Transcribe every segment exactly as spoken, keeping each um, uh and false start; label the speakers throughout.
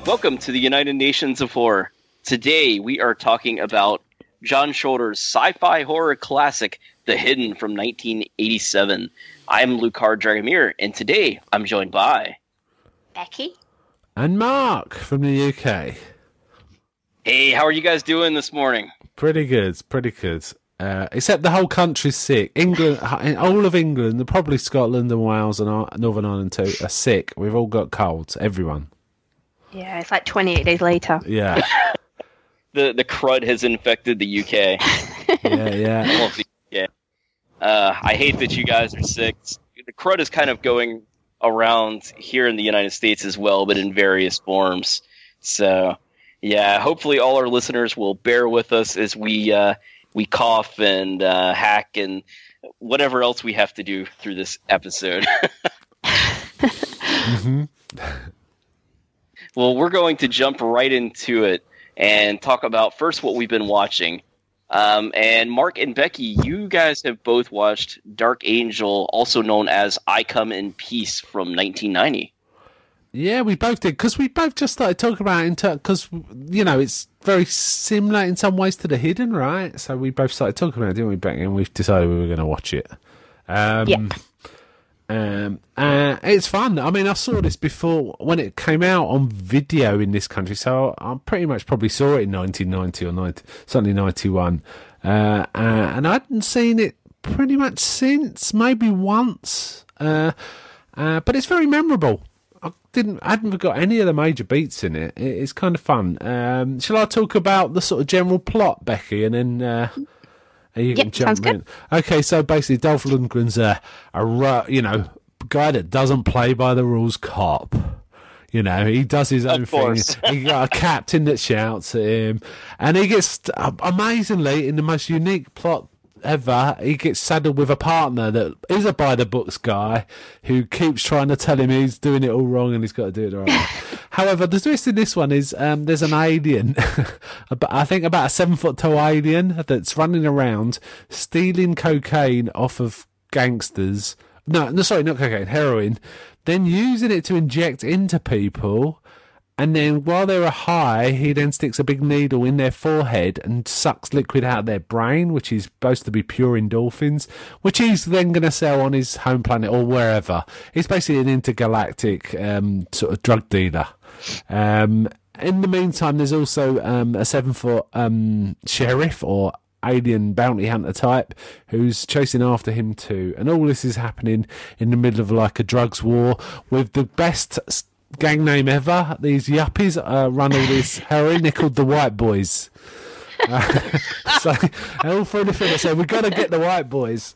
Speaker 1: Welcome to the United Nations of Horror. Today we are talking about John Schroeder's sci-fi horror classic, The Hidden from nineteen eighty-seven. I'm Lucar Dragomir, and today I'm joined by...
Speaker 2: Becky.
Speaker 3: And Mark from the U K.
Speaker 1: Hey, how are you guys doing this morning?
Speaker 3: Pretty good, pretty good. Uh, except the whole country's sick. England, all of England, and probably Scotland and Wales and Northern Ireland too, are sick. We've all got colds, everyone.
Speaker 2: Yeah, it's like twenty-eight days later.
Speaker 3: Yeah.
Speaker 1: the the crud has infected the U K.
Speaker 3: yeah, yeah.
Speaker 1: Well, the U K. Uh, I hate that you guys are sick. The crud is kind of going around here in the United States as well, but in various forms. So, yeah, hopefully all our listeners will bear with us as we uh, we cough and uh, hack and whatever else we have to do through this episode.
Speaker 3: mm-hmm.
Speaker 1: Well, we're going to jump right into it and talk about first what we've been watching. Um, and Mark and Becky, you guys have both watched Dark Angel, also known as I Come in Peace, from nineteen ninety.
Speaker 3: Yeah, we both did, because we both just started talking about it, because, you know, it's very similar in some ways to The Hidden, right? So we both started talking about it, didn't we, Becky? And we've decided we were going to watch it. Um,
Speaker 2: yep.
Speaker 3: Um, uh, it's fun. I mean, I saw this before when it came out on video in this country, so I pretty much probably saw it in nineteen ninety or ninety, certainly ninety-one. Uh, uh, and I hadn't seen it pretty much since, maybe once. Uh, uh, but it's very memorable. I didn't, I hadn't got any of the major beats in it. it it's kind of fun. Um, shall I talk about the sort of general plot, Becky, and then? Uh, You
Speaker 2: yep,
Speaker 3: can jump in. Okay, so basically, Dolph Lundgren's a, a you know guy that doesn't play by the rules cop. You know, he does his own thing. He got a captain that shouts at him, and he gets amazingly in the most unique plot ever. He gets saddled with a partner that is a by the books guy who keeps trying to tell him he's doing it all wrong and he's got to do it the right way. However, the twist in this one is um, there's an alien, I think about a seven foot tall alien that's running around stealing cocaine off of gangsters. No, no, sorry, not cocaine, heroin. Then using it to inject into people. And then while they were high, he then sticks a big needle in their forehead and sucks liquid out of their brain, which is supposed to be pure endorphins, which he's then going to sell on his home planet or wherever. He's basically an intergalactic um, sort of drug dealer. Um, in the meantime, there's also um, a seven-foot um, sheriff or alien bounty hunter type who's chasing after him too. And all this is happening in the middle of like a drugs war with the best gang name ever. These yuppies uh, run all this heroin. They're called the White Boys. Uh, so all through the film, I say we've got to get the White Boys.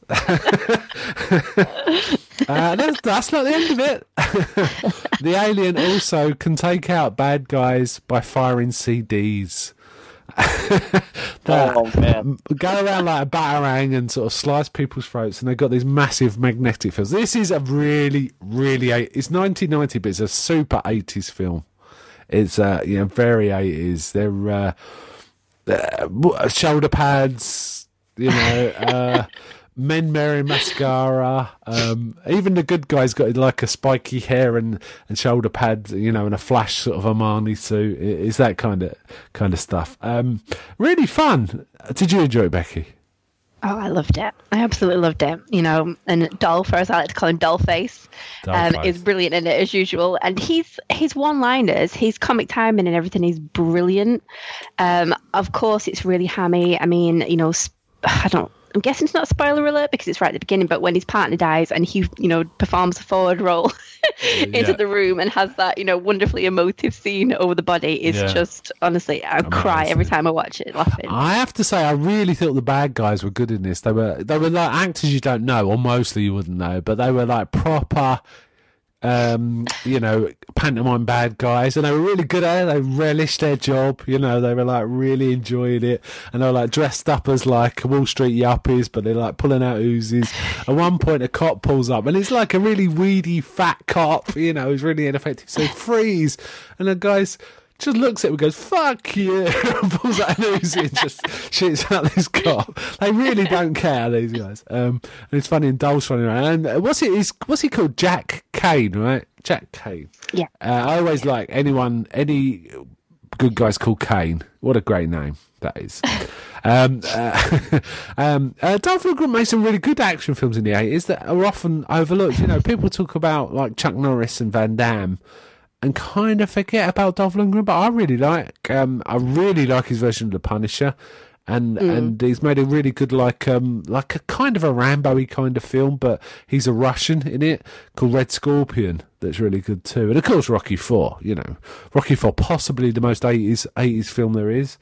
Speaker 3: uh, that's, that's not the end of it. The alien also can take out bad guys by firing C Ds. that
Speaker 1: oh, man.
Speaker 3: Go around like a batarang and sort of slice people's throats, and they've got these massive magnetic fields. This is a really, really, it's nineteen ninety, but it's a super eighties film. It's uh, you know, very eighties. They're uh, uh, shoulder pads, you know, uh, men wearing mascara. Um, even the good guys got like a spiky hair and, and shoulder pads, you know, and a flash sort of Armani suit. It's that kind of kind of stuff. Um, really fun. Did you enjoy it, Becky?
Speaker 2: Oh, I loved it. I absolutely loved it. You know, and Dolph, or as I like to call him, Dollface, um, is brilliant in it as usual. And he's his one-liners, his comic timing and everything is brilliant. Um, of course, it's really hammy. I mean, you know, I don't. I'm guessing it's not a spoiler alert because it's right at the beginning, but when his partner dies and he, you know, performs a forward roll into yeah. the room and has that, you know, wonderfully emotive scene over the body is yeah. just, honestly, I Amazing. cry every time I watch it laughing.
Speaker 3: I have to say, I really thought the bad guys were good in this. They were, they were like actors you don't know, or mostly you wouldn't know, but they were like proper, um, you know, pantomime bad guys, and they were really good at it. They relished their job, you know, they were like really enjoying it, and they were like dressed up as like Wall Street yuppies, but they're like pulling out Uzis. At one point, a cop pulls up, and it's like a really weedy, fat cop, you know, who's really ineffective. So freeze, and the guy's just looks at him and goes, fuck you, and pulls out an Uzi and just shoots out this cop. They really don't care, these guys. Um, and it's funny, and Dolph's running around. And what's it, is, what's he called? Jack Caine, right? Jack Caine.
Speaker 2: Yeah.
Speaker 3: Uh, I always like anyone, any good guys called Caine. What a great name that is. um, uh, um, uh, Dolph Lundgren made some really good action films in the eighties that are often overlooked. You know, people talk about like Chuck Norris and Van Damme and kind of forget about Dolph Lundgren, but I really like, um, I really like his version of The Punisher. And mm. and he's made a really good, like um like a kind of a Rambo-y kind of film, but he's a Russian in it, called Red Scorpion. That's really good too. And of course, Rocky Four. You know, Rocky Four, possibly the most eighties eighties film there is.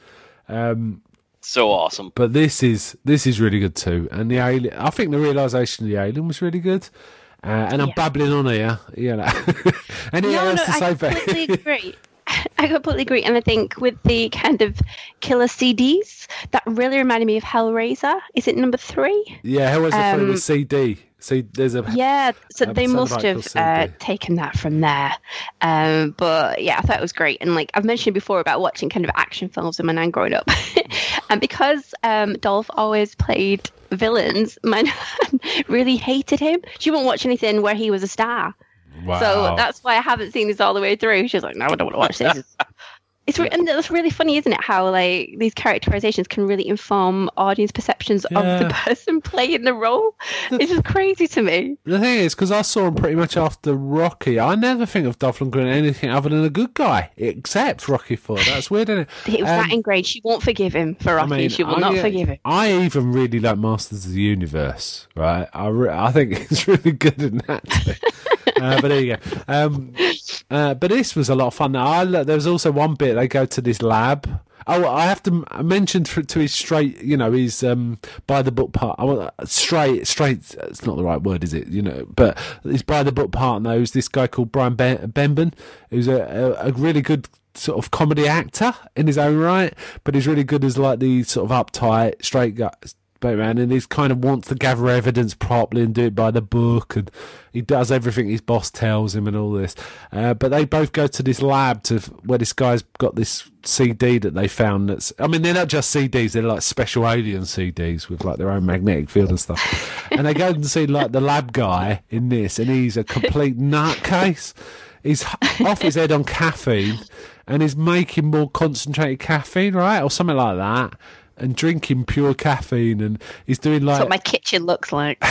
Speaker 3: Um,
Speaker 1: so awesome.
Speaker 3: But this is this is really good too. And the alien, I think the realization of the alien was really good. Uh, and I'm yeah. babbling on here, you know. Anything
Speaker 2: no,
Speaker 3: else
Speaker 2: no,
Speaker 3: to
Speaker 2: I
Speaker 3: say?
Speaker 2: completely agree. I completely agree. And I think with the kind of killer C Ds, that really reminded me of Hellraiser. Is it number three?
Speaker 3: Yeah, Hellraiser um, three was C D. See, there's a
Speaker 2: yeah, so they must have uh, taken that from there. Um, but yeah, I thought it was great. And like I've mentioned before about watching kind of action films when I'm growing up, and because um, Dolph always played villains, my nan really hated him. She wouldn't watch anything where he was a star.
Speaker 3: Wow.
Speaker 2: So that's why I haven't seen this all the way through. She's like, no, I don't want to watch this. It's re- and it's really funny, isn't it? How like these characterizations can really inform audience perceptions yeah. of the person playing the role. The, it's just crazy to me.
Speaker 3: The thing is, because I saw him pretty much after Rocky, I never think of Dolph Lundgren as anything other than a good guy, except Rocky Four. That's weird, isn't it?
Speaker 2: It was um, that ingrained. She won't forgive him for Rocky. I mean, she will I, not yeah, forgive him.
Speaker 3: I even really like Masters of the Universe, right? I re- I think it's really good in that too. uh, but there you go. Um, uh, but this was a lot of fun. I, there was also one bit they go to this lab. Oh, I have to mention to, to his straight, you know, his um, by the book part. I want straight, straight. It's not the right word, is it? You know, but his by the book partner, who's this guy called Brian Ben- Benben, who's a, a, a really good sort of comedy actor in his own right, but he's really good as like the sort of uptight, straight guy. Man, and he kind of wants to gather evidence properly and do it by the book, and he does everything his boss tells him and all this. Uh, but they both go to this lab to where this guy's got this C D that they found. That's, I mean, they're not just C Ds; they're like special alien C Ds with like their own magnetic field and stuff. And they go and see like the lab guy in this, and he's a complete nutcase. He's off his head on caffeine, and he's making more concentrated caffeine, right, or something like that. And drinking pure caffeine, and he's doing like...
Speaker 2: That's what my kitchen looks like.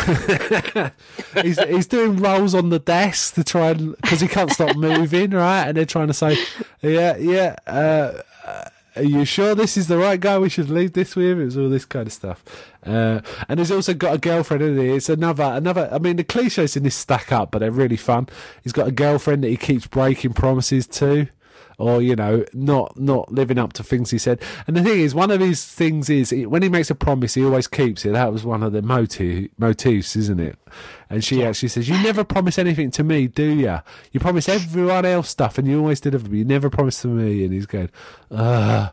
Speaker 3: he's he's doing rolls on the desk to try and... Because he can't stop moving, right? And they're trying to say, yeah, yeah, uh, are you sure this is the right guy we should leave this with? It was all this kind of stuff. Uh, and he's also got a girlfriend, isn't he? It's another... another. I mean, the cliches in this stack up, but they're really fun. He's got a girlfriend that he keeps breaking promises to. Or, you know, not not living up to things he said. And the thing is, one of his things is, when he makes a promise, he always keeps it. That was one of the motive, motifs, isn't it? And she yeah. actually says, you never promise anything to me, do you? You promise everyone else stuff, and you always deliver, but you never promise to me. And he's going, ah,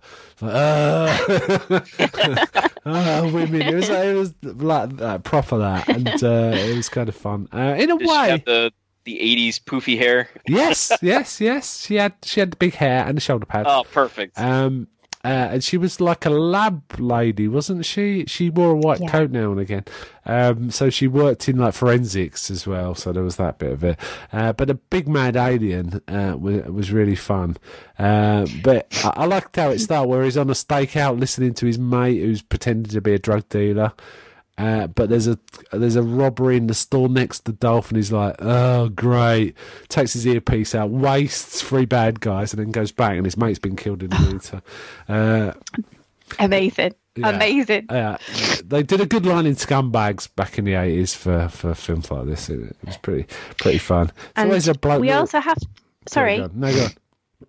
Speaker 3: ah, ah, women. It was, it was like that, proper that. And uh, it was kind of fun. Uh, in a
Speaker 1: Did
Speaker 3: way...
Speaker 1: The eighties poofy hair.
Speaker 3: yes, yes, yes. She had she had the big hair and the shoulder pads.
Speaker 1: Oh, perfect.
Speaker 3: Um, uh, and she was like a lab lady, wasn't she? She wore a white
Speaker 2: yeah.
Speaker 3: coat now and again. Um, so she worked in like forensics as well. So there was that bit of it. Uh, but a big mad alien uh, was, was really fun. Uh, but I, I liked how it started, where he's on a stakeout listening to his mate who's pretending to be a drug dealer. Uh, but there's a there's a robbery in the store next to Dolph, and he's like, oh, great. Takes his earpiece out, wastes three bad guys, and then goes back, and his mate's been killed in the meter. Uh,
Speaker 2: Amazing.
Speaker 3: Yeah,
Speaker 2: Amazing.
Speaker 3: Yeah. They did a good line in Scumbags back in the eighties for, for films like this. It, it was pretty pretty fun.
Speaker 2: And a bloke we also have... Sorry.
Speaker 3: Go no, go on.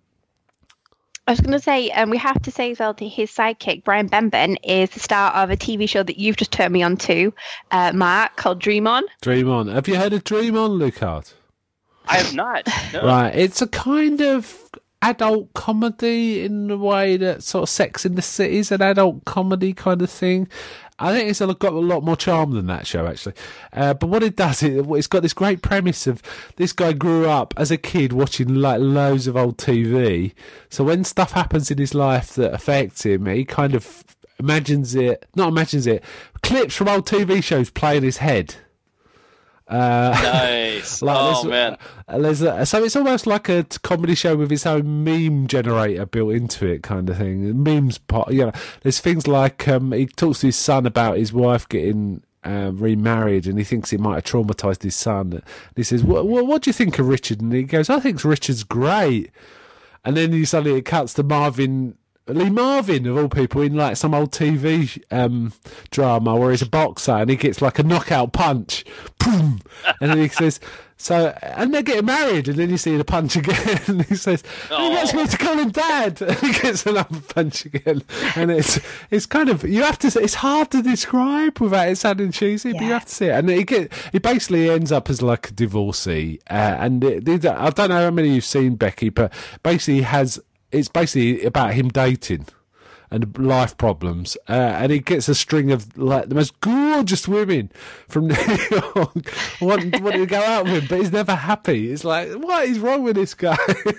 Speaker 2: I was going to say, um, we have to say as well to his sidekick, Brian Benben, is the star of a T V show that you've just turned me on to, uh, Mark, called Dream On.
Speaker 3: Dream On. Have you heard of Dream On, Lucard?
Speaker 1: I have not. No.
Speaker 3: Right. It's a kind of adult comedy in the way that sort of Sex in the City is an adult comedy kind of thing. I think it's got a lot more charm than that show, actually. Uh, but what it does, it, it's got this great premise of this guy grew up as a kid watching like loads of old T V. So when stuff happens in his life that affects him, he kind of imagines it, not imagines it, clips from old T V shows play in his head. Uh,
Speaker 1: nice.
Speaker 3: like
Speaker 1: oh man.
Speaker 3: Uh, there's a, so it's almost like a t- comedy show with its own meme generator built into it, kind of thing. Memes part, you know. There's things like um, he talks to his son about his wife getting uh, remarried, and he thinks it might have traumatized his son. And he says, "What, what, what do you think of Richard?" And he goes, "I think Richard's great." And then he suddenly it cuts to Marvin. Lee Marvin, of all people, in like some old T V um, drama where he's a boxer and he gets like a knockout punch. Boom! And then he says, so, and they're getting married, and then you see the punch again, and he says, oh. You're not supposed to call him Dad! And he gets another punch again. And it's it's kind of, you have to, it's hard to describe without it sounding cheesy, yeah. but you have to see it. And he, get, he basically ends up as like a divorcee. Uh, and it, it, I don't know how many you've seen, Becky, but basically he has, it's basically about him dating and life problems, uh, and he gets a string of like the most gorgeous women from New York wanting, wanting to go out with him, but he's never happy. It's like, what is wrong with this guy?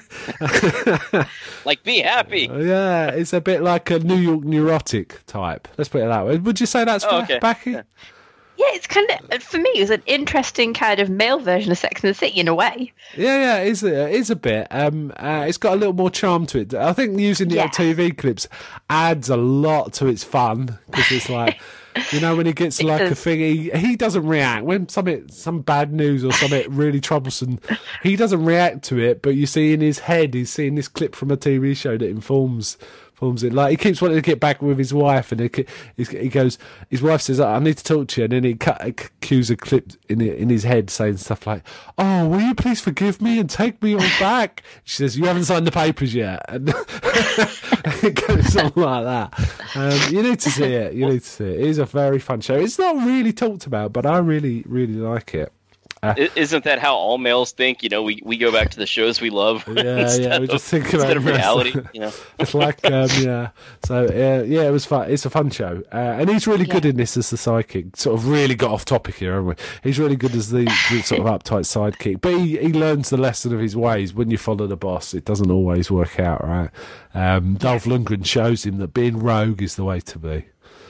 Speaker 1: Like, be happy.
Speaker 3: Yeah, it's a bit like a New York neurotic type. Let's put it that way. Would you say that's
Speaker 1: oh, okay.
Speaker 3: Becky?
Speaker 1: Yeah.
Speaker 2: Yeah, it's kind of, for me, it was an interesting kind of male version of Sex and the City in a way.
Speaker 3: Yeah, yeah, it is a, it is a bit. Um, uh, it's got a little more charm to it. I think using the yeah. T V clips adds a lot to its fun, because it's like, you know, when he gets like a thing, he, he doesn't react. When something, some bad news or something really troublesome, he doesn't react to it, but you see in his head, he's seeing this clip from a T V show that informs Forms it like he keeps wanting to get back with his wife, and he, he goes. His wife says, "I need to talk to you," and then he cut, cues a clip in in his head saying stuff like, "Oh, will you please forgive me and take me all back?" She says, "You haven't signed the papers yet," and it goes on like that. Um, you need to see it. You need to see it. It is a very fun show. It's not really talked about, but I really, really like it.
Speaker 1: Uh, Isn't that how all males think? You know, we, we go back to the shows we love.
Speaker 3: Yeah, yeah. We just think about
Speaker 1: instead of reality. You know,
Speaker 3: it's like um, yeah. So uh, yeah, it was fun. It's a fun show, uh, and he's really yeah. good in this as the sidekick. Sort of really got off topic here, haven't we? He's really good as the, the sort of uptight sidekick, but he, he learns the lesson of his ways. When you follow the boss, it doesn't always work out, right? Um, Dolph Lundgren shows him that being rogue is the way to be,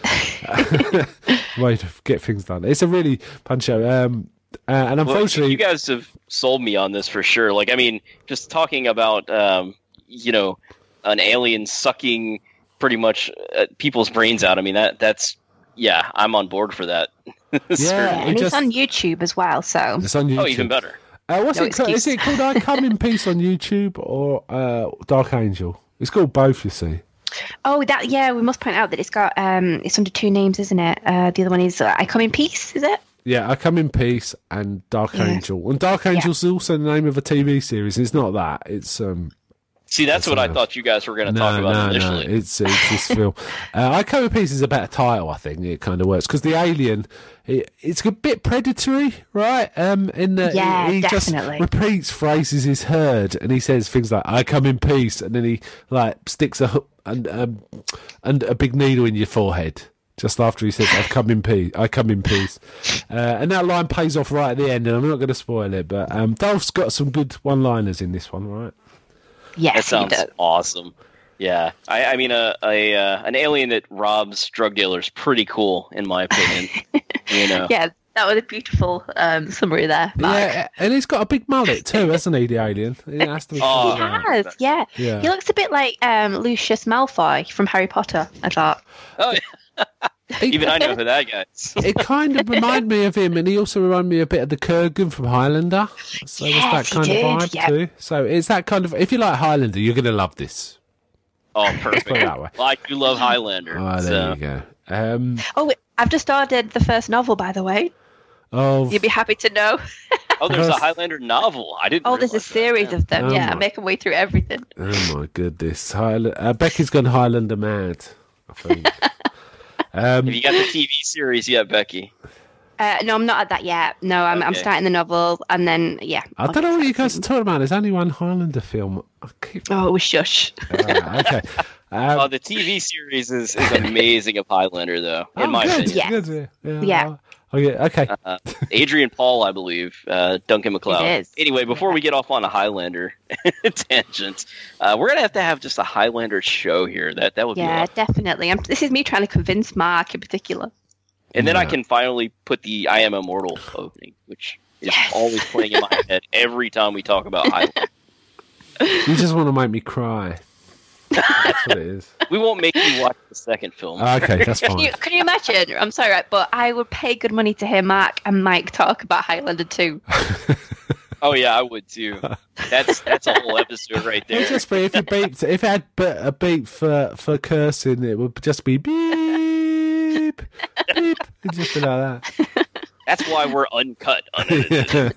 Speaker 3: way to get things done. It's a really fun show. Um, Uh, and unfortunately,
Speaker 1: well, you guys have sold me on this for sure. Like, I mean, just talking about, um, you know, an alien sucking pretty much uh, people's brains out. I mean, that that's, yeah, I'm on board for that.
Speaker 2: Yeah, and just, it's on YouTube as well. So
Speaker 3: it's on YouTube.
Speaker 1: Oh, even better.
Speaker 3: Uh, what's no it called? Is it called I Come in Peace on YouTube or uh, Dark Angel? It's called both, you see.
Speaker 2: Oh, that yeah. We must point out that it's got um, it's under two names, isn't it? Uh, the other one is uh, I Come in Peace. Is it?
Speaker 3: Yeah, I Come in Peace and Dark yeah. Angel. And Dark Angel's yeah. also the name of a T V series. It's not that. It's um.
Speaker 1: See, that's what I thought you guys were going to
Speaker 3: no,
Speaker 1: talk about
Speaker 3: no,
Speaker 1: initially.
Speaker 3: No, it's it's this film. Uh, I Come in Peace is a better title, I think. It kind of works because the alien, it, it's a bit predatory, right? Um, in the
Speaker 2: yeah,
Speaker 3: he, he
Speaker 2: definitely.
Speaker 3: just repeats phrases he's heard, and he says things like "I come in peace," and then he like sticks a hook and um, and a big needle in your forehead. Just after he says, "I've come in peace," I come in peace, uh, and that line pays off right at the end. And I'm not going to spoil it, but um, Dolph's got some good one-liners in this one, right?
Speaker 2: Yes,
Speaker 1: that sounds awesome. Yeah, I, I mean, a, a uh, an alien that robs drug dealers pretty cool, in my opinion. You know,
Speaker 2: yeah, that was a beautiful um, summary there, Mark.
Speaker 3: Yeah, and he's got a big mullet too, hasn't he? The alien. It has to be
Speaker 2: oh, he has, yeah. yeah. He looks a bit like um, Lucius Malfoy from Harry Potter. I thought.
Speaker 1: Oh yeah. Even I know who that guy is.
Speaker 3: It kind of reminded me of him, and he also reminded me a bit of the Kurgan from Highlander. So
Speaker 2: yes,
Speaker 3: there's that kind
Speaker 2: did,
Speaker 3: of vibe
Speaker 2: yep.
Speaker 3: too. So it's that kind of. If you like Highlander, you're going to love this.
Speaker 1: Oh, perfect!
Speaker 3: That way.
Speaker 1: Like you love Highlander.
Speaker 3: Oh, there
Speaker 1: so.
Speaker 3: you go. Um,
Speaker 2: oh, wait, I've just ordered the first novel, by the way.
Speaker 3: Oh,
Speaker 2: you'd be happy to know.
Speaker 1: Oh, there's a Highlander novel. I didn't.
Speaker 2: Oh, there's a series
Speaker 1: that,
Speaker 2: of them.
Speaker 3: Oh
Speaker 2: yeah,
Speaker 3: my.
Speaker 2: I make them way through everything.
Speaker 3: Oh my goodness, Highland- uh, Becky's gone Highlander mad. I think.
Speaker 1: Um, Have you got the T V series yet, Becky?
Speaker 2: Uh, no, I'm not at that yet. No, I'm, okay. I'm starting the novel, and then yeah.
Speaker 3: I I'll don't know what you guys are talking about. There's only one Highlander film. I keep...
Speaker 2: Oh, it was shush.
Speaker 3: Uh, okay. Um,
Speaker 1: oh, the T V series is, is amazing of Highlander, though, in
Speaker 3: oh,
Speaker 1: my
Speaker 3: good,
Speaker 1: opinion.
Speaker 2: Yeah.
Speaker 3: Good, yeah.
Speaker 2: yeah.
Speaker 3: Okay. Okay.
Speaker 1: Uh, Adrian Paul, I believe. Uh, Duncan MacLeod.
Speaker 2: It is.
Speaker 1: Anyway, before we get off on a Highlander tangent, uh, we're gonna have to have just a Highlander show here. That that would
Speaker 2: yeah,
Speaker 1: be awesome.
Speaker 2: definitely. I'm, this is me trying to convince Mark in particular.
Speaker 1: And then
Speaker 3: yeah.
Speaker 1: I can finally put the I Am Immortal opening, which is yes. always playing in my head every time we talk about Highlander.
Speaker 3: You just want to make me cry. That's what it is.
Speaker 1: We won't make you watch the second film.
Speaker 3: Okay, that's fine.
Speaker 2: Can you, can you imagine? I'm sorry, right, but I would pay good money to hear Mark and Mike talk about Highlander two.
Speaker 1: Oh yeah, I would too. That's that's a whole episode right there.
Speaker 3: It'd just be if you beeped, if it had a beep for for cursing, it would just be beep, beep. It'd just be like that.
Speaker 1: That's why we're uncut, unedited.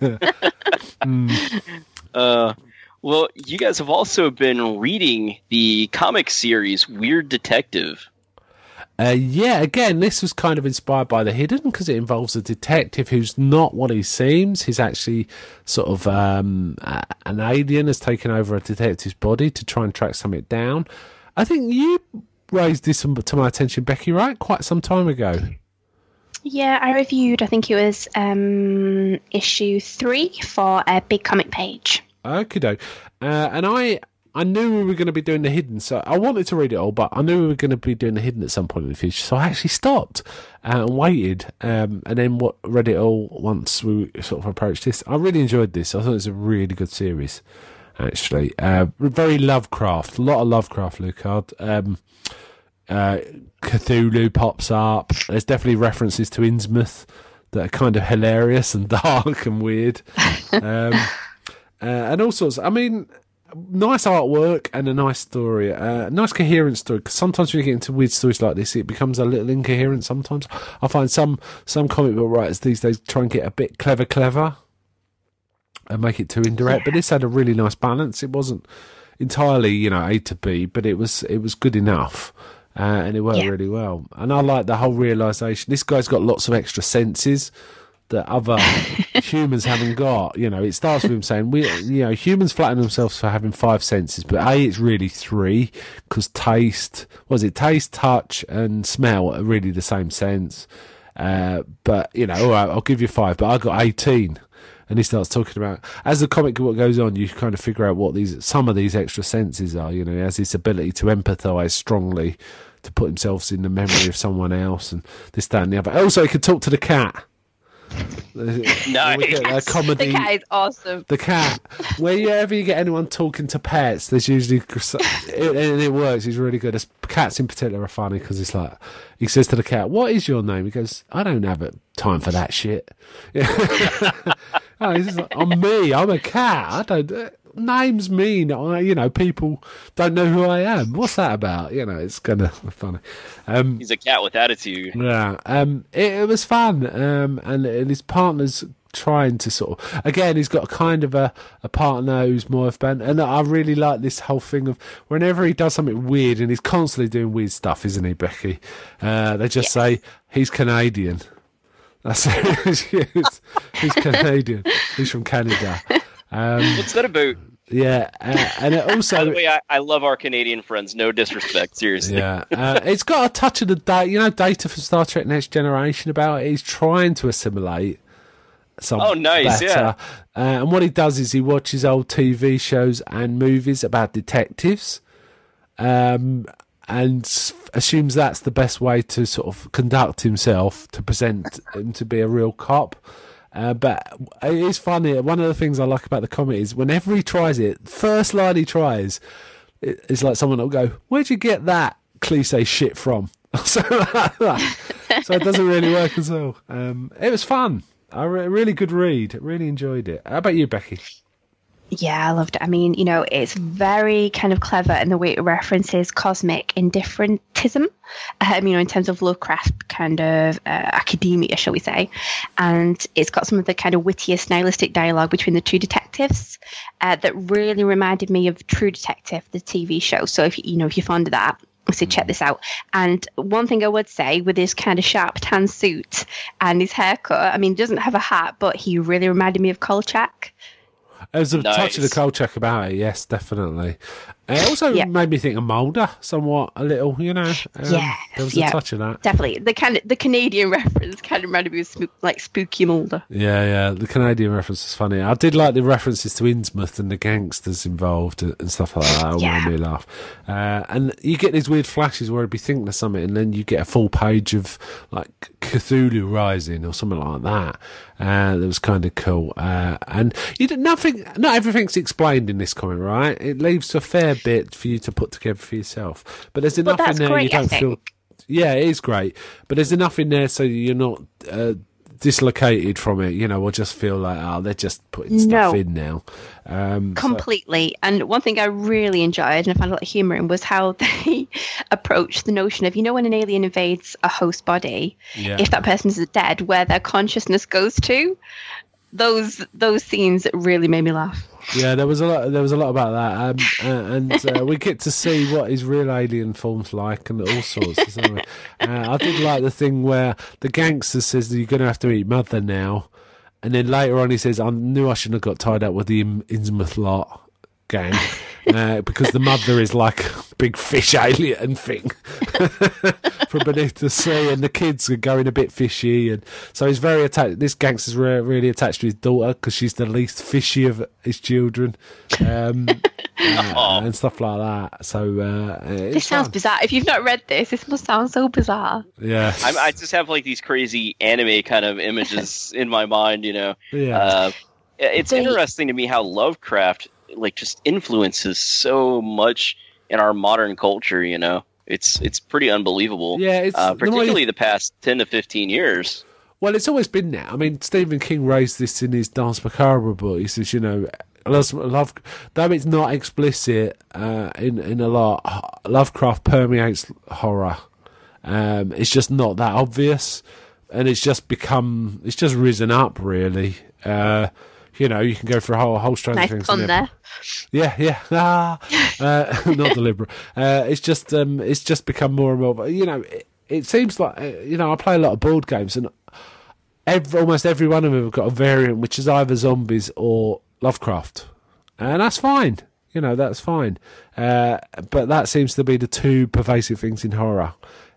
Speaker 1: mm. Uh. Well, you guys have also been reading the comic series Weird Detective.
Speaker 3: Uh, yeah, again, this was kind of inspired by The Hidden because it involves a detective who's not what he seems. He's actually sort of um, uh, an alien has taken over a detective's body to try and track something down. I think you raised this to my attention, Becky, right? Quite some time ago.
Speaker 2: Yeah, I reviewed, I think it was um, issue three for a Big Comic Page.
Speaker 3: Okay, uh, and I I knew we were going to be doing The Hidden, so I wanted to read it all, but I knew we were going to be doing The Hidden at some point in the future, so I actually stopped uh, and waited, um, and then what read it all once we sort of approached this. I really enjoyed this. I thought it was a really good series, actually. Uh, very Lovecraft, a lot of Lovecraft, Lucard. Um, uh, Cthulhu pops up. There's definitely references to Innsmouth that are kind of hilarious and dark and weird. Um Uh, and all sorts. I mean, nice artwork and a nice story, uh, nice coherent story. Because sometimes when you get into weird stories like this, it becomes a little incoherent. Sometimes I find some some comic book writers these days try and get a bit clever, clever, and make it too indirect. Yeah. But this had a really nice balance. It wasn't entirely, you know, A to B, but it was it was good enough, uh, and it worked yeah. really well. And I like the whole realization. This guy's got lots of extra senses that other humans haven't got. You know, it starts with him saying, we, you know, humans flatten themselves for having five senses, but A, it's really three, because taste, what is it, taste, touch, and smell are really the same sense. Uh, but, you know, all right, I'll give you five, but I got eighteen. And he starts talking about, as the comic book goes on, you kind of figure out what these, some of these extra senses are. You know, he has this ability to empathise strongly, to put himself in the memory of someone else, and this, that, and the other. Also, he could talk to the cat.
Speaker 1: Nice.
Speaker 3: A comedy.
Speaker 2: The cat is awesome.
Speaker 3: The cat. Wherever you get anyone talking to pets, there's usually, it, and it works. He's really good. Cats in particular are funny because it's like he says to the cat, "What is your name?" He goes, "I don't have time for that shit." Oh, he's just like, I'm me. I'm a cat. I don't. Uh, names mean I, you know, people don't know who I am. What's that about? You know, it's kind of funny. Um,
Speaker 1: He's a cat with attitude.
Speaker 3: Yeah, um, it, it was fun, um, and, and his partner's trying to sort of, again, he's got a kind of a, a partner who's more of Ben, and I really like this whole thing of whenever he does something weird, and he's constantly doing weird stuff, isn't he, Becky? Uh, they just yes. say he's Canadian. That's it. He's Canadian. He's from Canada. Um,
Speaker 1: What's that about?
Speaker 3: Yeah, uh, and it also.
Speaker 1: By the way, I, I love our Canadian friends. No disrespect, seriously.
Speaker 3: Yeah, uh, it's got a touch of the data. You know, Data from Star Trek: Next Generation about it. He's trying to assimilate. Some
Speaker 1: oh, nice!
Speaker 3: better.
Speaker 1: Yeah.
Speaker 3: Uh, and what he does is he watches old T V shows and movies about detectives, um, and assumes that's the best way to sort of conduct himself, to present him to be a real cop. Uh, but it is funny. One of the things I like about the comic is whenever he tries it, first line he tries, it's like someone will go, "Where'd you get that cliche shit from?" So it doesn't really work as well. Um, it was fun. A re- really good read. Really enjoyed it. How about you, Becky?
Speaker 2: Yeah, I loved it. I mean, you know, it's very kind of clever in the way it references cosmic indifferentism, um, you know, in terms of Lovecraft kind of uh, academia, shall we say. And it's got some of the kind of wittiest, nihilistic dialogue between the two detectives uh, that really reminded me of True Detective, the T V show. So if you know, if you're fond of that, so check this out. And one thing I would say, with his kind of sharp tan suit and his haircut, I mean, he doesn't have a hat, but he really reminded me of Kolchak.
Speaker 3: There's a
Speaker 1: nice.
Speaker 3: touch of the Kolchak about it, yes, definitely. It also
Speaker 2: yeah.
Speaker 3: made me think of Mulder somewhat, a little, you know. Um,
Speaker 2: yeah,
Speaker 3: there was
Speaker 2: yeah,
Speaker 3: a touch of that.
Speaker 2: Definitely, the kind of, the Canadian reference kind of reminded me of spook, like spooky Mulder.
Speaker 3: Yeah, yeah, the Canadian reference is funny. I did like the references to Innsmouth and the gangsters involved and stuff like that. That
Speaker 2: yeah.
Speaker 3: made me laugh. Uh, and you get these weird flashes where I'd be thinking of something, and then you get a full page of like Cthulhu Rising or something like that. Uh, that was kind of cool. Uh, and you did nothing. Not everything's explained in this comic, right? It leaves a fair bit for you to put together for yourself. But there's enough
Speaker 2: well,
Speaker 3: in there
Speaker 2: great,
Speaker 3: you don't feel. Yeah, it is great. But there's enough in there so you're not uh, dislocated from it, you know, or just feel like, oh, they're just putting stuff
Speaker 2: no.
Speaker 3: in now. Um,
Speaker 2: Completely. So. And one thing I really enjoyed and I found a lot of humour in was how they approach the notion of, you know, when an alien invades a host body,
Speaker 3: yeah.
Speaker 2: if that person is dead, where their consciousness goes to. Those those scenes really made me laugh.
Speaker 3: Yeah, there was a lot. There was a lot about that, um, uh, and uh, we get to see what his real alien form's like, and all sorts. So, uh, I did like the thing where the gangster says that you're going to have to eat mother now, and then later on he says, "I knew I shouldn't have got tied up with the Innsmouth lot gang." Uh, because the mother is like a big fish alien thing from beneath the sea, and the kids are going a bit fishy, and so he's very attached. This gangster's re- really attached to his daughter because she's the least fishy of his children, um, uh, and stuff like that. So uh,
Speaker 2: this sounds
Speaker 3: fun.
Speaker 2: bizarre. If you've not read this, this must sound so bizarre.
Speaker 3: Yeah,
Speaker 1: I, I just have like these crazy anime kind of images in my mind. You know,
Speaker 3: yeah.
Speaker 1: Uh, it's
Speaker 2: they-
Speaker 1: interesting to me how Lovecraft like just influences so much in our modern culture, you know. It's it's pretty unbelievable.
Speaker 3: Yeah, it's
Speaker 1: uh, particularly
Speaker 3: you...
Speaker 1: the past ten to fifteen years.
Speaker 3: Well, it's always been there. I mean, Stephen King raised this in his Danse Macabre book. He says, you know, love, though it's not explicit uh, in in a lot, Lovecraft permeates horror. Um, it's just not that obvious, and it's just become it's just risen up really. Uh, You know, you can go for a whole, whole strange
Speaker 2: nice
Speaker 3: things.
Speaker 2: Nice pun there.
Speaker 3: Yeah, yeah. Ah, uh, not deliberate. Uh, it's just, um, it's just become more and more. But you know, it, it seems like uh, you know, I play a lot of board games, and every, almost every one of them have got a variant, which is either zombies or Lovecraft, and that's fine. You know, that's fine. Uh, but that seems to be the two pervasive things in horror,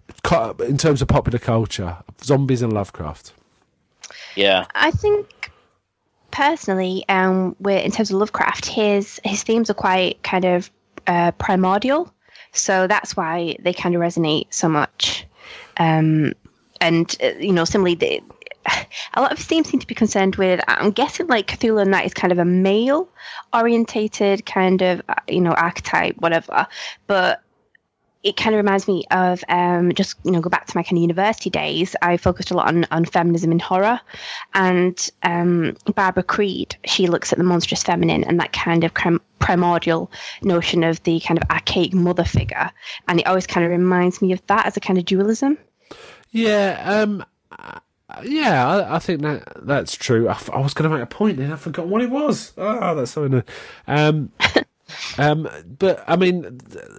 Speaker 3: in terms of popular culture: zombies and Lovecraft.
Speaker 1: Yeah,
Speaker 2: I think. Personally, um, where in terms of Lovecraft, his his themes are quite kind of uh, primordial, so that's why they kind of resonate so much. Um, and uh, you know, similarly, they, a lot of his themes seem to be concerned with. I'm guessing like Cthulhu and that is kind of a male orientated kind of you know archetype, whatever. But it kind of reminds me of um, just, you know, go back to my kind of university days. I focused a lot on, on feminism in horror. And um, Barbara Creed, she looks at the monstrous feminine and that kind of crim- primordial notion of the kind of archaic mother figure. And it always kind of reminds me of that as a kind of dualism.
Speaker 3: Yeah, um, yeah, I, I think that that's true. I, I was going to make a point and I forgot what it was. Oh, that's so annoying. Um, um, but, I mean...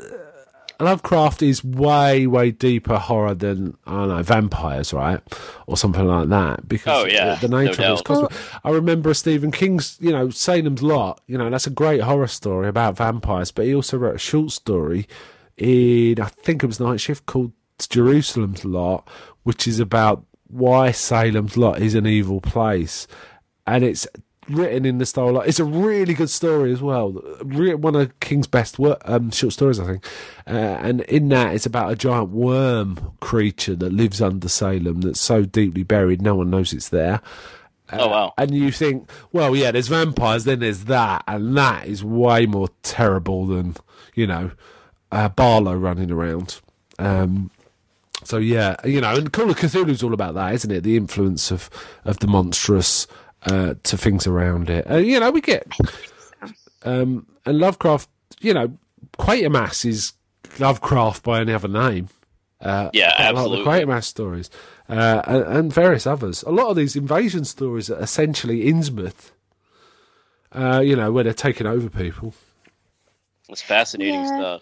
Speaker 3: Lovecraft is way, way deeper horror than, I don't know, vampires, right? Or something like that. Because
Speaker 1: oh, yeah.
Speaker 3: the, the nature
Speaker 1: no
Speaker 3: of it is cosmic. I remember Stephen King's, you know, Salem's Lot. You know, that's a great horror story about vampires. But he also wrote a short story in, I think it was Night Shift, called Jerusalem's Lot, which is about why Salem's Lot is an evil place. And it's written in the style, like, it's a really good story as well. One of King's best work, um, short stories, I think. Uh, and in that, it's about a giant worm creature that lives under Salem that's so deeply buried, no one knows it's there. Uh,
Speaker 1: oh, wow.
Speaker 3: And you think, well, yeah, there's vampires, then there's that, and that is way more terrible than, you know, uh, Barlow running around. Um, so, yeah, you know, and Call of Cthulhu's all about that, isn't it? The influence of, of the monstrous Uh, to things around it. Uh, you know, we get... Um, and Lovecraft, you know, Quatermass is Lovecraft by any other name. Uh,
Speaker 1: yeah, absolutely.
Speaker 3: Like the Quatermass stories. Uh, and, and various others. A lot of these invasion stories are essentially Innsmouth. Uh, you know, where they're taking over people.
Speaker 1: It's fascinating
Speaker 2: yeah.
Speaker 1: stuff.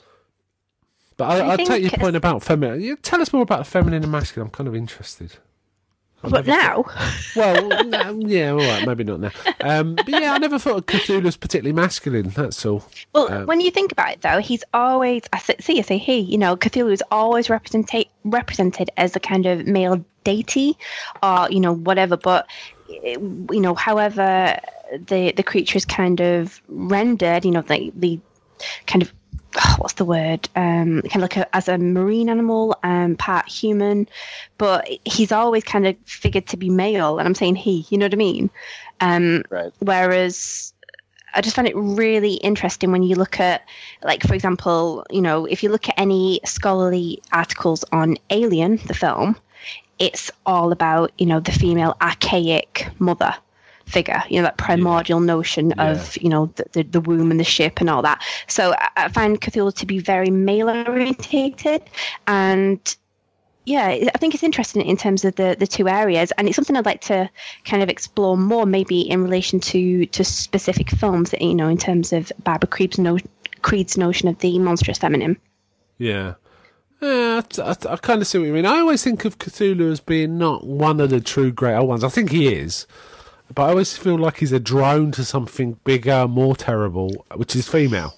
Speaker 3: But I,
Speaker 2: I
Speaker 3: I'll take your
Speaker 2: think-
Speaker 3: point about feminine. Tell us more about the feminine and masculine. I'm kind of interested.
Speaker 2: But now?
Speaker 3: Thought, well, no, yeah, all right, maybe not now. Um, but yeah, I never thought of Cthulhu's particularly masculine, that's all.
Speaker 2: Well,
Speaker 3: um,
Speaker 2: when you think about it, though, he's always, I see, I say he, you know, Cthulhu is always represented represented as a kind of male deity or, you know, whatever. But, you know, however the the creature is kind of rendered, you know, the, the kind of, oh, what's the word? Um, kind of like a, as a marine animal, um, part human, but he's always kind of figured to be male, and I'm saying he, you know what I mean? Um,
Speaker 1: right.
Speaker 2: Whereas I just find it really interesting when you look at, like, for example, you know, if you look at any scholarly articles on Alien, the film, it's all about, you know, the female archaic mother figure, you know, that primordial yeah. notion yeah. of, you know, the, the, the womb and the ship and all that. So I, I find Cthulhu to be very male orientated, and yeah, I think it's interesting in terms of the, the two areas, and it's something I'd like to kind of explore more, maybe in relation to, to specific films, you know, in terms of Barbara Creed's, no, Creed's notion of the monstrous feminine.
Speaker 3: Yeah. Yeah, I, I, I kind of see what you mean. I always think of Cthulhu as being not one of the true great old ones. I think he is. But I always feel like he's a drone to something bigger, more terrible, which is female.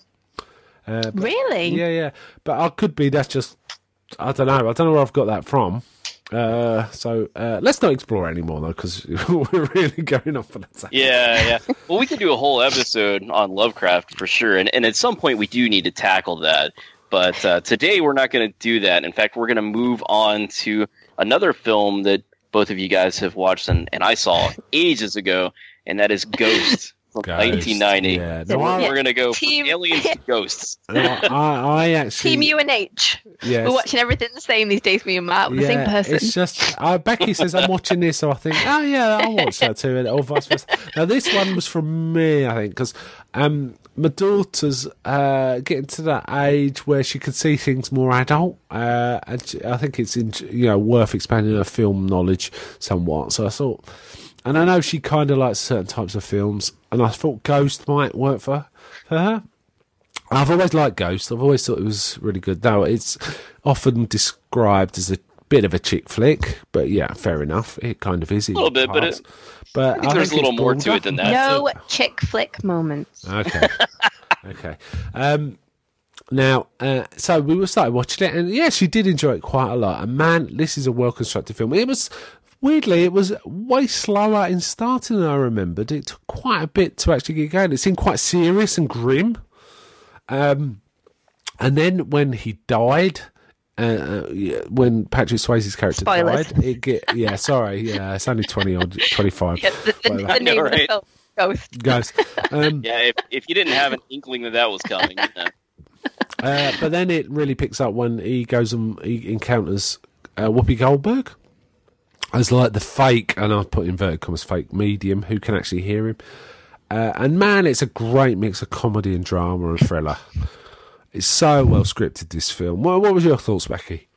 Speaker 3: Uh, but,
Speaker 2: really?
Speaker 3: Yeah, yeah. But I could be, that's just, I don't know. I don't know where I've got that from. Uh, so uh, let's not explore anymore, though, because we're really going off on that.
Speaker 1: Yeah, yeah. Well, we could do a whole episode on Lovecraft for sure. And, and at some point, we do need to tackle that. But uh, today, we're not going to do that. In fact, we're going to move on to another film that both of you guys have watched and, and I saw ages ago, and that is Ghost from Ghost, nineteen ninety. Yeah. No, I, we're going to go Team, from aliens to ghosts.
Speaker 3: No, I, I actually...
Speaker 2: Team U N H. Yes. We're watching everything the same these days, me and Matt. We're
Speaker 3: yeah,
Speaker 2: the same person.
Speaker 3: It's just... Uh, Becky says, I'm watching this, so I think, oh, yeah, I'll watch that too, or vice versa. Now, this one was from me, I think, because um, my daughter's uh, getting to that age where she could see things more adult, uh, and she, I think it's in, you know, worth expanding her film knowledge somewhat. So I thought, and I know she kind of likes certain types of films, and I thought Ghost might work for, for her. I've always liked Ghost. I've always thought it was really good. Though it's often described as a bit of a chick flick, but yeah, fair enough. It kind of is.
Speaker 1: A little bit, parts. but it, But I think I
Speaker 3: there's
Speaker 1: think a little more to it than that.
Speaker 2: No
Speaker 1: too.
Speaker 2: chick flick moments.
Speaker 3: Okay. okay. Um, now, uh, so we were started watching it, and yeah, she did enjoy it quite a lot. And man, this is a well constructed film. It was weirdly, it was way slower in starting than I remembered. It took quite a bit to actually get going. It seemed quite serious and grim. Um, and then when he died. Uh, when Patrick Swayze's character
Speaker 2: Spoilers.
Speaker 3: died, it get yeah. Sorry, yeah, it's only twenty odd, twenty-five.
Speaker 2: Yeah, the, the, the name right. of the film, Ghost.
Speaker 3: Ghost. Um,
Speaker 1: yeah, if, if you didn't have an inkling that that was coming. You know.
Speaker 3: uh, but then it really picks up when he goes and he encounters uh, Whoopi Goldberg as like the fake, and I put inverted commas, fake medium who can actually hear him. Uh, and man, it's a great mix of comedy and drama and thriller. It's so well scripted, this film. What, what was your thoughts, Becky?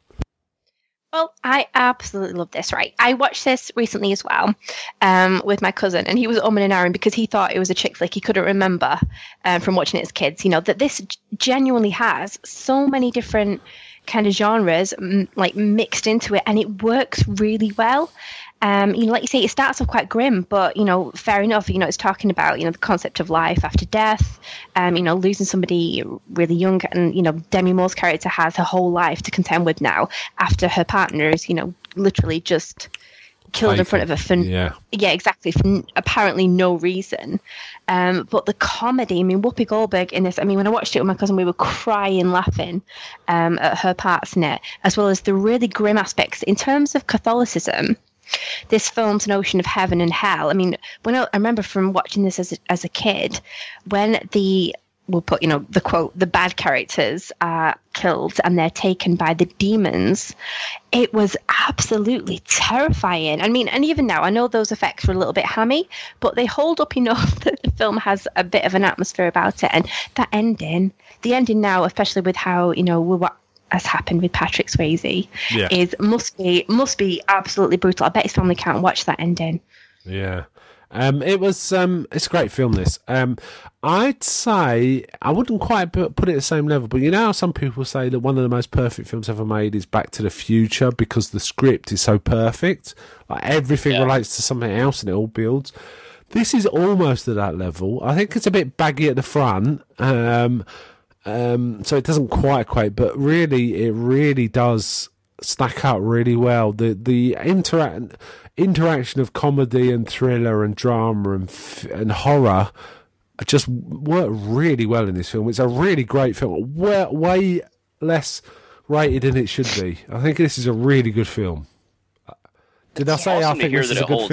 Speaker 2: Well, I absolutely love this, right? I watched this recently as well um, with my cousin, and he was umming and ahhing because he thought it was a chick flick. He couldn't remember um, from watching it as kids, you know, that this genuinely has so many different kind of genres m- like mixed into it, and it works really well. Um, you know, like you say, it starts off quite grim, but, you know, fair enough. You know, it's talking about, you know, the concept of life after death, um, you know, losing somebody really young. And, you know, Demi Moore's character has her whole life to contend with now after her partner is, you know, literally just killed Typhon. in front of her. For,
Speaker 3: yeah.
Speaker 2: Yeah, exactly. For apparently no reason. Um, but the comedy, I mean, Whoopi Goldberg in this, I mean, when I watched it with my cousin, we were crying, laughing um, at her parts in it, as well as the really grim aspects. In terms of Catholicism, this film's notion of heaven and hell. I mean, when I, I remember from watching this as a, as a kid, when the we'll put you know the quote the bad characters are killed and they're taken by the demons, it was absolutely terrifying. I mean, and even now, I know those effects were a little bit hammy, but they hold up enough that the film has a bit of an atmosphere about it. And that ending, the ending now, especially with how you know we're. has happened with Patrick Swayze,
Speaker 3: yeah.
Speaker 2: is must be must be absolutely brutal. I bet his family can't watch that ending.
Speaker 3: Yeah, Um, it was um, it's a great film. This um, I'd say I wouldn't quite put, put it at the same level, but you know how some people say that one of the most perfect films ever made is Back to the Future because the script is so perfect, like everything yeah. relates to something else and it all builds. This is almost at that level. I think it's a bit baggy at the front, um, um, so it doesn't quite equate, but really, it really does stack up really well. The the interact. interaction of comedy and thriller and drama and f- and horror just work really well in this film. It's a really great film, way, way less rated than it should be. I think this is a really good film. Did
Speaker 1: it's
Speaker 3: I say
Speaker 1: awesome
Speaker 3: I think this is a good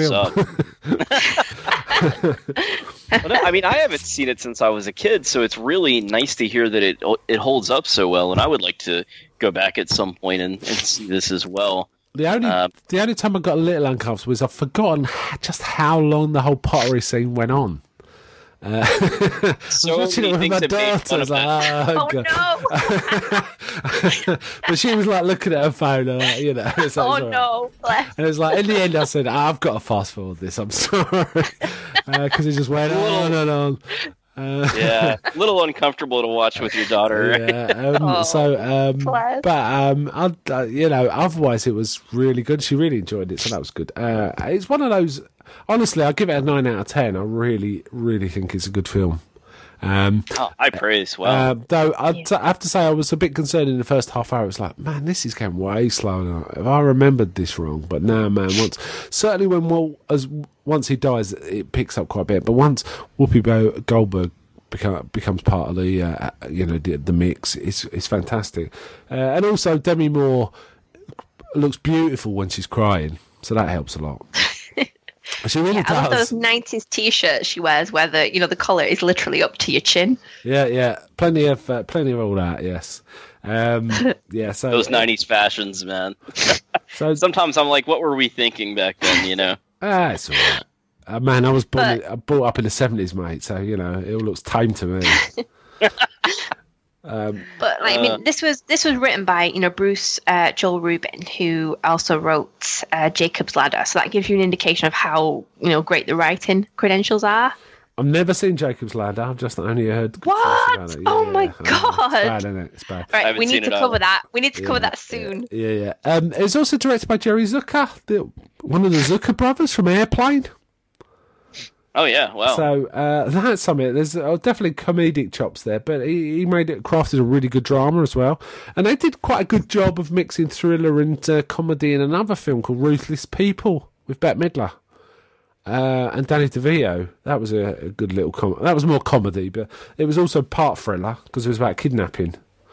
Speaker 1: film? I mean, I haven't seen it since I was a kid, so it's really nice to hear that it it holds up so well, and I would like to go back at some point and, and see this as well.
Speaker 3: The only um, the only time I got a little uncomfortable was I've forgotten just how long the whole pottery scene went on. Uh,
Speaker 1: so I was watching it with my daughter. I was like,
Speaker 2: oh, oh
Speaker 3: no! But she was like looking at her phone, and like, you know. It's like,
Speaker 2: oh no!
Speaker 3: Right. And it was like in the end, I said, oh, "I've got to fast forward this. I'm sorry," because uh, it just went on and on.
Speaker 1: Uh, yeah, a little uncomfortable to watch with your daughter.
Speaker 3: Yeah, um, oh, so, um, but um, I, uh, you know, otherwise it was really good. She really enjoyed it, so that was good. Uh, it's one of those. Honestly, I'll give it a nine out of ten. I really, really think it's a good film. Um,
Speaker 1: oh, I praise. Well,
Speaker 3: uh, though I'd, yeah. I have to say, I was a bit concerned in the first half hour. It was like, man, this is going way slow now. If I remembered this wrong, but now, man, once certainly when Walt as once he dies, it picks up quite a bit. But once Whoopi Goldberg become, becomes part of the uh, you know the, the mix, it's it's fantastic. Uh, and also Demi Moore looks beautiful when she's crying, so that helps a lot. She really
Speaker 2: yeah,
Speaker 3: does.
Speaker 2: I love those nineties T-shirts she wears, where the you know the collar is literally up to your chin.
Speaker 3: Yeah, yeah, plenty of uh, plenty of all that. Yes, um, yeah. So
Speaker 1: those nineties fashions, man. So sometimes I'm like, what were we thinking back then? You know?
Speaker 3: Ah, it's all right. Uh, man, I was born, but, brought up in the seventies, mate. So you know, it all looks tame to me.
Speaker 2: Um, but like, I mean, this was this was written by you know Bruce uh, Joel Rubin, who also wrote uh, Jacob's Ladder. So that gives you an indication of how you know great the writing credentials are.
Speaker 3: I've never seen Jacob's Ladder. I've just only heard.
Speaker 2: What?
Speaker 3: About it.
Speaker 2: Yeah, oh my
Speaker 3: yeah.
Speaker 2: god!
Speaker 3: It's bad, isn't it? It's bad.
Speaker 2: All right, we need to cover either. that. We need to
Speaker 3: yeah,
Speaker 2: cover that soon.
Speaker 3: Yeah, yeah. yeah. Um, it was also directed by Jerry Zucker, the, one of the Zucker brothers from Airplane.
Speaker 1: Oh yeah, wow.
Speaker 3: So uh, that's something. There's uh, definitely comedic chops there, but he, he made it crafted a really good drama as well. And they did quite a good job of mixing thriller and uh, comedy in another film called Ruthless People with Bette Midler uh, and Danny DeVito. That was a, a good little com- that was more comedy, but it was also part thriller because it was about kidnapping.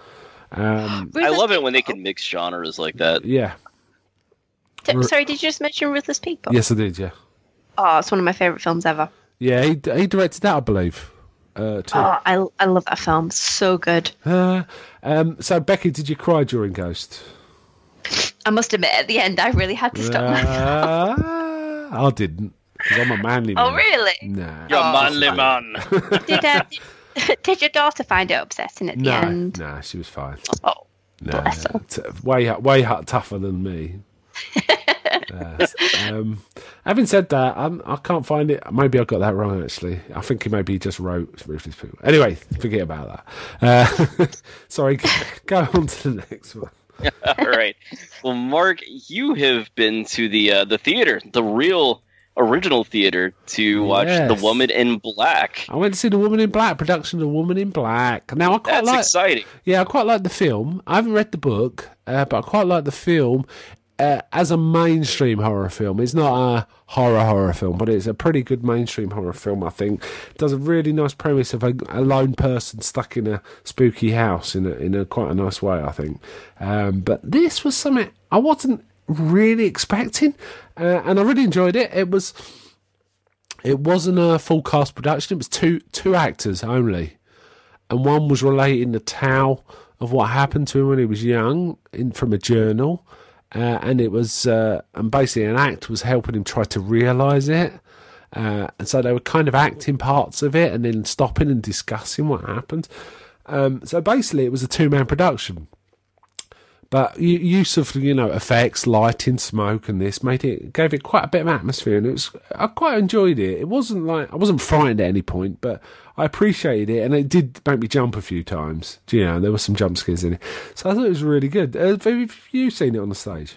Speaker 3: Um,
Speaker 1: I love it when they can mix genres like that.
Speaker 3: Yeah.
Speaker 2: D- sorry, did you just mention Ruthless People?
Speaker 3: Yes, I did. Yeah.
Speaker 2: Oh, it's one of my favourite films ever.
Speaker 3: Yeah, he, he directed that, I believe. Uh, too.
Speaker 2: Oh, I, I love that film. So good.
Speaker 3: Uh, um, so, Becky, did you cry during Ghost?
Speaker 2: I must admit, at the end, I really had to stop uh, myself.
Speaker 3: I didn't, because I'm a manly man.
Speaker 2: Oh, really?
Speaker 3: Nah.
Speaker 1: You're a manly man.
Speaker 2: did, uh, did, did your daughter find it upsetting at the
Speaker 3: no,
Speaker 2: end?
Speaker 3: No, she was fine.
Speaker 2: Oh,
Speaker 3: no,
Speaker 2: bless her.
Speaker 3: T- way, way tougher than me. uh, um, having said that, I'm, I can't find it. Maybe I got that wrong. Actually, I think he maybe just wrote Ruthless People. Anyway, forget about that. Uh, sorry, go on to the next one.
Speaker 1: All right. Well, Mark, you have been to the uh, the theater, the real original theater, to watch yes. The Woman in Black.
Speaker 3: I went to see The Woman in Black production, The Woman in Black. Now I quite
Speaker 1: That's
Speaker 3: like,
Speaker 1: exciting.
Speaker 3: Yeah, I quite like the film. I haven't read the book, uh, but I quite like the film. Uh, as a mainstream horror film, it's not a horror horror film, but it's a pretty good mainstream horror film. I think it does a really nice premise of a, a lone person stuck in a spooky house in a in a quite a nice way. I think, um, but this was something I wasn't really expecting, uh, and I really enjoyed it. It was it wasn't a full cast production. It was two two actors only, and one was relating the tale of what happened to him when he was young in from a journal. Uh, and it was, uh, and basically an act was helping him try to realise it. Uh, and so they were kind of acting parts of it and then stopping and discussing what happened. Um, so basically it was a two-man production. but use of, you know, effects, lighting, smoke, and this made it gave it quite a bit of atmosphere, and it was I quite enjoyed it. It wasn't like I wasn't frightened at any point, but I appreciated it, and it did make me jump a few times. You know, there were some jump scares in it, so I thought it was really good. Uh, have you seen it on the stage?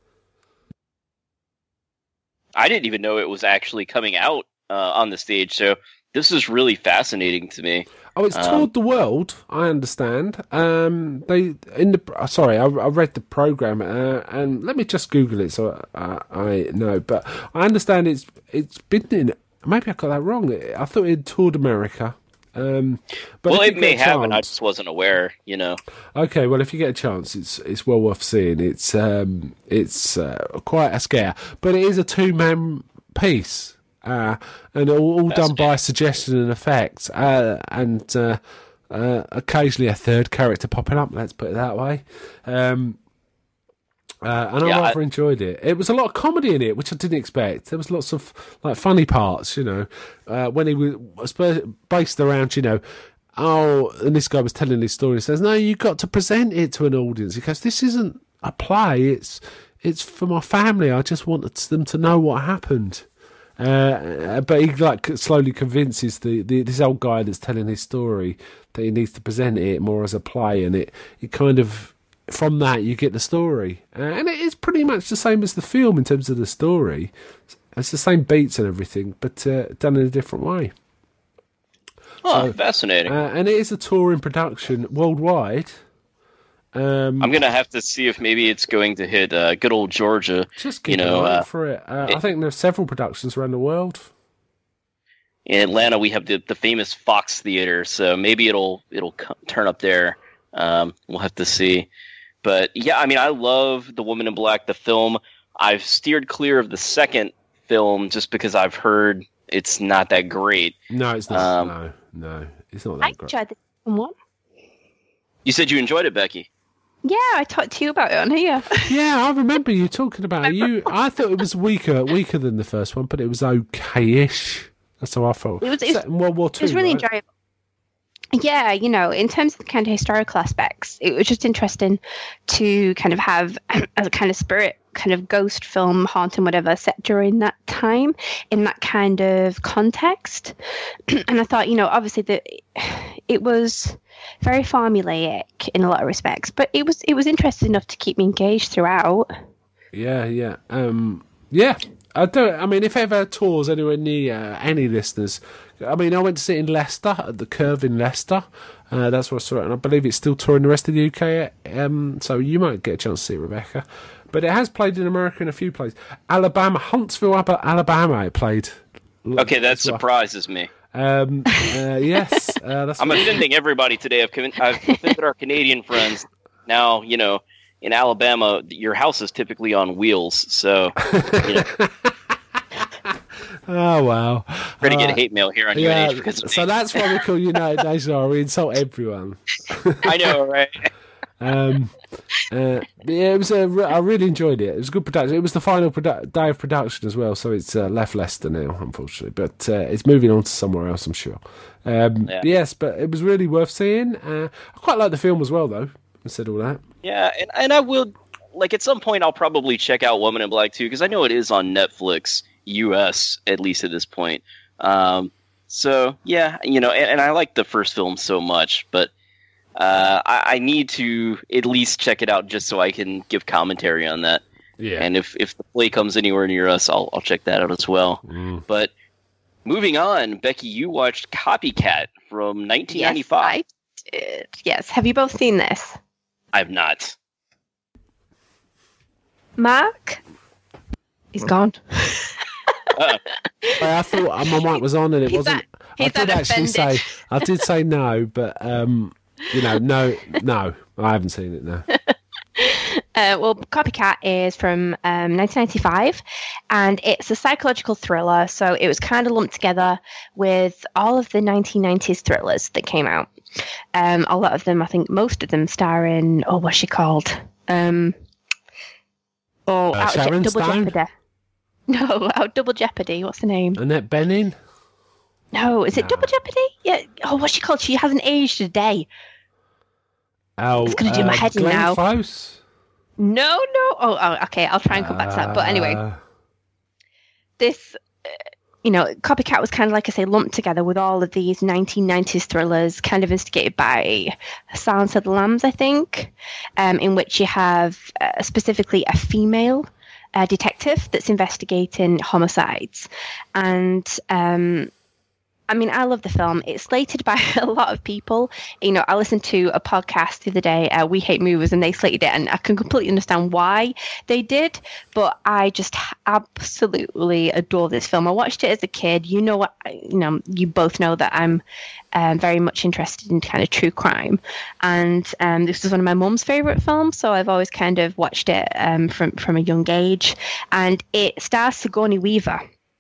Speaker 1: I didn't even know it was actually coming out uh, on the stage, so this is really fascinating to me.
Speaker 3: Oh, it's um, toured the world. I understand. Um, they in the sorry, I, I read the program, uh, and let me just Google it so I, I know. But I understand it's it's been in. Maybe I got that wrong. I thought it toured America. Um, but
Speaker 1: well, it may have, and I just wasn't aware. You know.
Speaker 3: Okay, well, if you get a chance, it's it's well worth seeing. It's um, it's uh, quite a scare, but it is a two man piece. Uh, and all, all done by suggestion and effects, uh, and uh, uh, occasionally a third character popping up. Let's put it that way. Um, uh, and yeah, I rather I... enjoyed it. It was a lot of comedy in it, which I didn't expect. There was lots of like funny parts, you know, uh, when he was based around, you know. Oh, and this guy was telling his story. He says, "No, you got to present it to an audience." He goes, "This isn't a play. It's it's for my family. I just wanted them to know what happened." Uh, but he like slowly convinces the, the this old guy that's telling his story that he needs to present it more as a play, and it, it kind of from that you get the story, uh, and it is pretty much the same as the film in terms of the story. It's the same beats and everything, but uh, done in a different way.
Speaker 1: Oh, so, fascinating!
Speaker 3: Uh, and it is a touring production worldwide. Um,
Speaker 1: I'm gonna have to see if maybe it's going to hit uh, good old Georgia.
Speaker 3: Just keep
Speaker 1: you know,
Speaker 3: an eye
Speaker 1: uh,
Speaker 3: for it. Uh, it. I think there's several productions around the world.
Speaker 1: In Atlanta, we have the, the famous Fox Theater, so maybe it'll it'll come, turn up there. Um, we'll have to see. But yeah, I mean, I love The Woman in Black, the film. I've steered clear of the second film just because I've heard it's not that great.
Speaker 3: No, it's not. Um, no, no, it's not that
Speaker 2: I
Speaker 3: great.
Speaker 2: I enjoyed the second one.
Speaker 1: You said you enjoyed it, Becky.
Speaker 2: Yeah, I talked to you about it on here.
Speaker 3: Yeah, I remember you talking about it. You, I thought it was weaker, weaker than the first one, but it was okay-ish. That's how I felt.
Speaker 2: It was, it was
Speaker 3: in World War Two.
Speaker 2: It was really
Speaker 3: right?
Speaker 2: enjoyable. Yeah, you know, in terms of the kind of historical aspects, it was just interesting to kind of have as a kind of spirit, kind of ghost film, haunting, whatever, set during that time in that kind of context. And I thought, you know, obviously that it was very formulaic in a lot of respects, but it was it was interesting enough to keep me engaged throughout.
Speaker 3: Yeah, yeah, um, yeah. I don't. I mean, if ever tours anywhere near uh, any listeners, I mean, I went to see it in Leicester at the Curve in Leicester. Uh, that's where I saw it, and I believe it's still touring the rest of the U K. Um, so you might get a chance to see it, Rebecca. But it has played in America in a few places. Alabama, Huntsville, Alabama. It played.
Speaker 1: Okay, that surprises me.
Speaker 3: Um, uh, yes, uh, that's
Speaker 1: I'm offending everybody today. I've, I've offended our Canadian friends. Now, you know, in Alabama, your house is typically on wheels, so, you know.
Speaker 3: Oh, wow.
Speaker 1: We're going to get hate mail here on
Speaker 3: yeah,
Speaker 1: U N H because of
Speaker 3: so
Speaker 1: me.
Speaker 3: That's why we call United Nations. We insult everyone.
Speaker 1: I know, right?
Speaker 3: um, uh, yeah, it was a, I really enjoyed it. It was a good production. It was the final produ- day of production as well, so it's uh, left Leicester now, unfortunately. But uh, it's moving on to somewhere else, I'm sure. Um, yeah. Yes, but it was really worth seeing. Uh, I quite like the film as well, though, instead of all that.
Speaker 1: Yeah, and, and I will, like, at some point I'll probably check out Woman in Black too, because I know it is on Netflix U S, at least at this point. Um, so, yeah, you know, and, and I like the first film so much, but uh, I, I need to at least check it out just so I can give commentary on that.
Speaker 3: Yeah.
Speaker 1: And if, if the play comes anywhere near us, I'll, I'll check that out as well.
Speaker 3: Mm.
Speaker 1: But moving on, Becky, you watched Copycat from nineteen ninety-five.
Speaker 2: Yes, I did. Yes. Have you both seen this?
Speaker 1: I've not.
Speaker 2: Mark? He's gone.
Speaker 1: Uh,
Speaker 3: I thought my mic was on and it
Speaker 2: he's
Speaker 3: wasn't.
Speaker 2: That,
Speaker 3: I did actually
Speaker 2: offended.
Speaker 3: say, I did say no, but um, you know, no, no, I haven't seen it. No.
Speaker 2: Uh, well, Copycat is from um, nineteen ninety-five, and it's a psychological thriller. So it was kind of lumped together with all of the nineteen nineties thrillers that came out. Um, a lot of them, I think, most of them, starring oh, what's she called? Um, oh,
Speaker 3: Uh,
Speaker 2: out of
Speaker 3: Sharon
Speaker 2: Je- Double
Speaker 3: Stone?
Speaker 2: Jeopardy. No, out of Double Jeopardy. What's the name?
Speaker 3: Annette Bening.
Speaker 2: No, is it
Speaker 3: No.
Speaker 2: Double Jeopardy? Yeah. Oh, what's she called? She hasn't aged a day.
Speaker 3: Oh,
Speaker 2: It's gonna do my
Speaker 3: uh,
Speaker 2: head in
Speaker 3: Glenn
Speaker 2: now.
Speaker 3: Close.
Speaker 2: No, no. Oh, oh, okay. I'll try and come back to that. But anyway,
Speaker 3: Uh,
Speaker 2: this, uh, you know, Copycat was kind of, like I say, lumped together with all of these nineteen nineties thrillers, kind of instigated by Silence of the Lambs, I think, um, in which you have uh, specifically a female uh, detective that's investigating homicides. And, um, I mean, I love the film. It's slated by a lot of people. You know, I listened to a podcast the other day, uh, We Hate Movies, and they slated it, and I can completely understand why they did, but I just absolutely adore this film. I watched it as a kid. You know what? You know, you both know that I'm um, very much interested in kind of true crime, and um, this was one of my mum's favorite films, so I've always kind of watched it um, from from a young age. And it stars Sigourney Weaver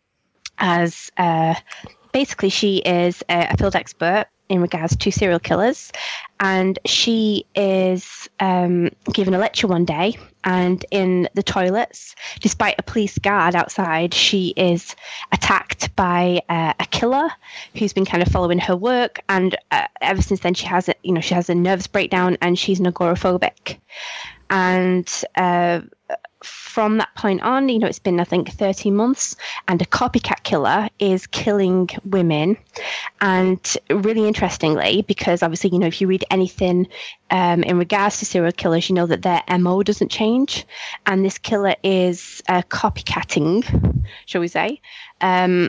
Speaker 2: as uh, basically she is a, a field expert in regards to serial killers, and she is um, given a lecture one day, and in the toilets, despite a police guard outside, she is attacked by uh, a killer who's been kind of following her work, and uh, ever since then she has a, you know, she has a nervous breakdown, and she's an agoraphobic. And uh, from that point on, you know, it's been, I think, thirteen months, and a copycat killer is killing women. And really interestingly, because obviously, you know, if you read anything um, in regards to serial killers, you know that their M O doesn't change. And this killer is uh, copycatting, shall we say, um,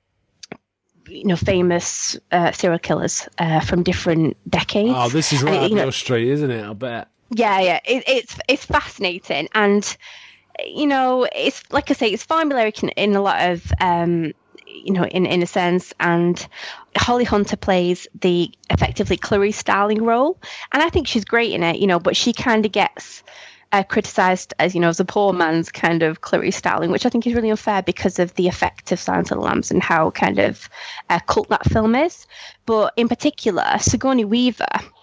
Speaker 2: you know, famous uh, serial killers uh, from different decades.
Speaker 3: Oh, this is right
Speaker 2: and,
Speaker 3: up
Speaker 2: you know,
Speaker 3: your street, isn't it? I bet.
Speaker 2: Yeah, yeah, it, it's it's fascinating, and you know, it's like I say, it's formulaic in, in a lot of, um, you know, in in a sense. And Holly Hunter plays the effectively Clarice Starling role, and I think she's great in it, you know. But she kind of gets uh, criticised as, you know, as a poor man's kind of Clarice Starling, which I think is really unfair because of the effect of Silence of the Lambs and how kind of uh, cult that film is. But in particular, Sigourney Weaver,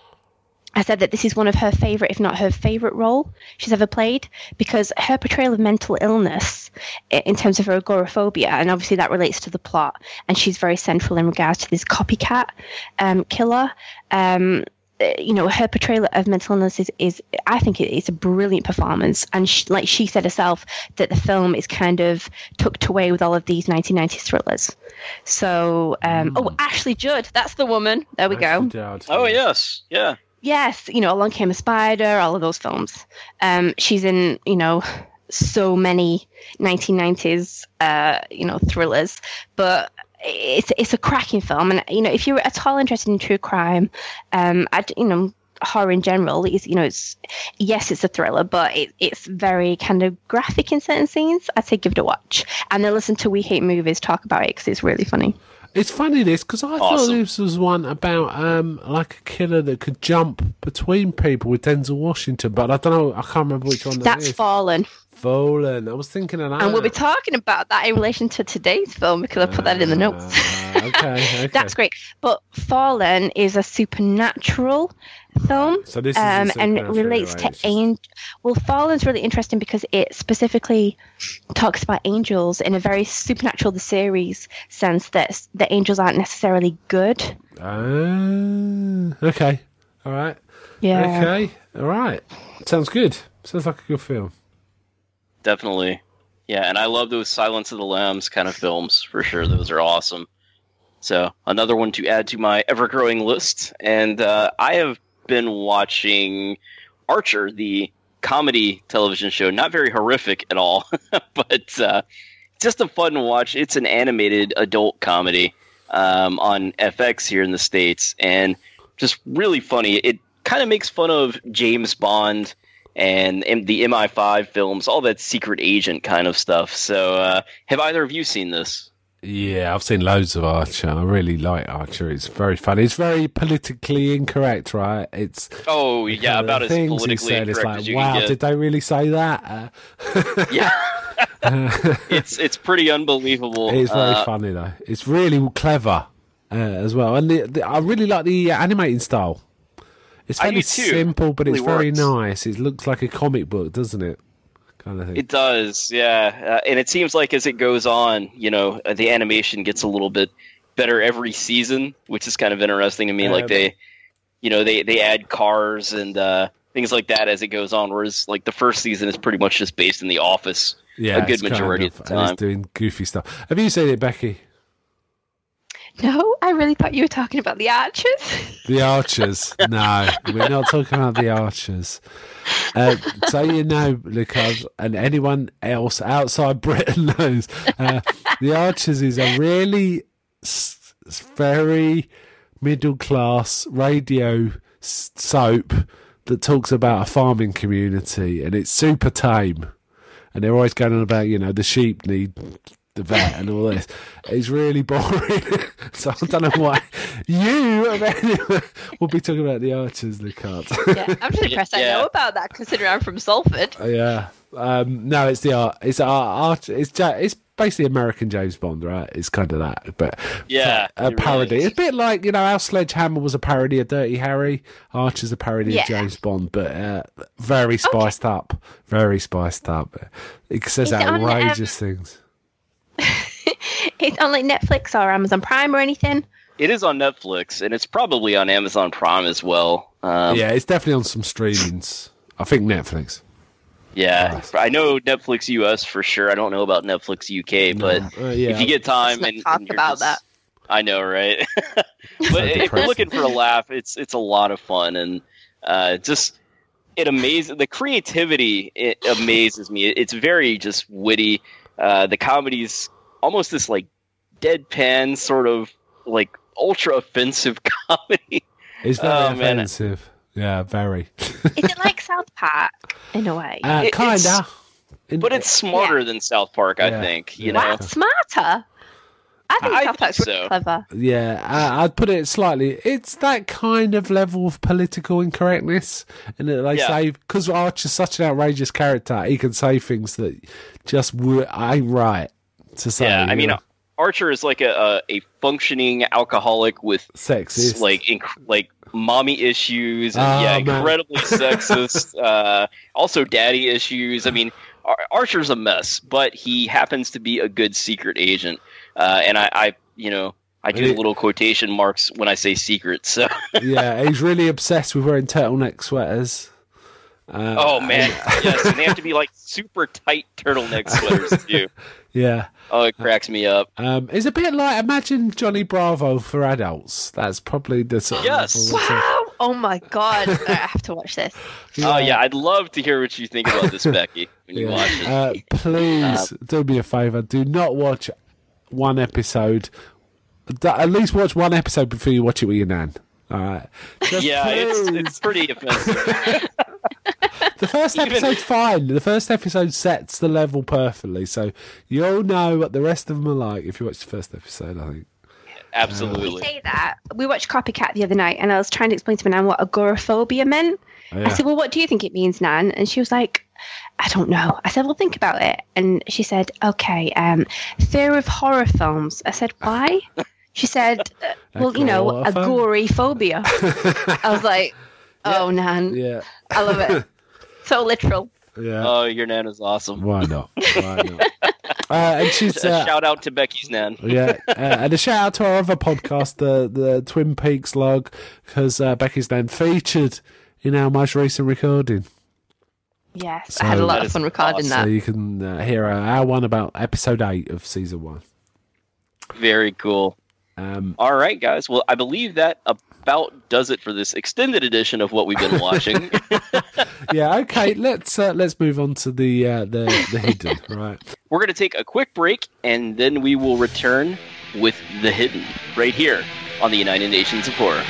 Speaker 2: I said that this is one of her favourite, if not her favourite role she's ever played, because her portrayal of mental illness in terms of her agoraphobia, and obviously that relates to the plot, and she's very central in regards to this copycat um, killer. Um, you know, her portrayal of mental illness is, is I think it's a brilliant performance. And she, like she said herself, that the film is kind of tucked away with all of these nineteen nineties thrillers. So, um, mm. oh, Ashley Judd, that's the woman. There we
Speaker 3: Ashley
Speaker 2: go.
Speaker 3: Judd.
Speaker 1: Oh, yes. Yeah.
Speaker 2: Yes, you know, Along Came a Spider, all of those films. Um, she's in, you know, so many nineteen nineties, uh, you know, thrillers. But it's it's a cracking film, and you know, if you're at all interested in true crime, um, I, you know, horror in general, is, you know, it's yes, it's a thriller, but it, it's very kind of graphic in certain scenes. I'd say give it a watch, and then listen to We Hate Movies talk about it because it's really funny.
Speaker 3: It's funny this, because I awesome. thought this was one about um, like a killer that could jump between people with Denzel Washington, but I don't know, I can't remember which one that
Speaker 2: That's
Speaker 3: is.
Speaker 2: Fallen.
Speaker 3: Fallen. I was thinking of that.
Speaker 2: And we'll be talking about that in relation to today's film because I put that in the notes.
Speaker 3: Uh, okay, okay.
Speaker 2: That's great. But Fallen is a supernatural film,
Speaker 3: so this is
Speaker 2: um, and it relates to angel. Well, Fallen's really interesting because it specifically talks about angels in a very supernatural, the series sense, that the angels aren't necessarily good.
Speaker 3: Uh, okay. All right.
Speaker 2: Yeah.
Speaker 3: Okay. All right. Sounds good. Sounds like a good film.
Speaker 1: Definitely. Yeah, and I love those Silence of the Lambs kind of films, for sure. Those are awesome. So, another one to add to my ever-growing list. And uh, I have been watching Archer, the comedy television show. Not very horrific at all, but uh, just a fun watch. It's an animated adult comedy um, on F X here in the States, and just really funny. It kind of makes fun of James Bond and the M I five films, all that secret agent kind of stuff. So, uh, have either of you seen this?
Speaker 3: Yeah, I've seen loads of Archer. I really like Archer. It's very funny. It's very politically incorrect, right? It's
Speaker 1: oh yeah, about as politically
Speaker 3: said,
Speaker 1: incorrect
Speaker 3: it's like,
Speaker 1: as you
Speaker 3: wow,
Speaker 1: can get.
Speaker 3: Did they really say that? Uh,
Speaker 1: yeah, it's it's pretty unbelievable.
Speaker 3: It's very
Speaker 1: uh,
Speaker 3: funny though. It's really clever uh, as well, and the, the, I really like the uh, animating style. It's very simple, but it it's really very nice. It looks like a comic book, doesn't it? Kind of thing. It
Speaker 1: does, yeah. Uh, and it seems like as it goes on, you know, uh, the animation gets a little bit better every season, which is kind of interesting to me. Yeah, like they, you know, they, they add cars and uh, things like that as it goes on. Whereas like the first season is pretty much just based in the office.
Speaker 3: Yeah,
Speaker 1: a good majority
Speaker 3: kind of,
Speaker 1: of the time.
Speaker 3: It's doing goofy stuff. Have you seen it, Becky?
Speaker 2: No, I really thought you were talking about the Archers.
Speaker 3: The Archers? No, we're not talking about the Archers. Uh, so you know, Lucas, and anyone else outside Britain knows, uh, the Archers is a really s- very middle class radio s- soap that talks about a farming community, and it's super tame. And they're always going on about, you know, the sheep need the vet and all this. It's really boring. So I don't know why you will be talking about the Archers, Lucas.
Speaker 2: Yeah, I'm just impressed yeah. I know about that, considering I'm from Salford.
Speaker 3: Uh, yeah. Um, no, it's the art. It's art. It's it's basically American James Bond, right? It's kind of that, but
Speaker 1: yeah,
Speaker 3: a parody. Really it's a bit like, you know, how Sledgehammer was a parody of Dirty Harry. Archer's a parody yeah. of James Bond, but uh, very spiced okay. up. Very spiced up. It says Is outrageous it on, um, things.
Speaker 2: It's on like Netflix or Amazon Prime or anything.
Speaker 1: It is on Netflix, and it's probably on Amazon Prime as well. Um,
Speaker 3: yeah, it's definitely on some streamings. I think Netflix.
Speaker 1: Yeah, nice. I know Netflix U S for sure. I don't know about Netflix U K, no. but uh, yeah. if you get time and,
Speaker 2: talk
Speaker 1: and
Speaker 2: about
Speaker 1: just,
Speaker 2: that,
Speaker 1: I know, right? But if you're looking for a laugh, it's it's a lot of fun, and uh, just it amazes the creativity. It amazes me. It's very just witty. Uh, the comedy's almost this like deadpan sort of like ultra offensive comedy.
Speaker 3: It's very oh, offensive. Man. Yeah, very.
Speaker 2: Is it like South Park in a way?
Speaker 3: Uh,
Speaker 1: it,
Speaker 3: kinda,
Speaker 1: in, but it's smarter yeah. than South Park. I yeah. think you
Speaker 2: yeah.
Speaker 1: know.
Speaker 2: What? Smarter. I think
Speaker 1: I
Speaker 2: South Park's
Speaker 1: think
Speaker 2: really
Speaker 1: so.
Speaker 2: clever.
Speaker 3: Yeah, uh, I'd put it slightly. It's that kind of level of political incorrectness, and they yeah. say because Archer's such an outrageous character, he can say things that just w- ain't right to say.
Speaker 1: Yeah, I mean.
Speaker 3: Know?
Speaker 1: Archer is like a, a, a functioning alcoholic with
Speaker 3: sexist,
Speaker 1: like inc- like mommy issues, and oh, yeah, man. incredibly sexist. Uh, also, daddy issues. I mean, Ar- Archer's a mess, but he happens to be a good secret agent. Uh, and I, I, you know, I do it, little quotation marks when I say secret. So
Speaker 3: yeah, he's really obsessed with wearing turtleneck sweaters.
Speaker 1: Uh, oh man, yes, and they have to be like super tight turtleneck sweaters too.
Speaker 3: Yeah.
Speaker 1: Oh, it cracks me up.
Speaker 3: Um, it's a bit like, imagine Johnny Bravo for adults. That's probably the sort of
Speaker 1: yes.
Speaker 2: Wow. Oh my god, I have to watch this.
Speaker 1: Yeah. Oh yeah, I'd love to hear what you think about this, Becky, when you yeah. watch it.
Speaker 3: Uh, please uh, do me a favour. Do not watch one episode. At least watch one episode before you watch it with your nan. All right. Just
Speaker 1: yeah, it's, it's pretty offensive.
Speaker 3: The first episode's fine. The first episode sets the level perfectly, so you'll know what the rest of them are like if you watch the first episode, I think.
Speaker 1: Absolutely.
Speaker 2: We say that. We watched Copycat the other night, and I was trying to explain to my nan what agoraphobia meant. Oh, yeah. I said, well, what do you think it means, Nan? And she was like, I don't know. I said, well, think about it. And she said, okay, um, fear of horror films. I said, why? She said, well, you know, a gory phobia. I was like, oh, yeah. Nan.
Speaker 3: Yeah.
Speaker 2: I love it. So literal.
Speaker 3: Yeah.
Speaker 1: Oh, your nan is awesome.
Speaker 3: Why not? Why not? Uh, and she's
Speaker 1: a
Speaker 3: uh,
Speaker 1: shout out to Becky's nan.
Speaker 3: Yeah, uh, and a shout out to our other podcast, the the Twin Peaks log, because uh, Becky's nan featured in our most recent recording.
Speaker 2: Yes, so, I had a lot of fun recording
Speaker 3: awesome.
Speaker 2: that.
Speaker 3: So you can uh, hear our one about episode eight of season one.
Speaker 1: Very cool.
Speaker 3: Um,
Speaker 1: All right, guys. Well, I believe that about does it for this extended edition of what we've been watching.
Speaker 3: Yeah. Okay. Let's uh, let's move on to the uh, the the hidden. Right.
Speaker 1: We're going to take a quick break, and then we will return with the hidden right here on the United Nations of Horror.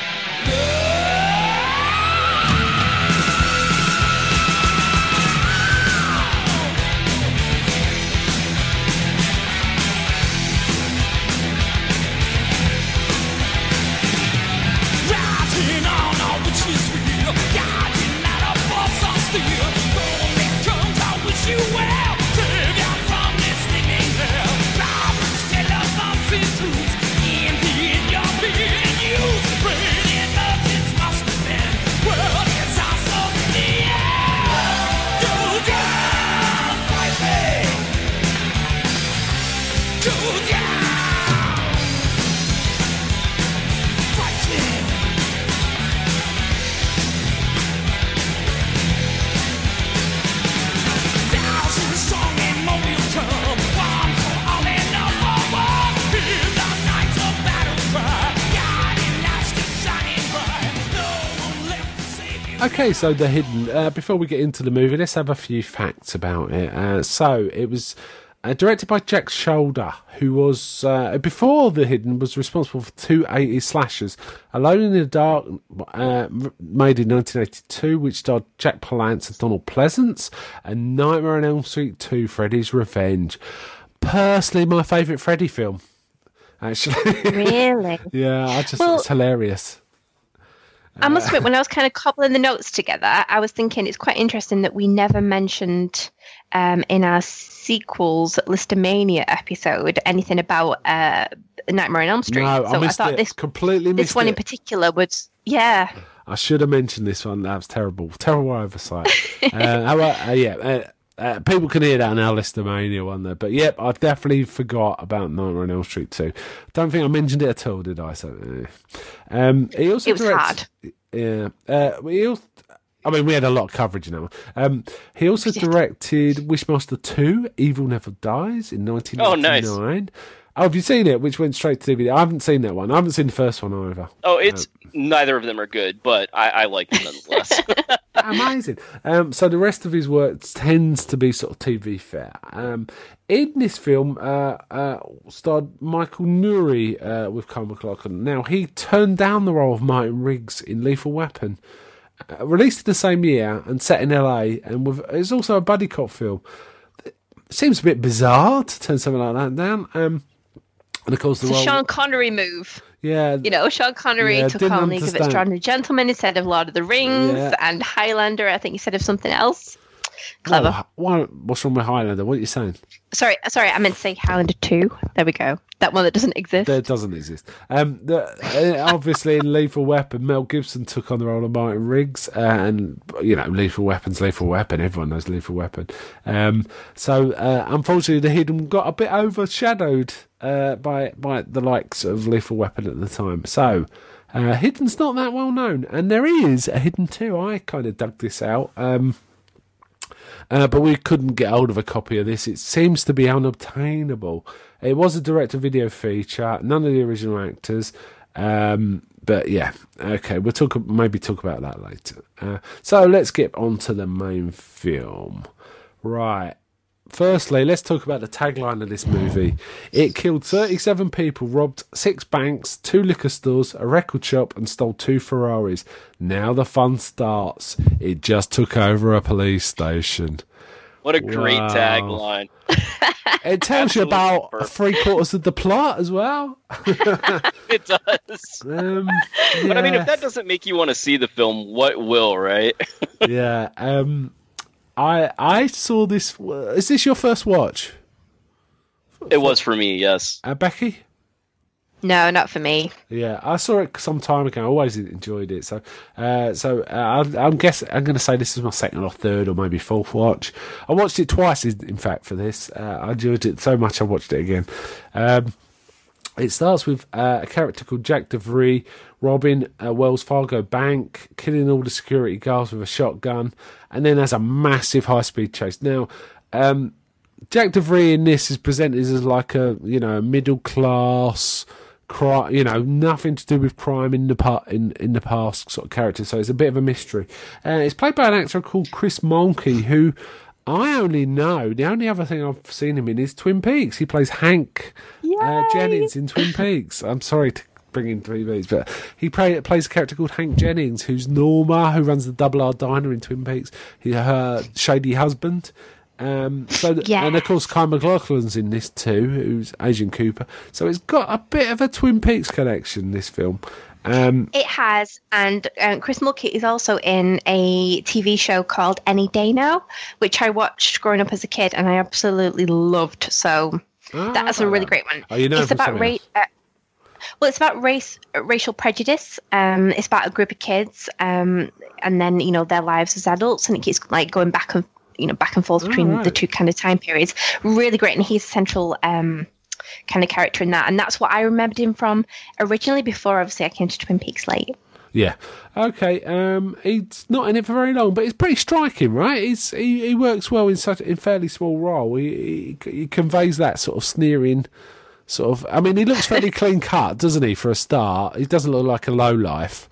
Speaker 3: okay, so The Hidden. Uh, before we get into the movie, let's have a few facts about it. Uh, so it was uh, directed by Jack Sholder, who was, uh, before The Hidden, was responsible for two eighties slashers. Alone in the Dark, uh, made in nineteen eighty-two, which starred Jack Palance and Donald Pleasance, and Nightmare on Elm Street two, Freddy's Revenge. Personally, my favourite Freddy film. Actually,
Speaker 2: really,
Speaker 3: yeah, I just
Speaker 2: well,
Speaker 3: it's hilarious.
Speaker 2: I must admit, when I was kind of cobbling the notes together, I was thinking it's quite interesting that we never mentioned um, in our sequels Listomania episode anything about uh, Nightmare on Elm Street.
Speaker 3: No,
Speaker 2: so
Speaker 3: I, missed
Speaker 2: I thought
Speaker 3: it.
Speaker 2: this
Speaker 3: completely missed
Speaker 2: this one
Speaker 3: it.
Speaker 2: in particular was yeah.
Speaker 3: I should have mentioned this one. That was terrible, terrible oversight. uh, how about, uh, yeah. Uh, Uh, people can hear that on our Listomania one there, but yep, I definitely forgot about Nightmare on Elm Street two. Don't think I mentioned it at all, did I? So, uh, um, he also
Speaker 2: it was
Speaker 3: directs, hard. Yeah, uh, he also, I mean, we had a lot of coverage now. Um, he also directed Wishmaster two, Evil Never Dies in nineteen ninety-nine. Oh, nice. Oh, have you seen it? Which went straight to D V D. I haven't seen that one. I haven't seen the first one either.
Speaker 1: Oh, it's um, neither of them are good, but I, I like them nonetheless.
Speaker 3: Amazing. Um, so the rest of his work tends to be sort of T V fare. Um, in this film, uh, uh, starred Michael Nouri uh, with Kyle MacLachlan. Now, he turned down the role of Martin Riggs in Lethal Weapon, uh, released in the same year and set in L A, and with, it's also a buddy cop film. It seems a bit bizarre to turn something like that down. Um, and of course, the
Speaker 2: it's
Speaker 3: role,
Speaker 2: a Sean Connery move.
Speaker 3: Yeah,
Speaker 2: you know, Sean Connery
Speaker 3: yeah,
Speaker 2: took on League of Extraordinary Gentlemen instead of Lord of the Rings, yeah. and Highlander, I think he said of something else. Clever.
Speaker 3: Oh, what, what's wrong with Highlander? What are you saying?
Speaker 2: Sorry, sorry, I meant to say Highlander two. There we go. That one that doesn't exist.
Speaker 3: That doesn't exist. Um, the, uh, obviously, in Lethal Weapon, Mel Gibson took on the role of Martin Riggs, uh, and you know, Lethal Weapon's Lethal Weapon. Everyone knows Lethal Weapon. Um, so, uh, unfortunately, The Hidden got a bit overshadowed uh, by by the likes of Lethal Weapon at the time. So, uh, Hidden's not that well known, and there is a Hidden two. I kind of dug this out. Um, Uh, but we couldn't get hold of a copy of this. It seems to be unobtainable. It was a direct-to-video feature. None of the original actors. Um, but yeah, okay, we'll talk. Maybe talk about that later. Uh, so let's get on to the main film. Right. Firstly, let's talk about the tagline of this movie. It killed thirty-seven people, robbed six banks, two liquor stores, a record shop, and stole two Ferraris. Now the fun starts. It just took over a police station.
Speaker 1: What a great wow. tagline.
Speaker 3: It tells you about perfect. three quarters of the plot as well.
Speaker 1: It does. Um, yeah. But I mean, if that doesn't make you want to see the film, what will, right?
Speaker 3: yeah. Um... I I saw this. Is this your first watch?
Speaker 1: It was for me, yes.
Speaker 3: Uh, Becky?
Speaker 2: No, not for me.
Speaker 3: Yeah, I saw it some time ago. I always enjoyed it. So, uh, so uh, I, I'm guessing I'm going to say this is my second or third or maybe fourth watch. I watched it twice, in fact, for this. Uh, I enjoyed it so much I watched it again. Um, It starts with uh, a character called Jack DeVry robbing a Wells Fargo bank, killing all the security guards with a shotgun, and then has a massive high-speed chase. Now, um, Jack DeVry in this is presented as like a you know middle-class, cri- you know nothing to do with crime in the pa- in in the past sort of character. So it's a bit of a mystery. Uh, it's played by an actor called Chris Mulkey, who I only know, the only other thing I've seen him in is Twin Peaks. He plays Hank uh, Jennings in Twin Peaks. I'm sorry to bring in Twin Peaks, but he play, plays a character called Hank Jennings, who's Norma, who runs the Double R Diner in Twin Peaks. He's her shady husband. Um, so, yeah. And of course, Kyle MacLachlan's in this too, who's Agent Cooper. So it's got a bit of a Twin Peaks connection, this film. Um,
Speaker 2: it has, and um, Chris Mulkey is also in a T V show called Any Day Now, which I watched growing up as a kid, and I absolutely loved. So ah, that's a really great one.
Speaker 3: Oh, you know
Speaker 2: it's about race. Uh, well, it's about race, uh, racial prejudice. Um, it's about a group of kids, um, and then you know their lives as adults, and it keeps like going back and you know back and forth between oh, right. the two kind of time periods. Really great, and he's a central. Um, kind of character in that, and that's what I remembered him from originally before obviously I came to Twin Peaks late.
Speaker 3: Yeah. Okay. Um, he's not in it for very long, but it's pretty striking, right? He's, he he works well in such in fairly small role. He, he he conveys that sort of sneering sort of. I mean, he looks fairly clean cut, doesn't he? For a start, he doesn't look like a lowlife,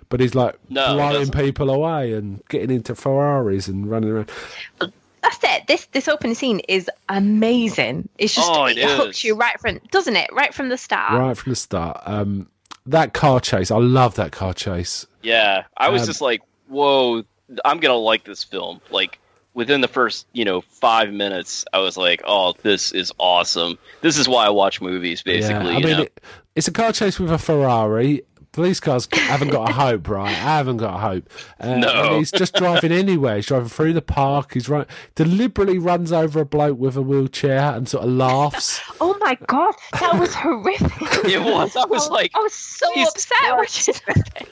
Speaker 3: but he's like
Speaker 1: no,
Speaker 3: blowing people away and getting into Ferraris and running around.
Speaker 2: That's it. This this opening scene is amazing. It's just
Speaker 1: oh, it,
Speaker 2: it hooks you right from, doesn't it? Right from the start.
Speaker 3: Right from the start. Um, that car chase, I love that car chase.
Speaker 1: Yeah, I was
Speaker 3: um,
Speaker 1: just like, whoa, I'm gonna like this film. Like within the first, you know, five minutes, I was like, oh, this is awesome. This is why I watch movies, basically.
Speaker 3: Yeah, I
Speaker 1: you
Speaker 3: mean,
Speaker 1: know?
Speaker 3: it, it's a car chase with a Ferrari. Police cars haven't got a hope, right? I haven't got a hope. Uh,
Speaker 1: No.
Speaker 3: And he's just driving anywhere. He's driving through the park. He's right, deliberately runs over a bloke with a wheelchair and sort of laughs.
Speaker 2: Oh my god, that was horrific.
Speaker 1: It was. I was like,
Speaker 2: I was so
Speaker 1: Jesus
Speaker 2: upset.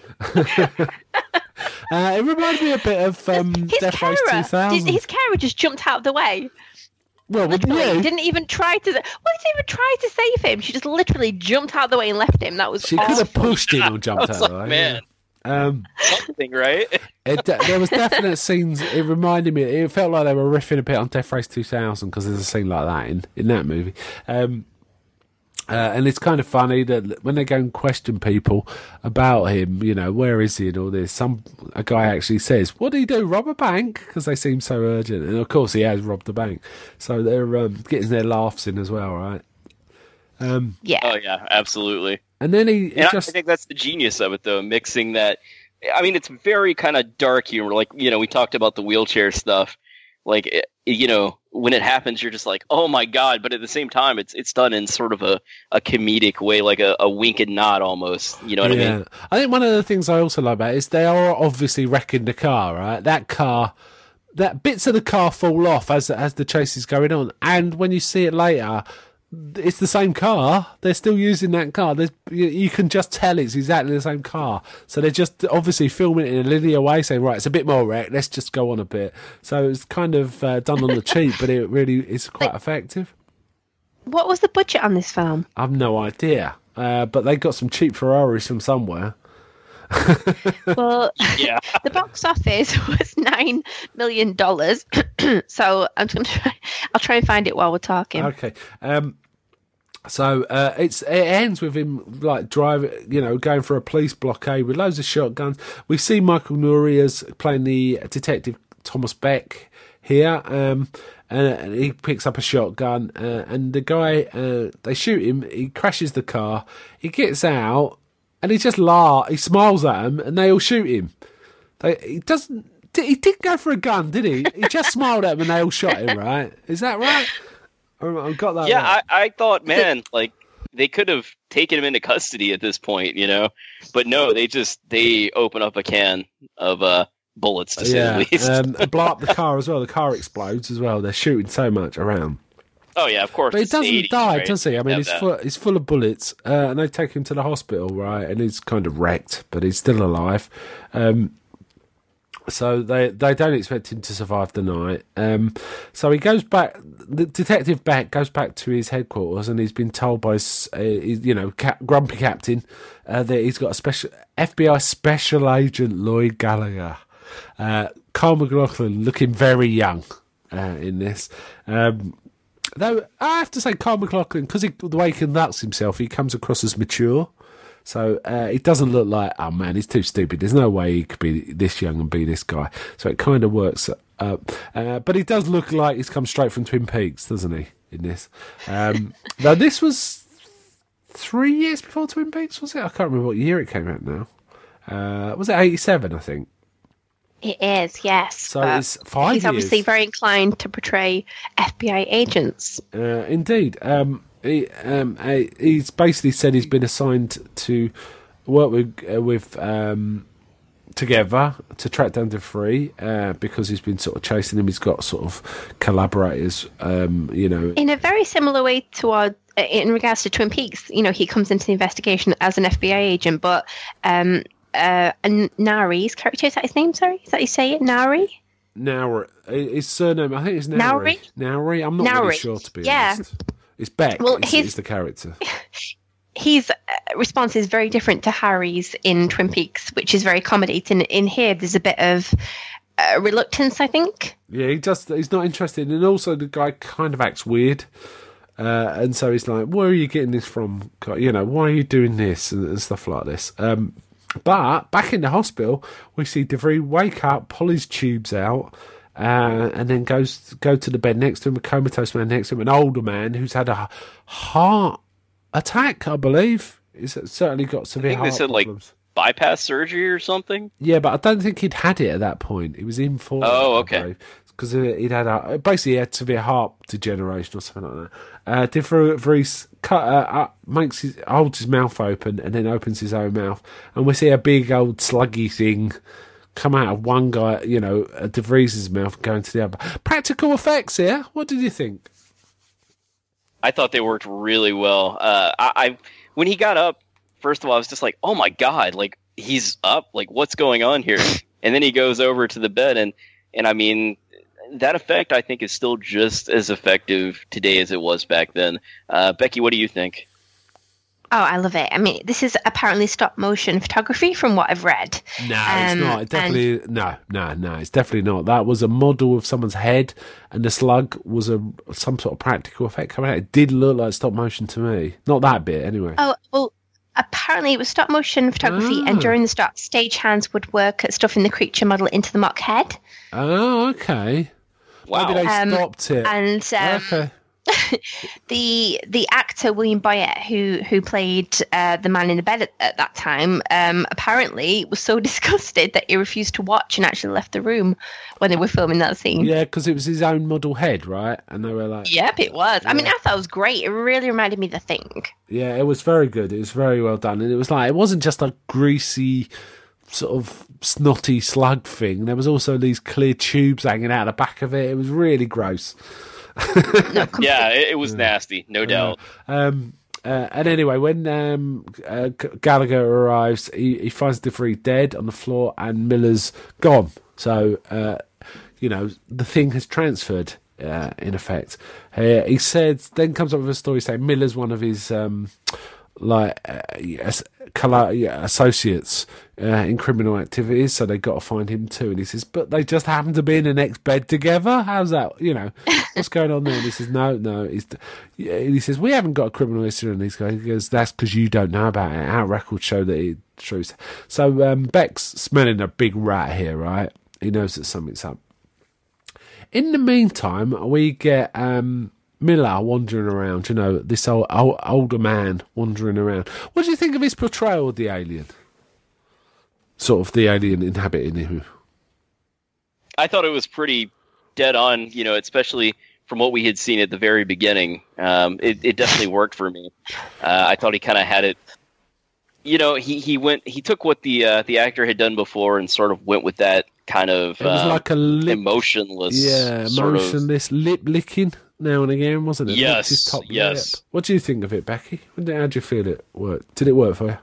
Speaker 3: uh, it reminded me a bit of um,
Speaker 2: his
Speaker 3: Death Race two
Speaker 2: carer,
Speaker 3: thousand.
Speaker 2: did, his carer just jumped out of the way.
Speaker 3: Well,
Speaker 2: Literally,
Speaker 3: yeah,
Speaker 2: didn't even try to. Well, didn't even try to save him. She just literally jumped out of the way and left him. That was.
Speaker 3: she
Speaker 2: awful.
Speaker 3: could have pushed him or jumped
Speaker 1: I was
Speaker 3: out of the
Speaker 1: like,
Speaker 3: way.
Speaker 1: man,
Speaker 3: yeah. Um,
Speaker 1: something, right?
Speaker 3: It, there was definite scenes. It reminded me. It felt like they were riffing a bit on Death Race two thousand because there's a scene like that in, in that movie. Um, uh, and it's kind of funny that when they go and question people about him, you know, where is he and all this, some a guy actually says, "What did he do? Rob a bank?" Because they seem so urgent, and of course he has robbed the bank. So they're um, getting their laughs in as well, right? Um,
Speaker 2: yeah.
Speaker 1: Oh yeah, absolutely.
Speaker 3: And then he, he
Speaker 1: And
Speaker 3: just
Speaker 1: I think that's the genius of it, though, mixing that. I mean, it's very kind of dark humor. Like, you know, we talked about the wheelchair stuff. Like, it, you know, when it happens, you're just like, oh my god! But at the same time, it's it's done in sort of a, a comedic way, like a, a wink and nod almost. You know what
Speaker 3: yeah.
Speaker 1: I mean?
Speaker 3: I think one of the things I also like about it is they are obviously wrecking the car, right? That car, that bits of the car fall off as as the chase is going on, and when you see it later, it's the same car. They're still using that car. There's, you, you can just tell it's exactly the same car. So they're just obviously filming it in a linear way, saying, right, it's a bit more wrecked, let's just go on a bit. So it's kind of uh, done on the cheap, but it really is quite effective.
Speaker 2: What was the budget on this film?
Speaker 3: I've no idea. Uh, but they got some cheap Ferraris from somewhere.
Speaker 2: Well,
Speaker 1: Yeah.
Speaker 2: the box office was nine million dollars. So I'm just gonna try. I'll try and find it while we're talking.
Speaker 3: Okay. Um, so uh, it's it ends with him like driving, you know, going for a police blockade with loads of shotguns. We see Michael Nouri as playing the detective Thomas Beck here, um, and he picks up a shotgun, uh, and the guy uh, they shoot him. He crashes the car. He gets out, and he just laugh. He smiles at them, and they all shoot him. They, he doesn't. He didn't go for a gun, did he? He just smiled at them, and they all shot him. Right? Is that right? I've got that.
Speaker 1: Yeah,
Speaker 3: right.
Speaker 1: I, I thought, man, like they could have taken him into custody at this point, you know, but no, they just they open up a can of uh, bullets to say
Speaker 3: yeah,
Speaker 1: the least.
Speaker 3: um, and blow up the car as well. The car explodes as well. They're shooting so much around.
Speaker 1: Oh yeah, of course.
Speaker 3: But he
Speaker 1: it's the
Speaker 3: doesn't
Speaker 1: eighties,
Speaker 3: die,
Speaker 1: right?
Speaker 3: does he? I mean,
Speaker 1: Have
Speaker 3: he's
Speaker 1: that.
Speaker 3: full, he's full of bullets, uh, and they take him to the hospital, right? And he's kind of wrecked, but he's still alive. Um, so they they don't expect him to survive the night. Um, so he goes back. The detective Beck goes back to his headquarters, and he's been told by, uh, you know, Cap, Grumpy Captain, uh, that he's got a special F B I special agent Lloyd Gallagher, uh, Carl McLaughlin, looking very young uh, in this. Um, Though I have to say, Carl McLaughlin, because the way he conducts himself, he comes across as mature. So uh, it doesn't look like, oh man, he's too stupid. There's no way he could be this young and be this guy. So it kind of works. Uh, uh, but he does look like he's come straight from Twin Peaks, doesn't he, in this? Um, now, this was three years before Twin Peaks, was it? I can't remember what year it came out now. Uh, was it eighty-seven, I think?
Speaker 2: It is, yes.
Speaker 3: So it's five
Speaker 2: He's
Speaker 3: years.
Speaker 2: obviously very inclined to portray F B I agents.
Speaker 3: Uh, indeed. Um, he, um, uh, he's basically said he's been assigned to work with uh, with um, together to track down Defree uh, because he's been sort of chasing him. He's got sort of collaborators, um, you know.
Speaker 2: In a very similar way to our, in regards to Twin Peaks, you know, he comes into the investigation as an F B I agent, but um, uh, and Nari's character, is that his name? Sorry, is that you say it? Nari?
Speaker 3: Nowry. His surname, I think it's Nowry. Nowry? I'm not
Speaker 2: Nowry.
Speaker 3: really sure, to be
Speaker 2: Yeah.
Speaker 3: honest. It's Beck,
Speaker 2: Well,
Speaker 3: is,
Speaker 2: his-
Speaker 3: is the character.
Speaker 2: His uh, response is very different to Harry's in Twin Peaks, which is very accommodating. In here, there's a bit of uh, reluctance, I think.
Speaker 3: Yeah, he just he's not interested, and also the guy kind of acts weird, uh, and so he's like, "Where are you getting this from? You know, why are you doing this and, and stuff like this?" Um, But back in the hospital, we see DeVries wake up, pull his tubes out, uh, and then goes go to the bed next to him, a comatose man next to him, an older man who's had a heart attack, I believe. He's certainly got severe
Speaker 1: I think
Speaker 3: heart
Speaker 1: they said,
Speaker 3: problems.
Speaker 1: Like, bypass surgery or something?
Speaker 3: Yeah, but I don't think he'd had it at that point. He was in for
Speaker 1: Oh,
Speaker 3: it,
Speaker 1: okay.
Speaker 3: Because he'd had a, basically he had severe heart degeneration or something like that. Uh, DeVries cut, uh, uh, makes his, holds his mouth open and then opens his own mouth, and we see a big old sluggy thing come out of one guy, you know, uh, DeVries' mouth, going to the other. Practical effects here. What did you think?
Speaker 1: I thought they worked really well. Uh, I, I when he got up, first of all, I was just like, "Oh my god!" Like, he's up. Like, what's going on here? And then he goes over to the bed, and and I mean, that effect I think is still just as effective today as it was back then. Uh, Becky, what do you think?
Speaker 2: Oh, I love it. I mean, this is apparently stop motion photography from what I've read.
Speaker 3: No,
Speaker 2: um,
Speaker 3: it's not. It definitely and... no, no, no. It's definitely not. That was a model of someone's head, and the slug was a some sort of practical effect coming out. It did look like stop motion to me. Not that bit, anyway.
Speaker 2: Oh well, apparently it was stop motion photography, oh. and during the start, stagehands would work at stuffing the creature model into the mock head.
Speaker 3: Oh, okay.
Speaker 1: Wow.
Speaker 3: Maybe they
Speaker 2: um,
Speaker 3: stopped it.
Speaker 2: And um,
Speaker 3: okay.
Speaker 2: the the actor William Boyett, who who played uh, the man in the bed at, at that time, um, apparently was so disgusted that he refused to watch and actually left the room when they were filming that scene.
Speaker 3: Yeah, because it was his own model head, right? And they were like,
Speaker 2: "Yep, it was."
Speaker 3: Yeah.
Speaker 2: I mean, I thought it was great. It really reminded me of The Thing.
Speaker 3: Yeah, it was very good. It was very well done, and it was like it wasn't just a greasy, sort of snotty slug thing. There was also these clear tubes hanging out the back of it. It was really gross.
Speaker 2: No,
Speaker 1: yeah, it, it was nasty, no doubt.
Speaker 3: Uh, um, uh, and anyway, when um, uh, Gallagher arrives, he, he finds DeVries dead on the floor, and Miller's gone. So, uh, you know, the thing has transferred, uh, in effect. Uh, he said, then comes up with a story saying Miller's one of his um, like uh, yes, associates uh, in criminal activities, so they got to find him too. And he says, but they just happen to be in the next bed together. How's that? You know, what's going on there? And he says, no, no. He's, he says, we haven't got a criminal history on these guys. He goes, that's because you don't know about it. Our records show that it's true. So um, Beck's smelling a big rat here, right? He knows that something's up. In the meantime, we get um, Miller wandering around, you know, this old, old, older man wandering around. What do you think of his portrayal of the alien? Sort of the alien inhabiting him.
Speaker 1: I thought it was pretty dead on, you know, especially from what we had seen at the very beginning. Um, it, it definitely worked for me. Uh, I thought he kind of had it, you know, he, he went, he took what the uh, the actor had done before and sort of went with that kind of
Speaker 3: it was
Speaker 1: uh,
Speaker 3: like a lip,
Speaker 1: emotionless,
Speaker 3: yeah, emotionless
Speaker 1: sort of,
Speaker 3: lip licking now and again, wasn't it?
Speaker 1: Yes,
Speaker 3: his top
Speaker 1: yes.
Speaker 3: Lip. What do you think of it, Becky? How did you feel it worked? Did it work for you?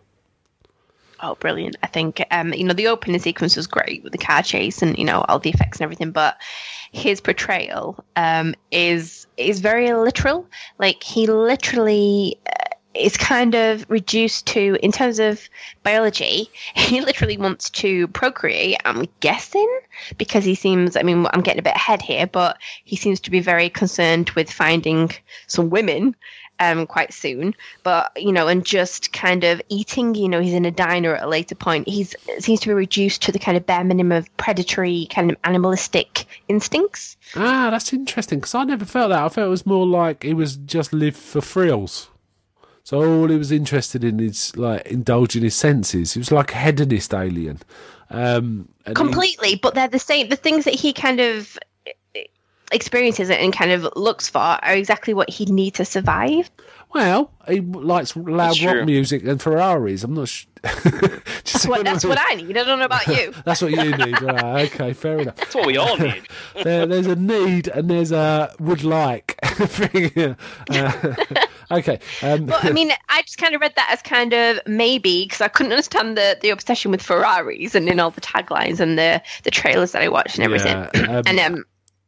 Speaker 2: Oh, brilliant. I think, um, you know, the opening sequence was great with the car chase and, you know, all the effects and everything, but his portrayal um, is is very literal. Like, he literally uh, is kind of reduced to, in terms of biology, he literally wants to procreate, I'm guessing, because he seems, I mean, I'm getting a bit ahead here, but he seems to be very concerned with finding some women Um, quite soon, but you know, and just kind of eating. You know, he's in a diner at a later point. He's seems to be reduced to the kind of bare minimum of predatory, kind of animalistic instincts.
Speaker 3: Ah, that's interesting because I never felt that. I felt it was more like he was just lived for thrills. So all he was interested in is like indulging his senses. He was like a hedonist alien. Um,
Speaker 2: Completely, he... but they're the same. The things that he kind of experiences and kind of looks for are exactly what he'd need to survive.
Speaker 3: Well, he likes loud rock music and Ferraris. I'm not sure.
Speaker 2: that's what, that's what I need. I don't know about you.
Speaker 3: That's what you need. Right, okay, fair enough.
Speaker 1: That's what we all need.
Speaker 3: there, there's a need and there's a would like thing. Uh, okay. Um,
Speaker 2: well, I mean, I just kind of read that as kind of maybe because I couldn't understand the, the obsession with Ferraris and in all the taglines and the, the trailers that I watched and everything. Yeah, um, and um,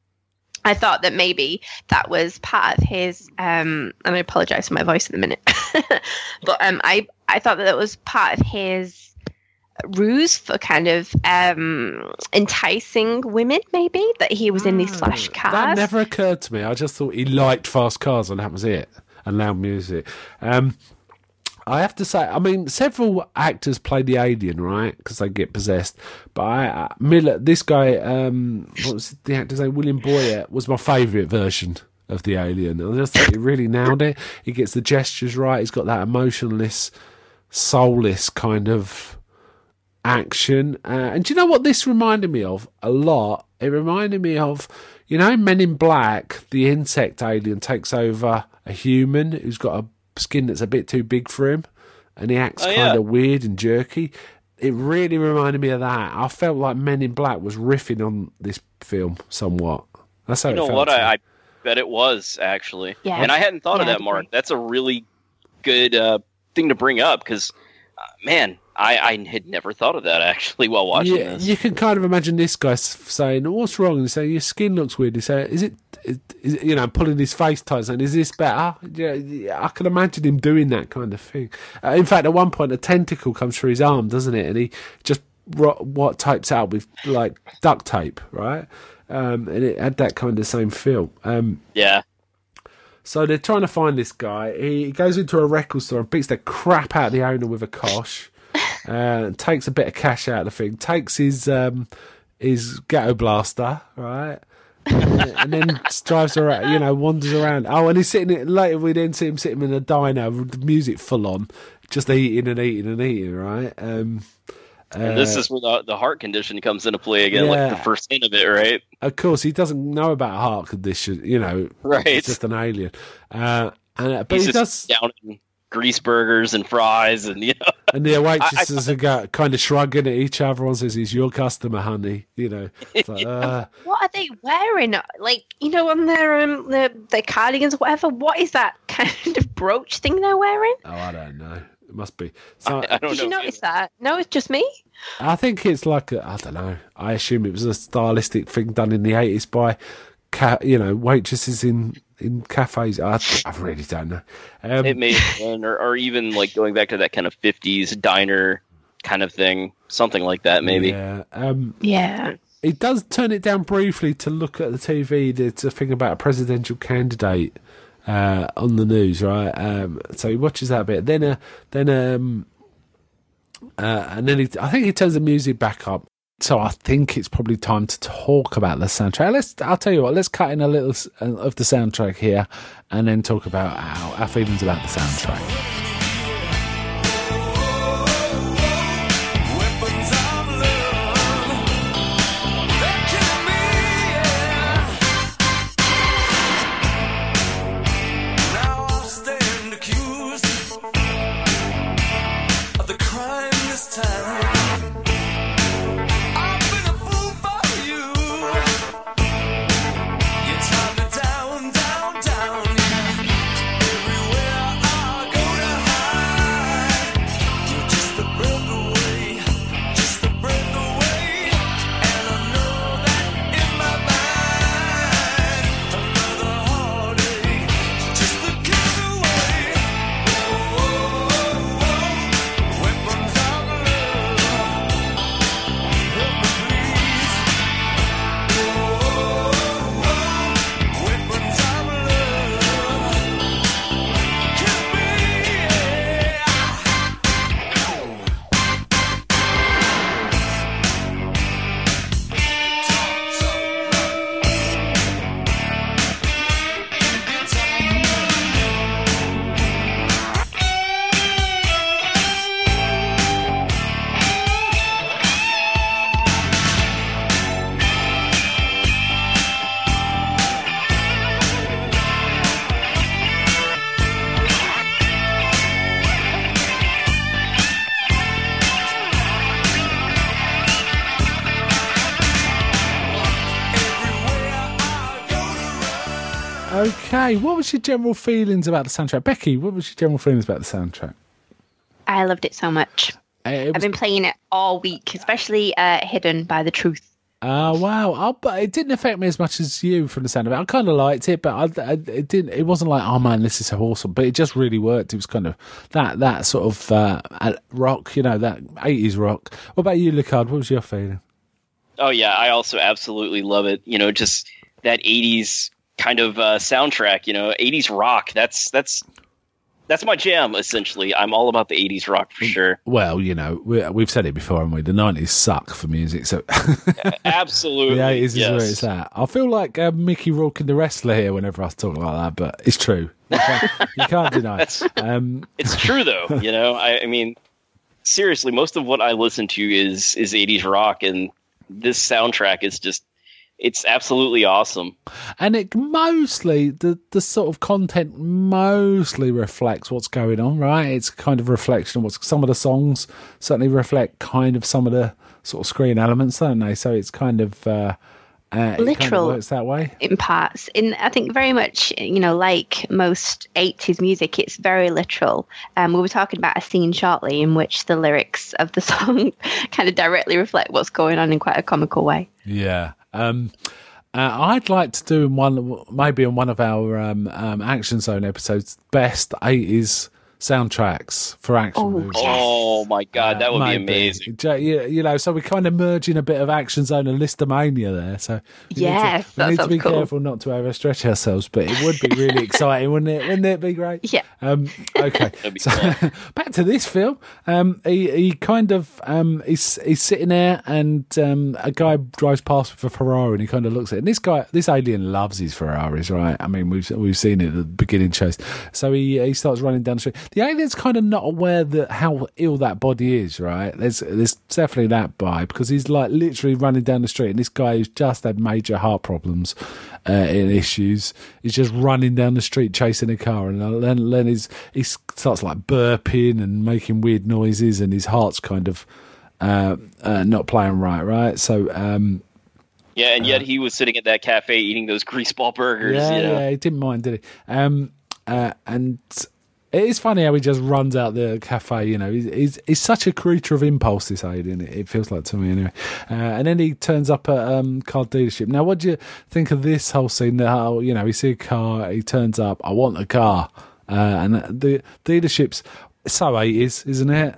Speaker 2: I thought that maybe that was part of his, um, and I apologise for my voice in a minute, but um, I, I thought that that was part of his ruse for kind of um, enticing women, maybe, that he was in these flash cars.
Speaker 3: That never occurred to me. I just thought he liked fast cars and that was it, and loud music. Um, I have to say, I mean, several actors play the alien, right? Because they get possessed. But I, uh, Miller, this guy, um, what was the actor's name? William Boyer was my favourite version of the alien. I just think he really nailed it. He gets the gestures right. He's got that emotionless, soulless kind of action. Uh, and do you know what this reminded me of a lot? It reminded me of, you know, Men in Black, the insect alien takes over a human who's got a skin that's a bit too big for him, and he acts oh, kind yeah. of weird and jerky. It really reminded me of that. I felt like Men in Black was riffing on this film somewhat. That's how
Speaker 1: you
Speaker 3: it
Speaker 1: know
Speaker 3: felt
Speaker 1: what I, I bet it was actually,
Speaker 2: yeah.
Speaker 1: and I hadn't thought
Speaker 2: yeah,
Speaker 1: of that, Mark. That's a really good uh, thing to bring up because, uh, man, I, I had never thought of that actually while watching
Speaker 3: yeah,
Speaker 1: this.
Speaker 3: You can kind of imagine this guy saying, "What's wrong?" And saying, "Your skin looks weird." He say, "Is it?" Is, you know, pulling his face tight, saying, "Is this better?" Yeah, I can imagine him doing that kind of thing. Uh, in fact, at one point, a tentacle comes through his arm, doesn't it? And he just what types out with like duct tape, right? Um, and it had that kind of same feel. Um,
Speaker 1: yeah.
Speaker 3: So they're trying to find this guy. He goes into a record store and beats the crap out of the owner with a kosh. Uh, takes a bit of cash out of the thing. Takes his um, his ghetto blaster, right? and then drives around, you know, wanders around. Oh, and he's sitting later. We then see him sitting in a diner with the music full on, just eating and eating and eating. Right. Um,
Speaker 1: and this uh, is where the, the heart condition comes into play again, yeah. like the first hint of it, right?
Speaker 3: Of course, he doesn't know about a heart condition. You know,
Speaker 1: right?
Speaker 3: It's just an alien. Uh, and, but
Speaker 1: he's
Speaker 3: he
Speaker 1: just
Speaker 3: does
Speaker 1: down in grease burgers and fries, and you know.
Speaker 3: And the waitresses I, I, are kind of shrugging at each other. One says, "He's your customer, honey." You know. It's like, uh,
Speaker 2: what are they wearing? Like, you know, on their um, their, their cardigans or whatever. What is that kind of brooch thing they're wearing?
Speaker 3: Oh, I don't know. It must be. So,
Speaker 1: I, I don't
Speaker 2: did
Speaker 1: know
Speaker 2: you notice that? No, it's just me.
Speaker 3: I think it's like a, I don't know. I assume it was a stylistic thing done in the eighties by, ca- you know, waitresses in. in cafes. I, I really don't know. Um,
Speaker 1: it may have been, or, or even like going back to that kind of fifties diner kind of thing, something like that, maybe.
Speaker 3: Yeah. Um,
Speaker 2: yeah.
Speaker 3: It does turn it down briefly to look at the T V. There's a thing about a presidential candidate uh, on the news, right? Um, so he watches that bit. Then, uh, then, um, uh, and then he, I think he turns the music back up. So I think it's probably time to talk about the soundtrack. Let's, I'll tell you what, let's cut in a little of the soundtrack here and then talk about our, our feelings about the soundtrack. Okay, what was your general feelings about the soundtrack? Becky, what was your general feelings about the soundtrack?
Speaker 2: I loved it so much.
Speaker 3: Uh, it was...
Speaker 2: I've been playing it all week, especially uh, Hidden by the Truth.
Speaker 3: Oh, wow. Oh, but it didn't affect me as much as you from the sound of it. I kind of liked it, but I, I, it didn't. It wasn't like, oh man, this is so awesome. But it just really worked. It was kind of that that sort of uh, rock, you know, that eighties rock. What about you, Lucard? What was your feeling?
Speaker 1: Oh, yeah, I also absolutely love it. You know, just that eighties kind of uh, soundtrack, you know, eighties rock. That's that's that's my jam. Essentially, I'm all about the eighties rock for sure.
Speaker 3: Well, you know, we, we've said it before, haven't we? The nineties suck for music, so
Speaker 1: absolutely,
Speaker 3: the eighties
Speaker 1: yes.
Speaker 3: is where it's at. I feel like uh, Mickey Rourke and the Wrestler here whenever I talk like that, but it's true. You can't, you can't deny it. Um,
Speaker 1: it's true, though. You know, I, I mean, seriously, most of what I listen to is is eighties rock, and this soundtrack is just. It's absolutely awesome.
Speaker 3: And it mostly, the, the sort of content mostly reflects what's going on, right? It's kind of a reflection of what's, some of the songs certainly reflect kind of some of the sort of screen elements, don't they? So it's kind of, uh, uh,
Speaker 2: literal
Speaker 3: it kind of works that way.
Speaker 2: In parts. In, I think very much, you know, like most eighties music, it's very literal. Um, we were talking about a scene shortly in which the lyrics of the song kind of directly reflect what's going on in quite a comical way.
Speaker 3: Yeah. Um, uh, I'd like to do in one, maybe in one of our um, um, Action Zone episodes, best eighties soundtracks for action
Speaker 2: oh,
Speaker 3: movies.
Speaker 2: Yes.
Speaker 1: Oh my god, that would uh, be amazing.
Speaker 3: You, you know, so we're kind of merging a bit of Action Zone and Listomania there. So we
Speaker 2: yes,
Speaker 3: need to, we need to be
Speaker 2: cool.
Speaker 3: careful not to overstretch ourselves, but it would be really exciting, wouldn't it? Wouldn't it be great?
Speaker 2: Yeah.
Speaker 3: Um, okay. So back to this film. Um, he, he kind of um, he's he's sitting there, and um, a guy drives past with a Ferrari, and he kind of looks at it. And this guy, this alien, loves his Ferraris, right? I mean, we've we've seen it at the beginning chase. So he he starts running down the street. The alien's kind of not aware that how ill that body is, right? There's there's definitely that vibe, because he's like literally running down the street, and this guy who's just had major heart problems uh, and issues is just running down the street chasing a car, and then then he's, he starts like burping and making weird noises, and his heart's kind of uh, uh, not playing right, right? So. Um,
Speaker 1: yeah, and yet uh, he was sitting at that cafe eating those greaseball burgers.
Speaker 3: Yeah,
Speaker 1: you know?
Speaker 3: yeah, he didn't mind, did he? Um, uh, and it is funny how he just runs out the cafe. You know, he's he's, he's such a creature of impulse, this alien. It, it feels like to me, anyway. Uh, and then he turns up at um, car dealership. Now, what do you think of this whole scene? How, you know, he sees a car, he turns up. I want a car, uh, and the dealership's so eighties, isn't it?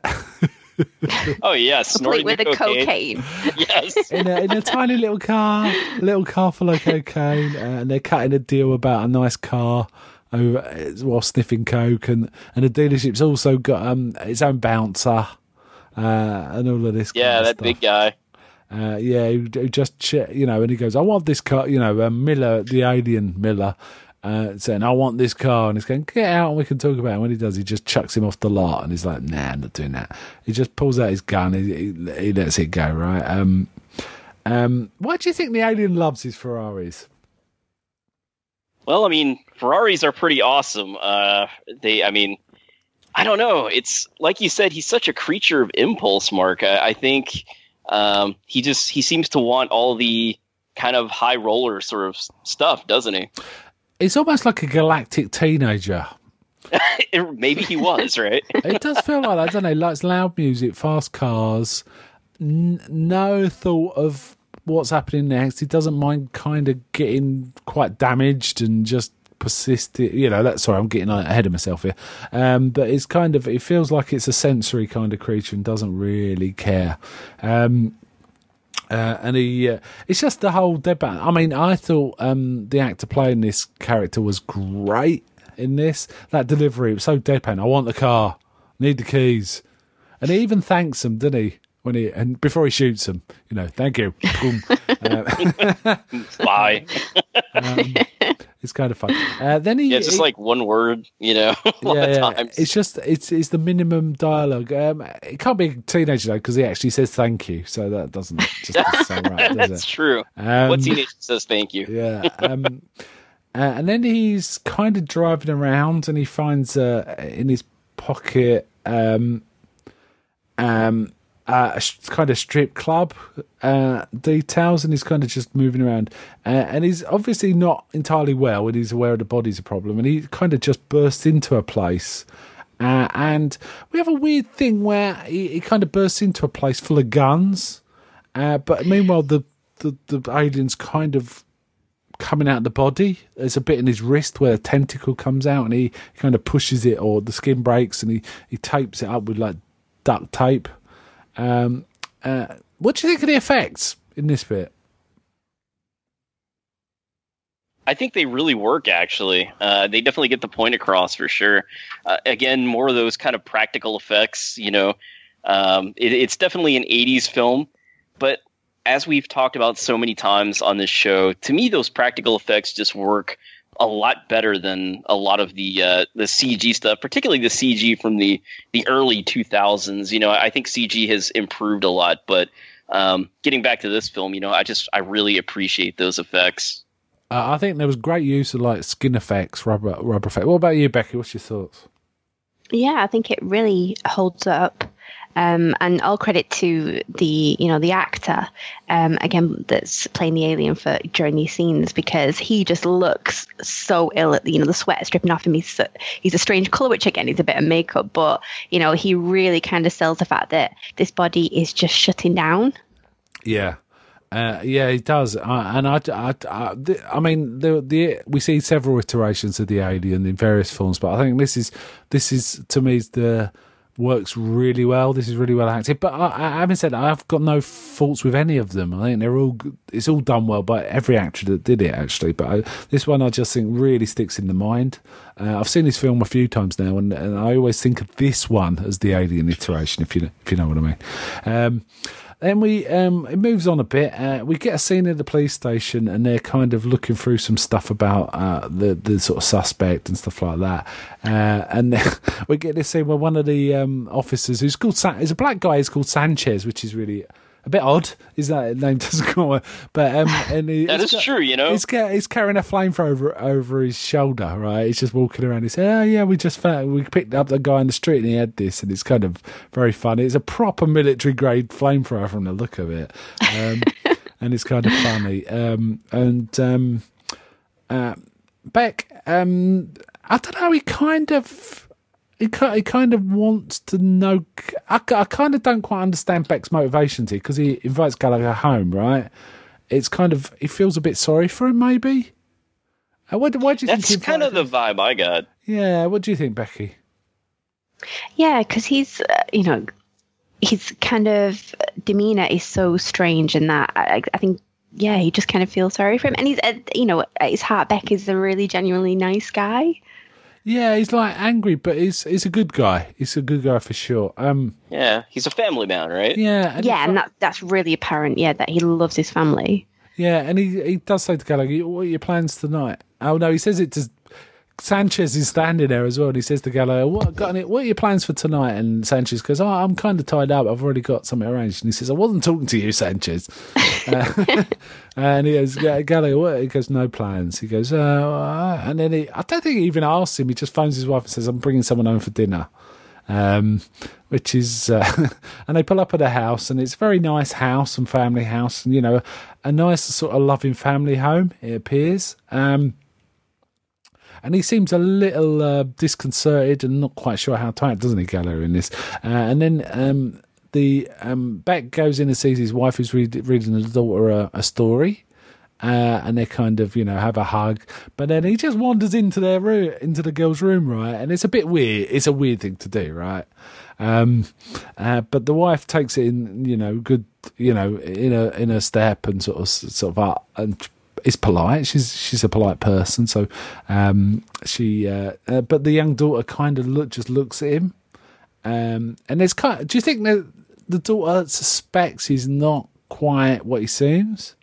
Speaker 1: Oh yes,
Speaker 2: complete with a cocaine.
Speaker 1: cocaine. Yes,
Speaker 3: in a, in a tiny little car, little car full of cocaine, uh, and they're cutting a deal about a nice car over while sniffing coke, and, and the dealership's also got um its own bouncer, uh, and all of this.
Speaker 1: Yeah,
Speaker 3: kind of
Speaker 1: that
Speaker 3: stuff.
Speaker 1: big guy.
Speaker 3: Uh, yeah, who, who just you know, and he goes, "I want this car," you know, um, Miller, the alien Miller. Uh, saying, I want this car, and he's going, get out and we can talk about it. And when he does, he just chucks him off the lot, and he's like, nah, I'm not doing that. He just pulls out his gun, he, he, he lets it go, right? Um, um, why do you think the alien loves his Ferraris?
Speaker 1: Well, I mean, Ferraris are pretty awesome. Uh, they, I mean, I don't know. It's like you said, he's such a creature of impulse, Mark. I, I think um, he just, he seems to want all the kind of high roller sort of stuff, doesn't he?
Speaker 3: It's almost like a galactic teenager.
Speaker 1: Maybe he was, right?
Speaker 3: It does feel like that, doesn't it? Likes loud music, fast cars, n- no thought of what's happening next. He doesn't mind kind of getting quite damaged and just persist. You know, that's sorry, I'm getting ahead of myself here. Um, but it's kind of, it feels like it's a sensory kind of creature and doesn't really care. Um, Uh, and he, uh, it's just the whole deadpan. I mean, I thought um, the actor playing this character was great in this. That delivery, it was so deadpan. I want the car, need the keys, and he even thanks them, didn't he? When he and before he shoots them, you know, thank you. Boom. uh,
Speaker 1: Bye.
Speaker 3: um, it's kind of fun. Uh, then he,
Speaker 1: yeah, it's just
Speaker 3: he,
Speaker 1: like one word, you know. a lot
Speaker 3: yeah,
Speaker 1: of times.
Speaker 3: It's just it's it's the minimum dialogue. Um, it can't be a teenager though, because he actually says thank you, so that doesn't just sound right. Does
Speaker 1: That's
Speaker 3: it?
Speaker 1: true.
Speaker 3: Um,
Speaker 1: what teenager says thank you?
Speaker 3: Yeah. Um, uh, and then he's kind of driving around, and he finds uh, in his pocket um, um, uh, a sh- kind of strip club uh, details, and he's kind of just moving around. Uh, and he's obviously not entirely well, and he's aware of the body's a problem, and he kind of just bursts into a place. Uh, and we have a weird thing where he, he kind of bursts into a place full of guns, uh, but meanwhile the, the, the alien's kind of coming out of the body. There's a bit in his wrist where a tentacle comes out, and he, he kind of pushes it, or the skin breaks, and he, he tapes it up with like duct tape. Um, uh, what do you think of the effects in this bit?
Speaker 1: I think they really work, actually. Uh, they definitely get the point across, for sure. Uh, again, more of those kind of practical effects, you know. Um, it, it's definitely an eighties film, but as we've talked about so many times on this show, to me, those practical effects just work a lot better than a lot of the uh, the C G stuff, particularly the C G from the, the early two thousands. You know, I think C G has improved a lot, but um, getting back to this film, you know, I just I really appreciate those effects.
Speaker 3: Uh, I think there was great use of like skin effects, rubber rubber effects. What about you, Becky? What's your thoughts?
Speaker 2: Yeah, I think it really holds up. Um, and all credit to the, you know, the actor, um, again, that's playing the alien for during these scenes, because he just looks so ill. You know, the sweat is dripping off him. He's, so, he's a strange color, which again is a bit of makeup, but, you know, he really kind of sells the fact that this body is just shutting down.
Speaker 3: Yeah. Uh, yeah, he does, uh, and I, I, I, the, I mean, the, the we see several iterations of the alien in various films, but I think this is, this is to me is the works really well. This is really well acted. But I, I having said that, I've got no faults with any of them. I think they're all, it's all done well by every actor that did it, actually. But I, this one I just think really sticks in the mind. Uh, I've seen this film a few times now, and, and I always think of this one as the alien iteration, if you if you know what I mean. Um, Then we um, it moves on a bit. Uh, we get a scene at the police station, and they're kind of looking through some stuff about uh, the the sort of suspect and stuff like that. Uh, and then we get this scene where one of the um, officers, who's called San- is a black guy, is called Sanchez, which is really a bit odd. Is that name doesn't come on? But um, and he,
Speaker 1: that is
Speaker 3: got,
Speaker 1: true, you know.
Speaker 3: He's, he's carrying a flamethrower over his shoulder, right? He's just walking around. He said, "Oh yeah, we just found, we picked up the guy in the street, and he had this," and it's kind of very funny. It's a proper military grade flamethrower from the look of it, um, and it's kind of funny. Um, and um, uh, Beck, um, I don't know. He kind of. He kind of wants to know. I, I kind of don't quite understand Beck's motivations here, because he invites Gallagher home, right? It's kind of, he feels a bit sorry for him, maybe. Uh, what, what do you
Speaker 1: That's
Speaker 3: think?
Speaker 1: That's kind of the vibe I got.
Speaker 3: Yeah, what do you think, Becky?
Speaker 2: Yeah, because he's, uh, you know, his kind of demeanor is so strange, in that I, I think, yeah, he just kind of feels sorry for him, and he's, uh, you know, at his heart, Beck is a really genuinely nice guy.
Speaker 3: Yeah, he's like angry, but he's he's a good guy. He's a good guy for sure. Um,
Speaker 1: yeah, he's a family man, right?
Speaker 3: Yeah,
Speaker 2: and yeah, and that that's really apparent. Yeah, that he loves his family.
Speaker 3: Yeah, and he he does say to Gallagher, "What are your plans tonight?" Oh no, he says it to Sanchez. Is standing there as well, and he says to Gallagher, "What got it? What are your plans for tonight?" And Sanchez goes, "Oh, I'm kind of tied up. I've already got something arranged." And he says, "I wasn't talking to you, Sanchez." uh, and he goes, "Gallagher, what?" He goes, "No plans." He goes, uh, and then he, I don't think he even asks him. He just phones his wife and says, "I'm bringing someone home for dinner." Um, which is, uh, and they pull up at a house, and it's a very nice house and family house, and you know, a nice sort of loving family home. It appears. Um, And he seems a little uh, disconcerted and not quite sure how to act, doesn't he, Gallagher, in this? Uh, and then um, the um, Beck goes in and sees his wife who's read, reading the daughter a, a story, uh, and they kind of, you know, have a hug. But then he just wanders into their room, into the girl's room, right? And it's a bit weird. It's a weird thing to do, right? Um, uh, but the wife takes it in, you know, good, you know, in a in a step and sort of sort of uh, and. is polite. She's she's a polite person, so um, she. Uh, uh, but the young daughter kind of look just looks at him, um, and there's kind of, do you think that the daughter suspects he's not quite what he seems?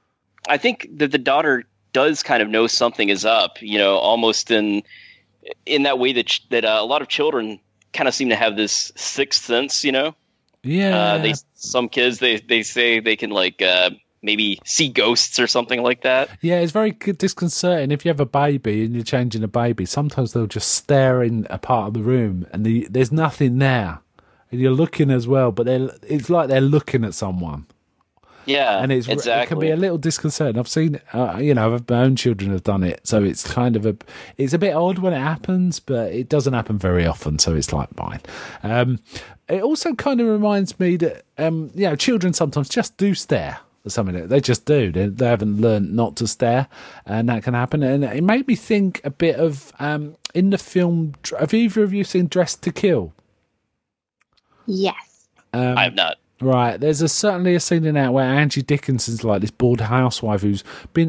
Speaker 1: I think that the daughter does kind of know something is up. You know, almost in in that way that that uh, a lot of children kind of seem to have this sixth sense. You know,
Speaker 3: yeah.
Speaker 1: Uh, they some kids they they say they can like. Uh, maybe see ghosts or something like that.
Speaker 3: Yeah, it's very disconcerting. If you have a baby and you're changing a baby, sometimes they'll just stare in a part of the room and the, there's nothing there. And you're looking as well, but they're, it's like they're looking at someone.
Speaker 1: Yeah,
Speaker 3: and it's,
Speaker 1: exactly.
Speaker 3: It can be a little disconcerting. I've seen, uh, you know, my own children have done it, so it's kind of a, it's a bit odd when it happens, but it doesn't happen very often, so it's like fine. Um, it also kind of reminds me that, um, you know, children sometimes just do stare. Something they just do. They, they haven't learned not to stare, and that can happen. And it made me think a bit of um, in the film. Have either of you seen Dressed to Kill?
Speaker 2: Yes,
Speaker 1: um, I have not.
Speaker 3: Right, there's a certainly a scene in that where Angie Dickinson's like this bored housewife who's been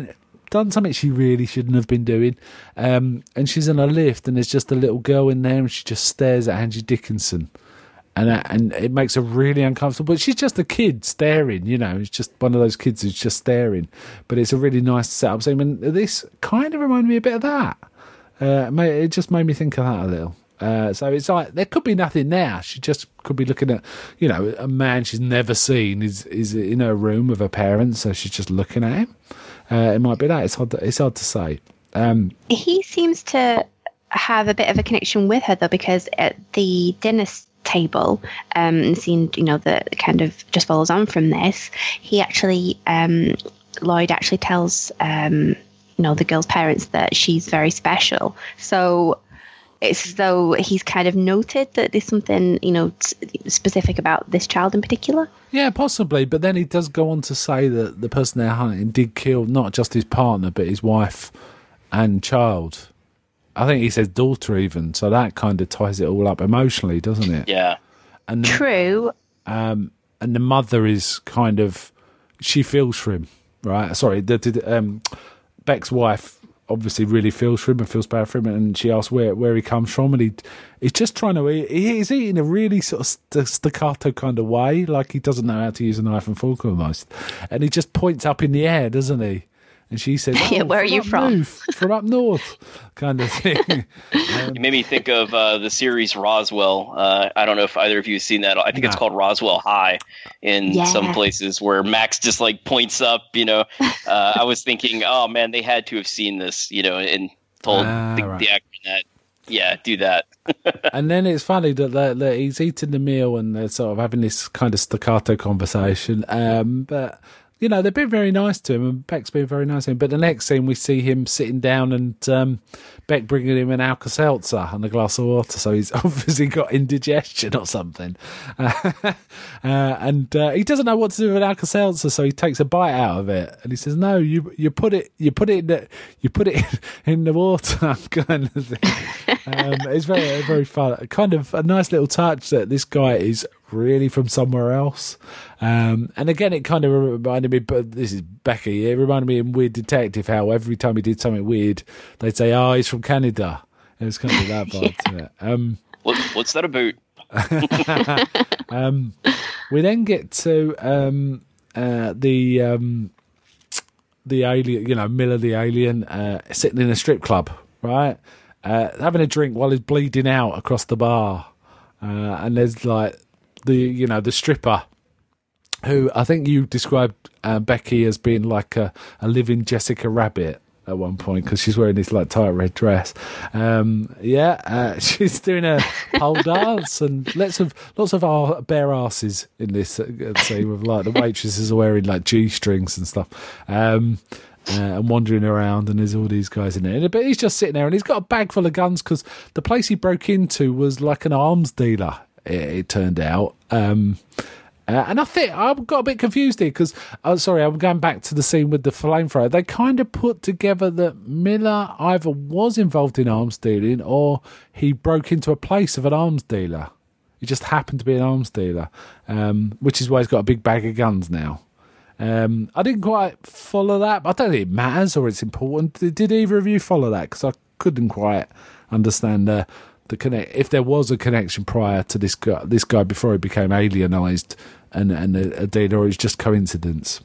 Speaker 3: done something she really shouldn't have been doing. Um, and she's in a lift, and there's just a little girl in there, and she just stares at Angie Dickinson. And uh, and it makes her really uncomfortable. But she's just a kid staring, you know. It's just one of those kids who's just staring. But it's a really nice setup. So I mean, this kind of reminded me a bit of that. Uh, it just made me think of that a little. Uh, so it's like there could be nothing there. She just could be looking at, you know, a man she's never seen is is in her room with her parents. So she's just looking at him. Uh, it might be that. It's hard. To, it's hard to say. Um,
Speaker 2: he seems to have a bit of a connection with her though, because at the dinner table, um, scene, you know, that kind of just follows on from this, he actually, um, Lloyd actually tells, um, you know, the girl's parents that she's very special. So it's as though he's kind of noted that there's something, you know, t- specific about this child in particular.
Speaker 3: Yeah, possibly. But then he does go on to say that the person they're hunting did kill not just his partner, but his wife and child. I think he says daughter even, so that kind of ties it all up emotionally, doesn't it?
Speaker 1: Yeah.
Speaker 3: And the,
Speaker 2: True.
Speaker 3: Um, and the mother is kind of, she feels for him, right? Sorry, the, the, um, Beck's wife obviously really feels for him and feels bad for him, and she asks where, where he comes from, and he he's just trying to eat. He, he's eating a really sort of st- staccato kind of way, like he doesn't know how to use a knife and fork almost. And he just points up in the air, doesn't he? And she says, oh,
Speaker 2: yeah, where are you from?
Speaker 3: North, from up north, kind of thing. Um,
Speaker 1: you made me think of uh, the series Roswell. Uh, I don't know if either of you have seen that. I think no. It's called Roswell High in yeah. some places where Max just like points up, you know. Uh, I was thinking, oh, man, they had to have seen this, you know, and told uh, the, right. the actor that, yeah, do that.
Speaker 3: And then it's funny that, that, that he's eating the meal and they're sort of having this kind of staccato conversation. Um, but... You know, they've been very nice to him, and Beck's been very nice to him. But the next scene, we see him sitting down and um, Beck bringing him an Alka-Seltzer and a glass of water. So he's obviously got indigestion or something. Uh, uh, and uh, he doesn't know what to do with an Alka-Seltzer, so he takes a bite out of it. And he says, no, you you put it you put it in the, you put it in, in the water, kind of thing. Um, it's very, very fun. Kind of a nice little touch that this guy is really from somewhere else. Um, and again, it kind of reminded me, but this is Becky, it reminded me in Weird Detective how every time he did something weird, they'd say, oh, he's from Canada. It was kind of that vibe to it. Um,
Speaker 1: what, what's that about?
Speaker 3: um, we then get to um, uh, the um, the alien, you know, Miller the alien, uh, sitting in a strip club, right? Uh, having a drink while he's bleeding out across the bar. Uh, and there's like the, you know, the stripper who I think you described uh, Becky as being like a, a living Jessica Rabbit at one point because she's wearing this like tight red dress. Um, yeah, uh, she's doing a pole dance and lots of lots of our bare asses in this uh, scene with like the waitresses are wearing like G strings and stuff. Um, Uh, and wandering around, and there's all these guys in there. But he's just sitting there, and he's got a bag full of guns because the place he broke into was like an arms dealer, it, it turned out. Um, uh, and I think I got a bit confused here because, oh, sorry, I'm going back to the scene with the flamethrower. They kind of put together that Miller either was involved in arms dealing or he broke into a place of an arms dealer. He just happened to be an arms dealer, um, which is why he's got a big bag of guns now. Um, I didn't quite follow that, but I don't think it matters or it's important. Did, did either of you follow that? Because I couldn't quite understand uh, the connect. If there was a connection prior to this guy, this guy before he became alienized, and and a, a dealer, or it's just coincidence.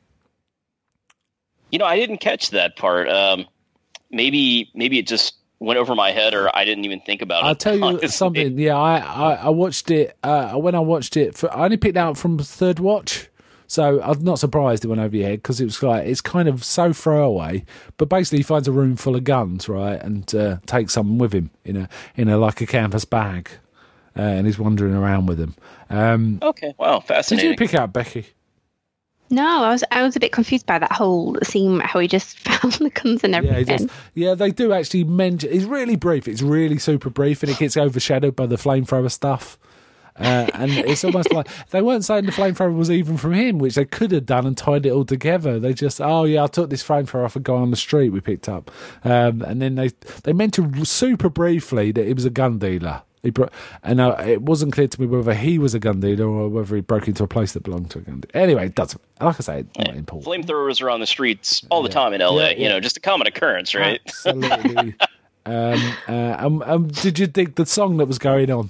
Speaker 1: You know, I didn't catch that part. Um, maybe maybe it just went over my head, or I didn't even think about it.
Speaker 3: I'll tell you honestly. something. Yeah, I, I, I watched it. Uh, when I watched it, for, I only picked it out from the third watch. So I'm not surprised it went over your head because it was like it's kind of so throwaway. But basically, he finds a room full of guns, right, and uh, takes some with him in a in a like a canvas bag, uh, and he's wandering around with them. Um,
Speaker 1: okay, wow, fascinating.
Speaker 3: Did you pick out Becky?
Speaker 2: No, I was I was a bit confused by that whole scene, how he just found the guns and everything.
Speaker 3: Yeah, he does. Yeah, they do actually mention. It's really brief. It's really super brief, and it gets overshadowed by the flamethrower stuff. Uh, and it's almost like they weren't saying the flamethrower was even from him, which they could have done and tied it all together. They just, oh yeah, I took this flamethrower off a guy on the street we picked up, um, and then they they mentioned super briefly that he was a gun dealer. He bro- and uh, it wasn't clear to me whether he was a gun dealer or whether he broke into a place that belonged to a gun dealer. Anyway, it doesn't. Like I say, it's not important.
Speaker 1: Flamethrowers are on the streets all the
Speaker 3: yeah.
Speaker 1: time in L A.
Speaker 3: Yeah, yeah.
Speaker 1: You know, just a common occurrence, right?
Speaker 3: Absolutely. um, uh, um, um, did you dig the song that was going on?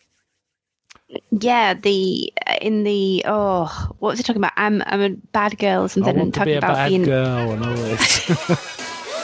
Speaker 2: Yeah, the in the oh, what was he talking about? I'm I'm a bad girl or something.
Speaker 3: I want
Speaker 2: and
Speaker 3: to
Speaker 2: talking
Speaker 3: be a
Speaker 2: about
Speaker 3: bad
Speaker 2: being
Speaker 3: girl and all this.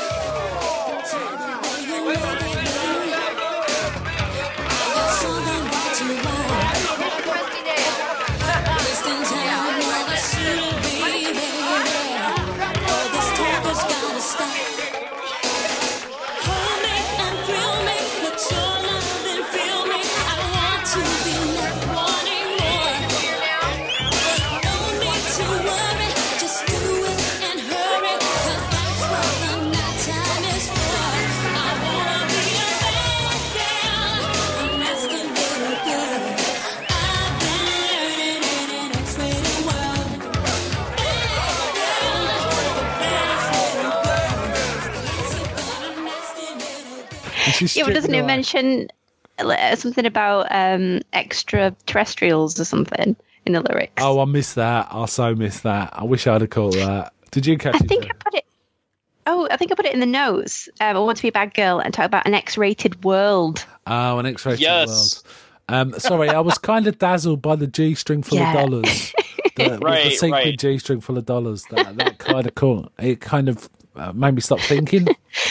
Speaker 2: Yeah, but doesn't it mention something about um, extraterrestrials or something in the lyrics?
Speaker 3: Oh, I missed that. I so missed that. I wish I'd have caught that. Did you catch
Speaker 2: I
Speaker 3: it?
Speaker 2: think
Speaker 3: there?
Speaker 2: I put it. Oh, I think I put it in the notes. Um, I want to be a bad girl and talk about an X-rated world.
Speaker 3: Oh, an X-rated
Speaker 1: yes.
Speaker 3: world. Um, sorry, I was kind of dazzled by the G-string full
Speaker 2: Yeah.
Speaker 3: of dollars. The,
Speaker 1: Right,
Speaker 3: the sequin
Speaker 1: right.
Speaker 3: G-string full of dollars. That, that kind of cool. It kind of uh, made me stop thinking.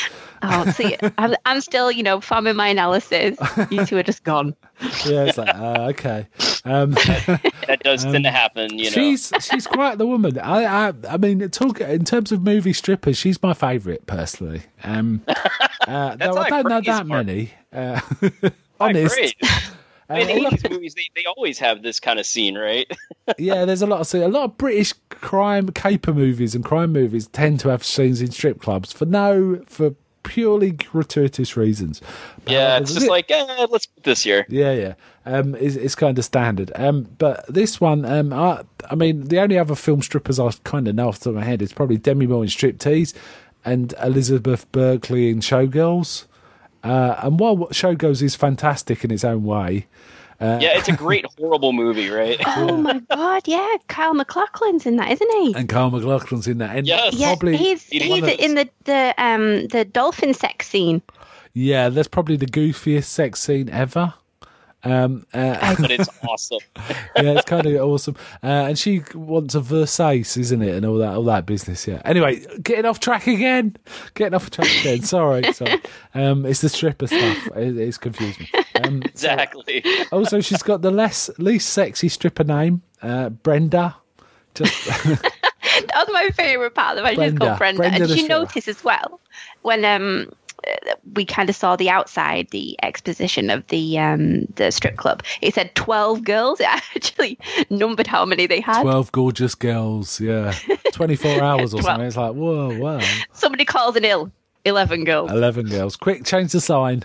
Speaker 2: Oh, see, I'm, I'm still, you know, farming my analysis. You two are just gone.
Speaker 3: Yeah, it's like, uh, okay. Um,
Speaker 1: That does
Speaker 3: Um,
Speaker 1: tend to happen, you know.
Speaker 3: she's she's quite the woman. I I, I mean, talk in terms of movie strippers. She's my favourite personally. Um, uh, though I don't know
Speaker 1: crazy
Speaker 3: that
Speaker 1: part.
Speaker 3: many. Uh,
Speaker 1: I
Speaker 3: honest.
Speaker 1: agree.
Speaker 3: Uh,
Speaker 1: In the
Speaker 3: all I-
Speaker 1: eighties movies, they, they always have this kind of scene, right?
Speaker 3: yeah, there's a lot of a lot of British crime caper movies and crime movies tend to have scenes in strip clubs for no for purely gratuitous reasons. But
Speaker 1: Yeah, it's
Speaker 3: there's a
Speaker 1: just
Speaker 3: bit-
Speaker 1: like, eh, let's put this here.
Speaker 3: Yeah, yeah. Um, it's, it's kind of standard. Um, but this one, um, I, I mean, the only other film strippers I kind of know off the top of my head is probably Demi Moore in Striptease and Elizabeth Berkley in Showgirls. Uh, and while Showgirls is fantastic in its own way, uh,
Speaker 1: Yeah, it's a great, horrible movie, right?
Speaker 2: Oh my god, yeah, Kyle MacLachlan's in that, isn't he?
Speaker 3: and Carl McLaughlin's in that, and
Speaker 1: Yes.
Speaker 2: Yeah,
Speaker 3: probably
Speaker 2: he's
Speaker 1: He
Speaker 2: he's
Speaker 1: was.
Speaker 2: in the the um the dolphin sex scene.
Speaker 3: yeah, that's probably the goofiest sex scene ever. Um, uh,
Speaker 1: But it's awesome.
Speaker 3: yeah, it's kind of awesome. Uh, and she wants a Versace, isn't it? And all that, all that business. Yeah. Anyway, getting off track again. Getting off track again. Sorry, sorry. Um, it's the stripper stuff. It, it's confused me. Um, so-
Speaker 1: Exactly.
Speaker 3: also, she's got the less least sexy stripper name, uh, Brenda. Just
Speaker 2: That was my favourite part of the She's
Speaker 3: Brenda.
Speaker 2: called Brenda.
Speaker 3: Brenda
Speaker 2: And
Speaker 3: the
Speaker 2: did you
Speaker 3: stripper.
Speaker 2: notice as well when um uh, we kind of saw the outside, the exposition of the um the strip club? It said twelve girls. It actually numbered how many they had.
Speaker 3: twelve gorgeous girls. Yeah, twenty-four hours or
Speaker 2: Twelve.
Speaker 3: something. It's like whoa, wow.
Speaker 2: Somebody calls an ill. Eleven girls.
Speaker 3: Eleven girls. Quick, change the sign.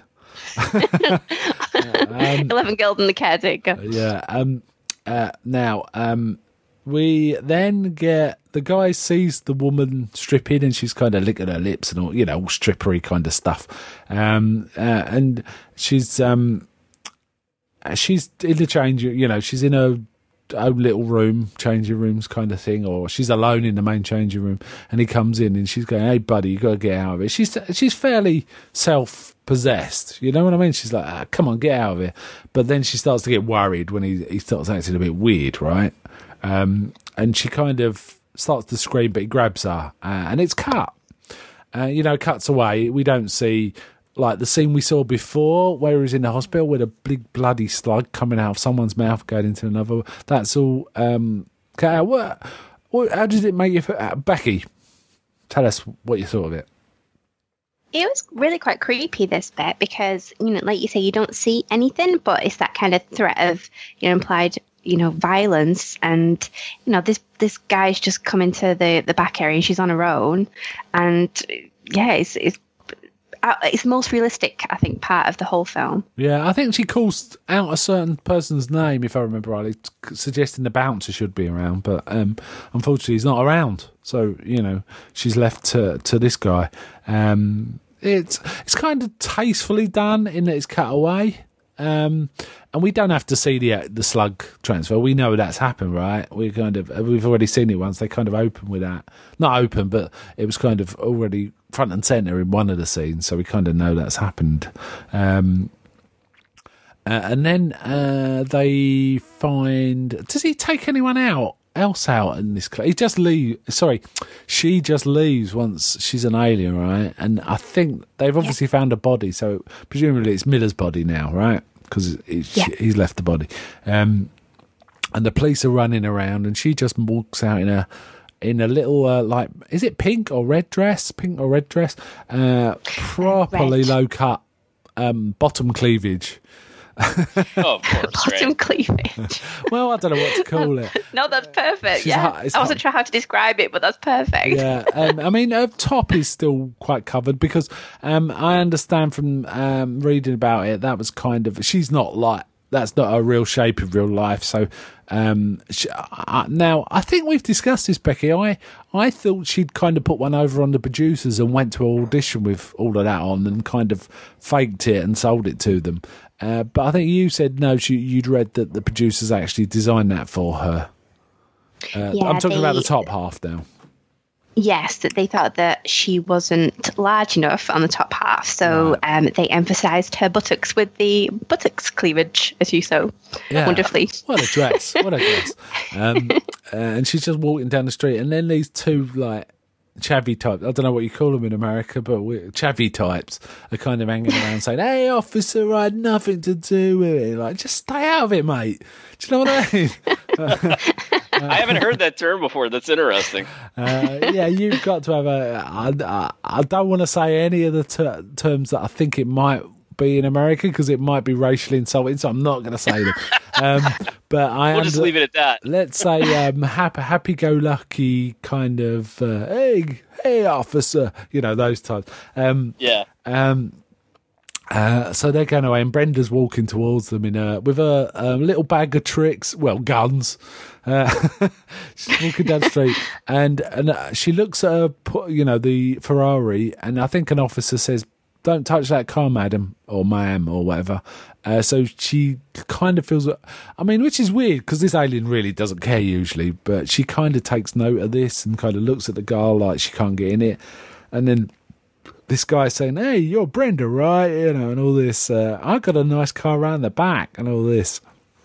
Speaker 3: um,
Speaker 2: Eleven girls and the caretaker.
Speaker 3: Yeah. Um. Uh. Now. Um. We then get the guy sees the woman stripping, and she's kind of licking her lips and all, you know, all strippery kind of stuff. Um. Uh, and she's um. She's in the change. You know, she's in her own little room, changing rooms kind of thing, or she's alone in the main changing room, and he comes in and she's going, "Hey, buddy, you got to get out of it." She's she's fairly self possessed, you know what I mean? She's like, ah, "Come on, get out of here." But then she starts to get worried when he he starts acting a bit weird, right? Um, and she kind of starts to scream, but he grabs her, uh, and it's cut. Uh, you know, cuts away. We don't see like the scene we saw before, where he was in the hospital with a big bloody slug coming out of someone's mouth, going into another. That's all um, cut out. What, what? How did it make you feel? Uh, Becky, tell us what you thought of it.
Speaker 2: It was really quite creepy, this bit, because, you know, like you say, you don't see anything, but it's that kind of threat of, you know, implied, you know, violence. And, you know, this this guy's just come into the, the back area and she's on her own. And, yeah, it's, it's, uh, it's the most realistic, I think, part of the whole film.
Speaker 3: Yeah, I think she calls out a certain person's name, if I remember rightly, suggesting the bouncer should be around, but um, unfortunately he's not around. So, you know, she's left to, to this guy. Um, it's it's kind of tastefully done in that it's cut away. Um, and we don't have to see the the slug transfer. We know that's happened, right? We kind of we've already seen it once. They kind of open with that, not open, but it was kind of already front and center in one of the scenes, so we kind of know that's happened. Um, uh, and then uh, they find. Does he take anyone out? Else out in this cl- he just leave sorry she just leaves once she's an alien, right? And I think they've obviously yeah. found a body, so presumably it's Miller's body now, right? Because yeah. he's left the body, um and the police are running around, and she just walks out in a in a little uh, like, is it pink or red dress pink or red dress uh properly red. Low cut um bottom cleavage.
Speaker 1: Oh, of course,
Speaker 2: bottom
Speaker 1: right.
Speaker 2: cleavage.
Speaker 3: Well, I don't know what to call it.
Speaker 2: No, that's perfect.
Speaker 3: She's
Speaker 2: yeah,
Speaker 3: hot,
Speaker 2: I wasn't
Speaker 3: hot.
Speaker 2: sure how to describe it, but that's perfect.
Speaker 3: Yeah, um, I mean, her top is still quite covered because um, I understand from um, reading about it that was kind of, she's not like, that's not her real shape of real life. So um, she, uh, now I think we've discussed this, Becky. I I thought she'd kind of put one over on the producers and went to an audition with all of that on and kind of faked it and sold it to them. Uh, but I think you said no. She, you'd read that the producers actually designed that for her. Uh,
Speaker 2: yeah,
Speaker 3: I'm talking
Speaker 2: they,
Speaker 3: about the top half now.
Speaker 2: Yes, that they thought that she wasn't large enough on the top half, so right. um, they emphasised her buttocks with the buttocks cleavage, as you so yeah. wonderfully.
Speaker 3: What a dress! What a dress! Um, uh, and she's just walking down the street, and then these two like chavvy types, I don't know what you call them in America, but we, chavvy types are kind of hanging around saying, "Hey, officer, I had nothing to do with it." Like, just stay out of it, mate. Do you know what I mean? uh,
Speaker 1: I haven't heard that term before. That's interesting.
Speaker 3: Uh, yeah, you've got to have a. I, I, I don't want to say any of the ter- terms that I think it might be in America because it might be racially insulting, so I'm not going to say them. Um, but I
Speaker 1: we'll just leave it at that.
Speaker 3: Let's say um, happy, happy-go-lucky kind of, uh, hey, hey, officer, you know, those types. Um,
Speaker 1: yeah.
Speaker 3: Um, uh, so they're going away, and Brenda's walking towards them in a, with a, a little bag of tricks, well, guns. Uh, she's walking down the street, and and uh, she looks at her, you know, the Ferrari, and I think an officer says, "Don't touch that car, madam," or ma'am, or whatever. Uh, so she kind of feels, I mean, which is weird because this alien really doesn't care usually, but she kind of takes note of this and kind of looks at the girl like she can't get in it. And then this guy's saying, "Hey, you're Brenda, right?" You know, and all this. Uh, I got a nice car around the back and all this.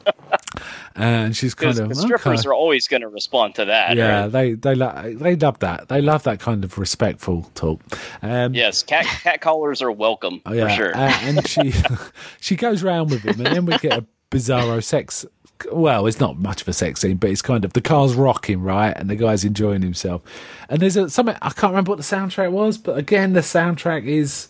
Speaker 3: And she's kind of,
Speaker 1: the strippers okay. are always going to respond to that.
Speaker 3: Yeah,
Speaker 1: right?
Speaker 3: they they lo- they love that. They love that kind of respectful talk. Um,
Speaker 1: yes, cat cat callers are welcome
Speaker 3: oh, yeah.
Speaker 1: for sure.
Speaker 3: Uh, and she she goes round with him, and then we get a bizarro sex. Well, it's not much of a sex scene, but it's kind of the car's rocking, right, and the guy's enjoying himself. And there's a, something I can't remember what the soundtrack was, but again, the soundtrack is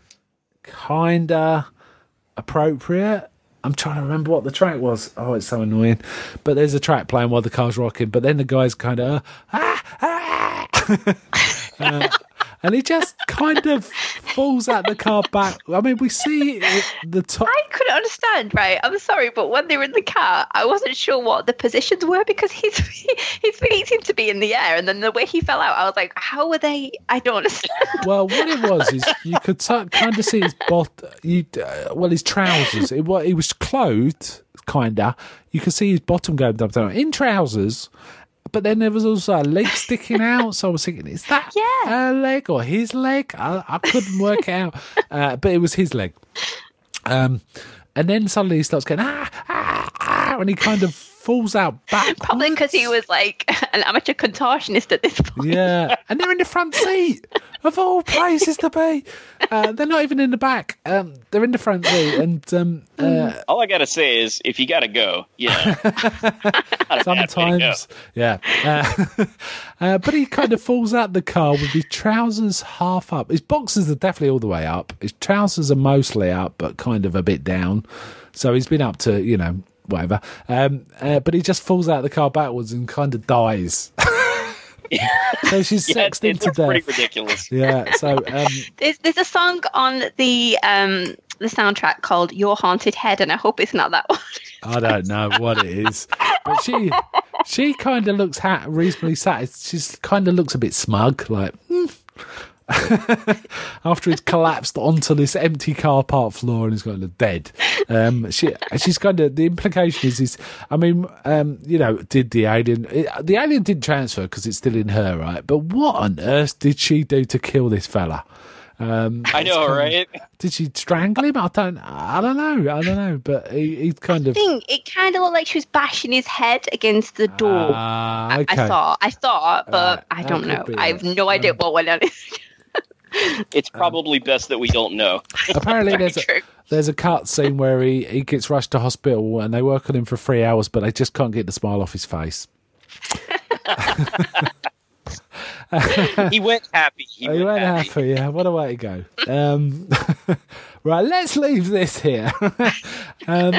Speaker 3: kinda appropriate. I'm trying to remember what the track was. Oh, it's so annoying. But there's a track playing while the car's rocking, but then the guy's kind of, uh, ah, ah. uh, and he just kind of falls out the car back. I mean, we see it, the top.
Speaker 2: I couldn't understand, right? I'm sorry, but when they were in the car, I wasn't sure what the positions were because his his feet seemed to be in the air, and then the way he fell out, I was like, how were they? I don't understand.
Speaker 3: Well, what it was is you could t- kind of see his bot, you uh, well, his trousers. It was he was clothed, kinda. You could see his bottom going up down in trousers. But then there was also a leg sticking out, so I was thinking, is that
Speaker 2: yeah.
Speaker 3: her leg or his leg? I, I couldn't work it out, uh, but it was his leg. Um, and then suddenly he starts going, ah, ah, ah, and he kind of falls out backwards.
Speaker 2: Probably because he was like an amateur contortionist at this point.
Speaker 3: Yeah, and they're in the front seat, of all places to be. Uh, they're not even in the back. Um, they're in the front seat, and um, uh,
Speaker 1: all I gotta say is, if you gotta go, yeah.
Speaker 3: Sometimes, yeah. Uh, uh, but he kind of falls out the car with his trousers half up. His boxers are definitely all the way up. His trousers are mostly up, but kind of a bit down. So he's been up to, you know, whatever. Um, uh, but he just falls out the car backwards and kind of dies. So she's
Speaker 1: yeah,
Speaker 3: sexed him to death.
Speaker 1: Pretty ridiculous.
Speaker 3: Yeah. So um,
Speaker 2: there's there's a song on the um the soundtrack called "Your Haunted Head," and I hope it's not that one.
Speaker 3: I don't know what it is, but she she kind of looks ha- reasonably satisfied. She's kind of looks a bit smug, like mm, after he's collapsed onto this empty car park floor and he's kind of dead. Um, she, she's kind of, the implication is, is I mean, um, you know, did the alien, it, the alien did transfer because it's still in her, right? But what on earth did she do to kill this fella? Um,
Speaker 1: I know, right?
Speaker 3: Of, did she strangle him? I don't, I don't know, I don't know. But he, he kind
Speaker 2: I
Speaker 3: of.
Speaker 2: I think it kind of looked like she was bashing his head against the door.
Speaker 3: Uh, okay.
Speaker 2: I, I thought, I thought, but
Speaker 3: uh,
Speaker 2: I don't know.
Speaker 3: Be,
Speaker 2: I have no idea um, what went on.
Speaker 1: It's probably um, best that we don't know.
Speaker 3: Apparently, there's a, there's a cut scene where he, he gets rushed to hospital and they work on him for three hours, but they just can't get the smile off his face.
Speaker 1: He went happy. He,
Speaker 3: he
Speaker 1: went,
Speaker 3: went
Speaker 1: happy.
Speaker 3: happy. Yeah, what a way to go. Um, right, let's leave this here. um,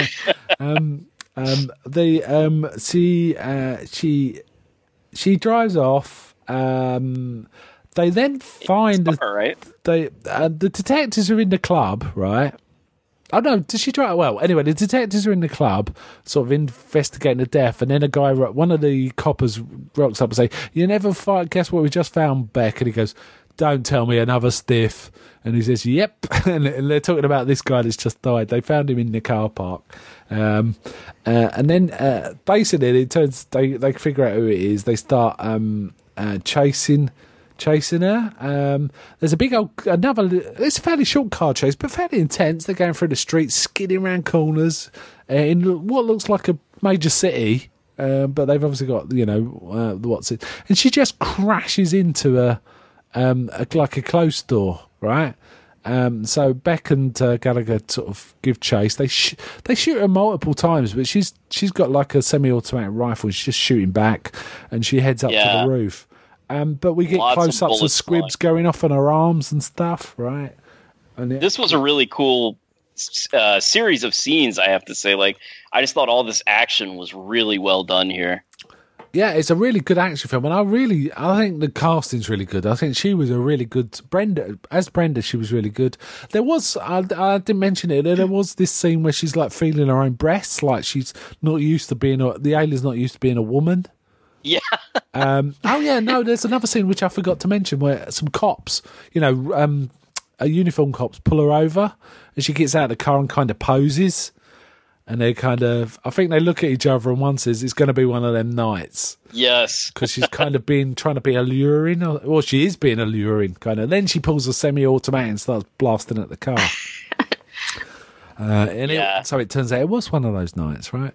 Speaker 3: um, um, the um, she uh, she she drives off. Um, they then find
Speaker 1: the, right?
Speaker 3: They uh, the detectives are in the club, right? Oh no, does she drive? Well, anyway, the detectives are in the club, sort of investigating the death, and then a guy, one of the coppers, rocks up and say, "You never find? Guess what? We just found Beck." And he goes, "Don't tell me another stiff." And he says, "Yep." And they're talking about this guy that's just died. They found him in the car park, um, uh, and then uh, basically it turns they they figure out who it is. They start um, uh, chasing. Chasing her. Um, there's a big old another. It's a fairly short car chase, but fairly intense. They're going through the streets, skidding around corners uh, in what looks like a major city. Uh, but they've obviously got you know uh, what's it, and she just crashes into a, um, a like a closed door, right? Um, so Beck and uh, Gallagher sort of give chase. They sh- they shoot her multiple times, but she's she's got like a semi-automatic rifle. She's just shooting back, and she heads up
Speaker 1: yeah.
Speaker 3: to the roof. Um, but we get close ups of squibs flying. Going off on her arms and stuff, right? And it,
Speaker 1: this was a really cool uh, series of scenes, I have to say. Like, I just thought all this action was really well done here.
Speaker 3: Yeah, it's a really good action film, and I really, I think the casting's really good. I think she was a really good Brenda as Brenda. She was really good. There was, I, I didn't mention it. There was this scene where she's like feeling her own breasts, like she's not used to being a, the alien's not used to being a woman.
Speaker 1: Yeah.
Speaker 3: um, oh yeah, no. There's another scene which I forgot to mention where some cops, you know, um, a uniform cops pull her over, and she gets out of the car and kind of poses, and they kind of, I think they look at each other, and one says it's going to be one of them nights.
Speaker 1: Yes,
Speaker 3: because she's kind of being trying to be alluring, or well, she is being alluring, kind of. Then she pulls a semi-automatic and starts blasting at the car. uh, and
Speaker 1: yeah.
Speaker 3: it, so it turns out it was one of those nights, right?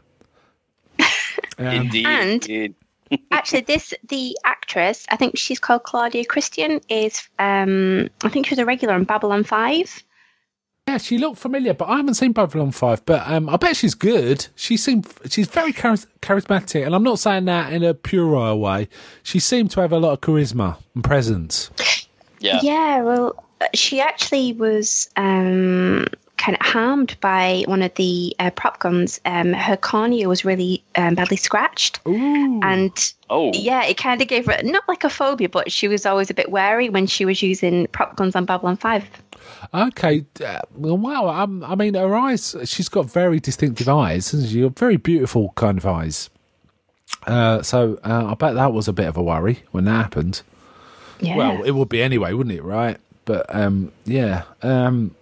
Speaker 1: Um, indeed.
Speaker 2: And
Speaker 1: indeed.
Speaker 2: actually, this the actress, I think she's called Claudia Christian, is um, I think she was a regular on Babylon five.
Speaker 3: Yeah, she looked familiar, but I haven't seen Babylon five. But um, I bet she's good. She seemed she's very charis- charismatic, and I'm not saying that in a puerile way. She seemed to have a lot of charisma and presence.
Speaker 1: Yeah.
Speaker 2: Yeah. Well, she actually was um, kind of harmed by one of the uh, prop guns. Um, her cornea was really um, badly scratched.
Speaker 3: Ooh.
Speaker 2: And
Speaker 1: oh.
Speaker 2: yeah, it kind of gave her not like a phobia, but she was always a bit wary when she was using prop guns on Babylon five.
Speaker 3: Okay, uh, wow. Um, I mean, her eyes, she's got very distinctive eyes, hasn't she? Very beautiful kind of eyes. Uh, so uh, I bet that was a bit of a worry when that happened.
Speaker 2: Yeah.
Speaker 3: Well, it would be anyway, wouldn't it, right? But um, yeah. Um,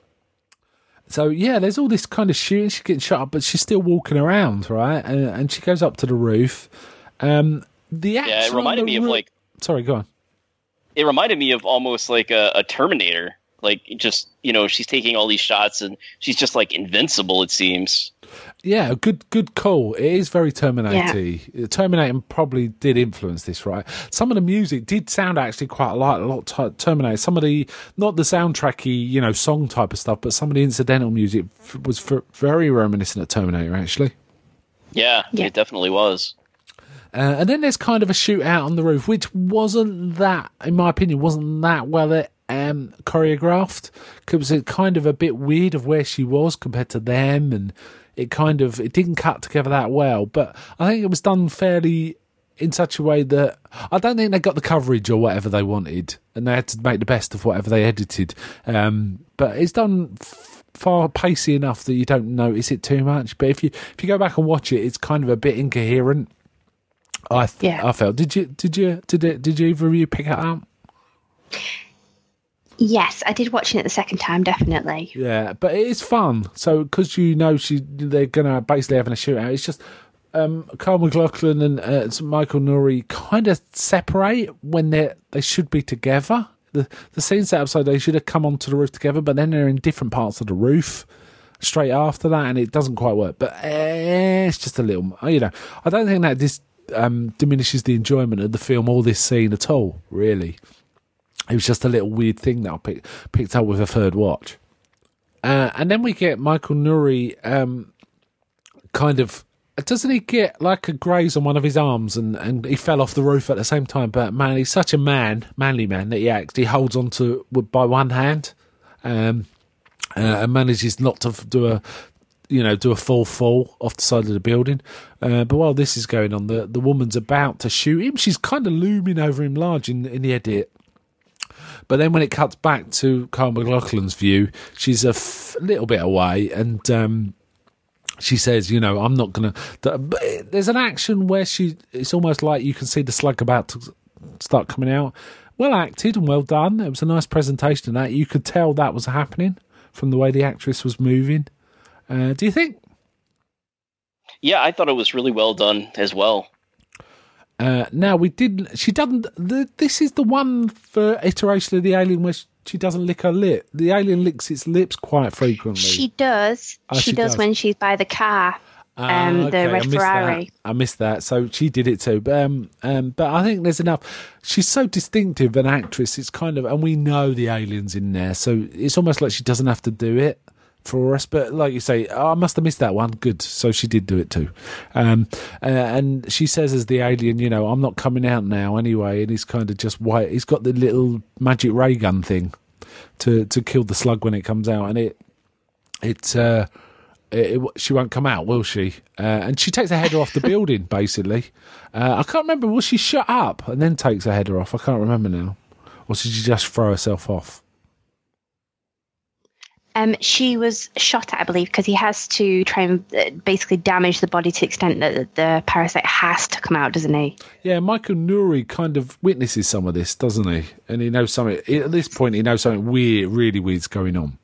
Speaker 3: so yeah, there's all this kind of shooting. She's getting shot up, but she's still walking around, right? And, and she goes up to the roof. Um, the
Speaker 1: yeah, it reminded me
Speaker 3: ro-
Speaker 1: of like.
Speaker 3: Sorry, go on.
Speaker 1: It reminded me of almost like a, a Terminator. Like, just, you know, she's taking all these shots and she's just like invincible, it seems.
Speaker 3: Yeah, good good call. It is very Terminator-y. Yeah. Terminator probably did influence this, right? Some of the music did sound actually quite like a lot of Terminator. Some of the, not the soundtracky, you know, song type of stuff, but some of the incidental music was for, very reminiscent of Terminator, actually.
Speaker 1: Yeah, yeah. It definitely was.
Speaker 3: Uh, and then there's kind of a shootout on the roof, which wasn't that, in my opinion, wasn't that well it. Um, choreographed, because it kind of a bit weird of where she was compared to them, and it kind of it didn't cut together that well. But I think it was done fairly in such a way that I don't think they got the coverage or whatever they wanted, and they had to make the best of whatever they edited. Um, but it's done f- far pacey enough that you don't notice it too much. But if you if you go back and watch it, it's kind of a bit incoherent. I th-
Speaker 2: yeah.
Speaker 3: I felt. Did you did you did it did you either of you pick it up?
Speaker 2: Yes, I did watching it the second time, definitely.
Speaker 3: Yeah, but it is fun. So, because you know she, they're going to basically having a shootout, it's just um, Kyle MacLachlan and uh, Michael Nouri kind of separate when they they should be together. The, the scene set up so they should have come onto the roof together, but then they're in different parts of the roof straight after that, and it doesn't quite work. But eh, it's just a little, you know, I don't think that this um, diminishes the enjoyment of the film or this scene at all, really. It was just a little weird thing that I pick, picked up with a third watch. Uh, and then we get Michael Nouri um, kind of... Doesn't he get like a graze on one of his arms and, and he fell off the roof at the same time? But man, he's such a man, manly man, that he actually holds on to by one hand um, uh, and manages not to do a... you know, do a full fall off the side of the building. Uh, but while this is going on, the, the woman's about to shoot him. She's kind of looming over him large in, in the edit. But then when it cuts back to Kyle MacLachlan's view, she's a f- little bit away, and um, she says, you know, I'm not going to... There's an action where she... It's almost like you can see the slug about to start coming out. Well acted and well done. It was a nice presentation of that. You could tell that was happening from the way the actress was moving. Uh, do you think?
Speaker 1: Yeah, I thought it was really well done as well.
Speaker 3: Uh, now we didn't. She doesn't. The, this is the one for iteration of the alien where she doesn't lick her lip. The alien licks its lips quite frequently.
Speaker 2: She does.
Speaker 3: Oh,
Speaker 2: she,
Speaker 3: she
Speaker 2: does,
Speaker 3: does
Speaker 2: when she's by the car.
Speaker 3: Ah,
Speaker 2: Um,
Speaker 3: okay,
Speaker 2: the red
Speaker 3: I missed
Speaker 2: Ferrari.
Speaker 3: That. I missed that. So she did it too. But, um, um, but I think there's enough. She's so distinctive an actress. It's kind of, and we know the alien's in there, so it's almost like she doesn't have to do it for us. But like you say, oh, I must have missed that one. Good. So she did do it too. Um, uh, and she says as the alien, you know, I'm not coming out now anyway. And he's kind of just white. He's got the little magic ray gun thing to to kill the slug when it comes out, and it it. Uh, It, it, she won't come out, will she? Uh, and she takes her header off the building, basically. Uh, I can't remember. Was she shut up and then takes her header off? I can't remember now. Or did she just throw herself off?
Speaker 2: Um, she was shot at, I believe, because he has to try and uh, basically damage the body to the extent that the parasite has to come out, doesn't he?
Speaker 3: Yeah, Michael Nouri kind of witnesses some of this, doesn't he? And he knows something. At this point, he knows something weird, really weird's going on.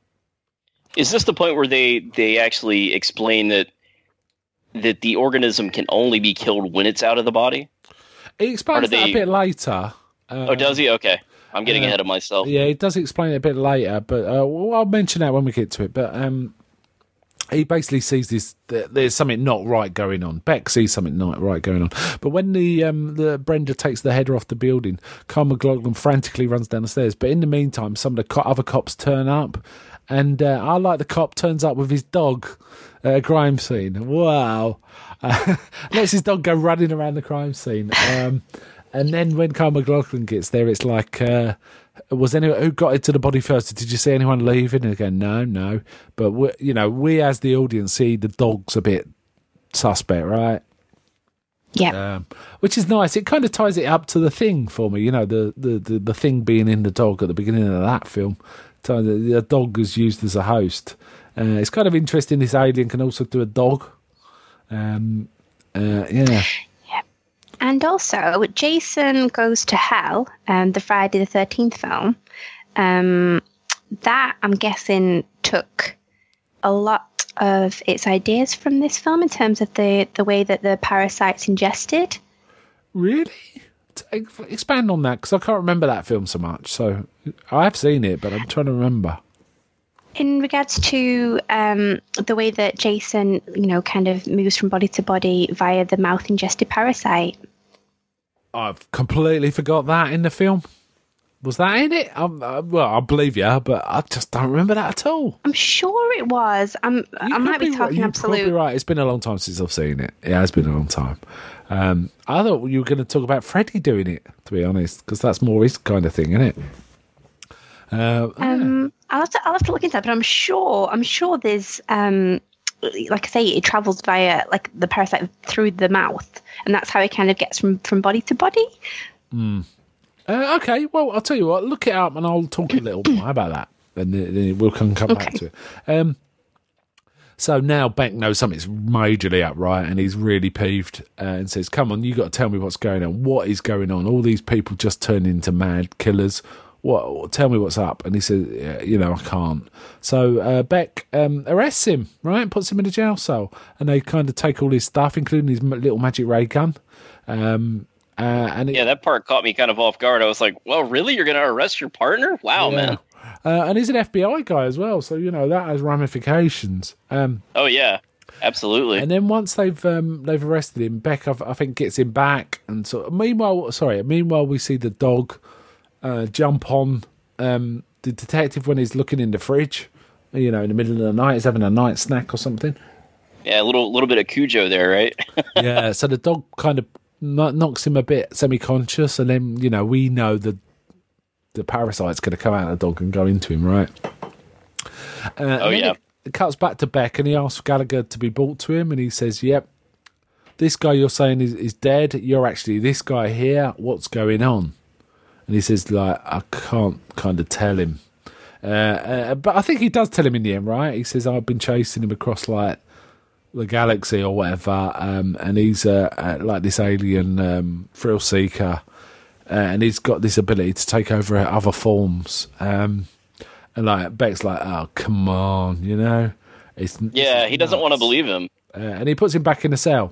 Speaker 1: Is this the point where they, they actually explain that that the organism can only be killed when it's out of the body?
Speaker 3: He explains that they... a bit later.
Speaker 1: Uh, oh, does he? Okay. I'm getting uh, ahead of myself.
Speaker 3: Yeah, he does explain it a bit later, but uh, well, I'll mention that when we get to it. But um, he basically sees this. There's something not right going on. Beck sees something not right going on. But when the um, the Brenda takes the header off the building, Kyle MacLachlan frantically runs down the stairs. But in the meantime, some of the co- other cops turn up. And uh, I like the cop turns up with his dog at a crime scene. Wow. Uh, lets his dog go running around the crime scene. Um, and then when Kyle MacLachlan gets there, it's like, uh, was anyone who got into the body first? Did you see anyone leaving? And again, no, no. But, we, you know, we as the audience see the dog's a bit suspect, right?
Speaker 2: Yeah.
Speaker 3: Um, which is nice. It kind of ties it up to the thing for me, you know, the, the, the, the thing being in the dog at the beginning of that film. The dog is used as a host. Uh, it's kind of interesting. This alien can also do a dog. Um, uh, yeah.
Speaker 2: Yeah. And also, Jason Goes to Hell, um, the Friday the thirteenth film. Um, that I'm guessing took a lot of its ideas from this film in terms of the the way that the parasite's ingested.
Speaker 3: Really? Expand on that, because I can't remember that film so much. So I have seen it, but I'm trying to remember.
Speaker 2: In regards to um, the way that Jason, you know, kind of moves from body to body via the mouth-ingested parasite.
Speaker 3: I've completely forgot that in the film. Was that in it? I'm, uh, well, I believe you, but I just don't remember that at all.
Speaker 2: I'm sure it was. I'm, you I might be, be talking
Speaker 3: right.
Speaker 2: absolute.
Speaker 3: You're probably right. It's been a long time since I've seen it. Yeah, it's been a long time. Um, I thought you were going to talk about Freddie doing it, to be honest, because that's more his kind of thing, isn't it? Uh,
Speaker 2: um,
Speaker 3: yeah.
Speaker 2: I'll have to I'll have to look into that, but I'm sure I'm sure there's um, like I say, it travels via like the parasite through the mouth, and that's how it kind of gets from, from body to body.
Speaker 3: Mm. Uh, okay, well, I'll tell you what, look it up, and I'll talk a little more. How about that? And then we'll come come
Speaker 2: okay.
Speaker 3: back to it. Um, So now Beck knows something's majorly up, right? And he's really peeved uh, and says, come on, you got to tell me what's going on. What is going on? All these people just turned into mad killers. What? Tell me what's up. And he says, yeah, you know, I can't. So uh, Beck um, arrests him, right? Puts him in a jail cell. And they kind of take all his stuff, including his little magic ray gun. Um, uh, and it,
Speaker 1: yeah, that part caught me kind of off guard. I was like, well, really? You're going to arrest your partner? Wow, yeah. man.
Speaker 3: Uh, and he's an F B I guy as well. So, you know, that has ramifications. Um,
Speaker 1: oh, yeah. Absolutely.
Speaker 3: And then once they've um, they've arrested him, Beck, I, I think, gets him back. And so, meanwhile, sorry, meanwhile, we see the dog uh, jump on um, the detective when he's looking in the fridge. You know, in the middle of the night, he's having a night snack or something.
Speaker 1: Yeah, a little little bit of Cujo there, right?
Speaker 3: Yeah, so the dog kind of knocks him a bit semi-conscious, and then, you know, we know the the parasite's going to come out of the dog and go into him, right? Uh,
Speaker 1: oh, yeah.
Speaker 3: It, it cuts back to Beck, and he asks Gallagher to be brought to him, and he says, yep, this guy you're saying is, is dead. You're actually this guy here. What's going on? And he says, like, I can't kind of tell him. Uh, uh, but I think he does tell him in the end, right? He says, I've been chasing him across, like, the galaxy or whatever, um, and he's uh, uh, like this alien um, thrill seeker, uh, and he's got this ability to take over other forms. Um, and like Beck's like, oh, come on, you know? It's,
Speaker 1: yeah,
Speaker 3: it's
Speaker 1: he doesn't want to believe him.
Speaker 3: Uh, and he puts him back in the cell.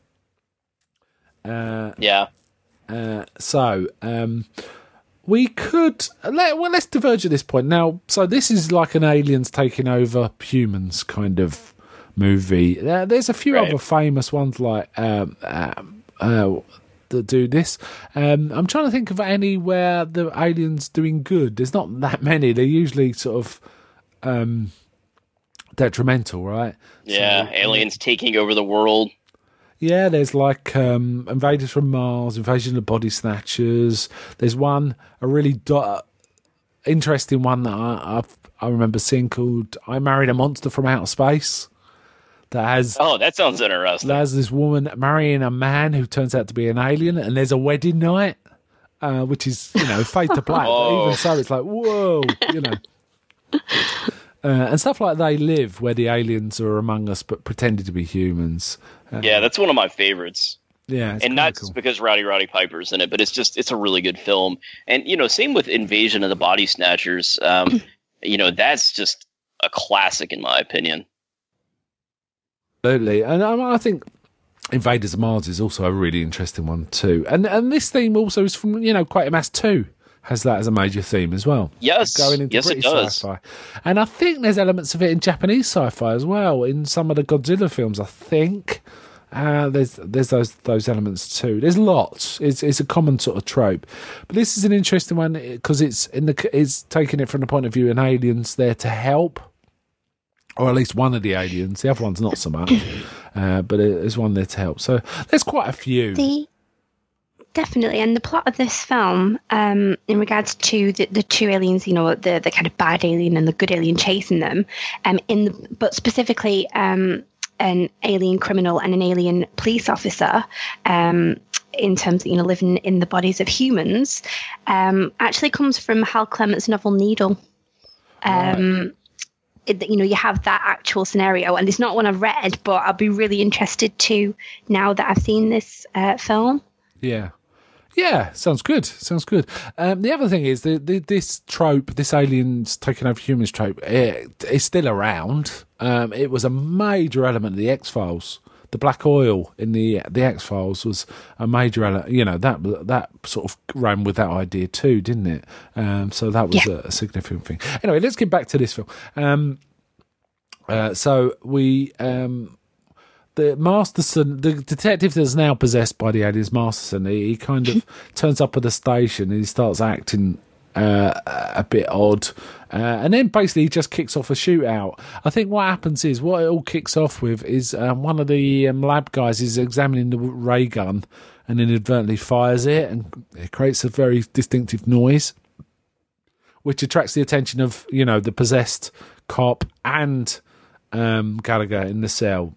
Speaker 3: Uh,
Speaker 1: yeah.
Speaker 3: Uh, so, um, we could... Let, well, let's diverge at this point. Now, so this is like an aliens taking over humans kind of movie. Uh, there's a few
Speaker 1: right.
Speaker 3: other famous ones like um, um, uh, that do this. Um, I'm trying to think of anywhere the aliens doing good. There's not that many. They're usually sort of um, detrimental, right?
Speaker 1: Yeah,
Speaker 3: so,
Speaker 1: aliens uh, taking over the world.
Speaker 3: Yeah, there's like um, Invaders from Mars, Invasion of the Body Snatchers. There's one, a really do- interesting one that I, I've, I remember seeing called I Married a Monster from Outer Space. That has,
Speaker 1: oh, that sounds interesting.
Speaker 3: That has this woman marrying a man who turns out to be an alien, and there's a wedding night, uh, which is, you know, fade to black.
Speaker 1: Oh.
Speaker 3: But even so, it's like, whoa, you know. Uh, and stuff like They Live, where the aliens are among us but pretended to be humans. Uh,
Speaker 1: yeah, that's one of my favorites.
Speaker 3: Yeah,
Speaker 1: and not
Speaker 3: cool.
Speaker 1: just because Rowdy Roddy Piper's in it, but it's just it's a really good film. And you know, same with Invasion of the Body Snatchers. Um, you know, that's just a classic in my opinion.
Speaker 3: Absolutely, and I, I think Invaders of Mars is also a really interesting one too. And and this theme also is from, you know, Quatermass two. Has that as a major theme as well.
Speaker 1: Yes,
Speaker 3: going into
Speaker 1: yes,
Speaker 3: British
Speaker 1: it does.
Speaker 3: sci-fi, and I think there's elements of it in Japanese sci-fi as well. In some of the Godzilla films, I think uh, there's there's those those elements too. There's lots. It's it's a common sort of trope, but this is an interesting one because it's in the it's taking it from the point of view an alien's there to help, or at least one of the aliens. The other one's not so much, uh, but there's one there to help. So there's quite a few.
Speaker 2: The- Definitely, and the plot of this film, um, in regards to the, the two aliens, you know, the the kind of bad alien and the good alien chasing them, um, in the, but specifically, um, an alien criminal and an alien police officer, um, in terms of, you know, living in the bodies of humans, um, actually comes from Hal Clement's novel Needle. Um, right. It, you know, you have that actual scenario, and it's not one I've read, but I'll be really interested to now that I've seen this uh, film.
Speaker 3: Yeah. Yeah, sounds good. Sounds good. Um, the other thing is the, the, this trope, this aliens taking over humans trope, it, it's still around. Um, it was a major element of the X-Files. The black oil in the the X-Files was a major element. You know, that that sort of ran with that idea too, didn't it? Um, so that was yeah. a, a significant thing. Anyway, let's get back to this film. Um, uh, so we... Um, The Masterson, the detective that's now possessed by the aliens, Masterson, he, he kind of turns up at the station and he starts acting uh, a bit odd. Uh, and then basically he just kicks off a shootout. I think what happens is, what it all kicks off with is um, one of the um, lab guys is examining the ray gun and inadvertently fires it, and it creates a very distinctive noise, which attracts the attention of, you know, the possessed cop and um, Gallagher in the cell.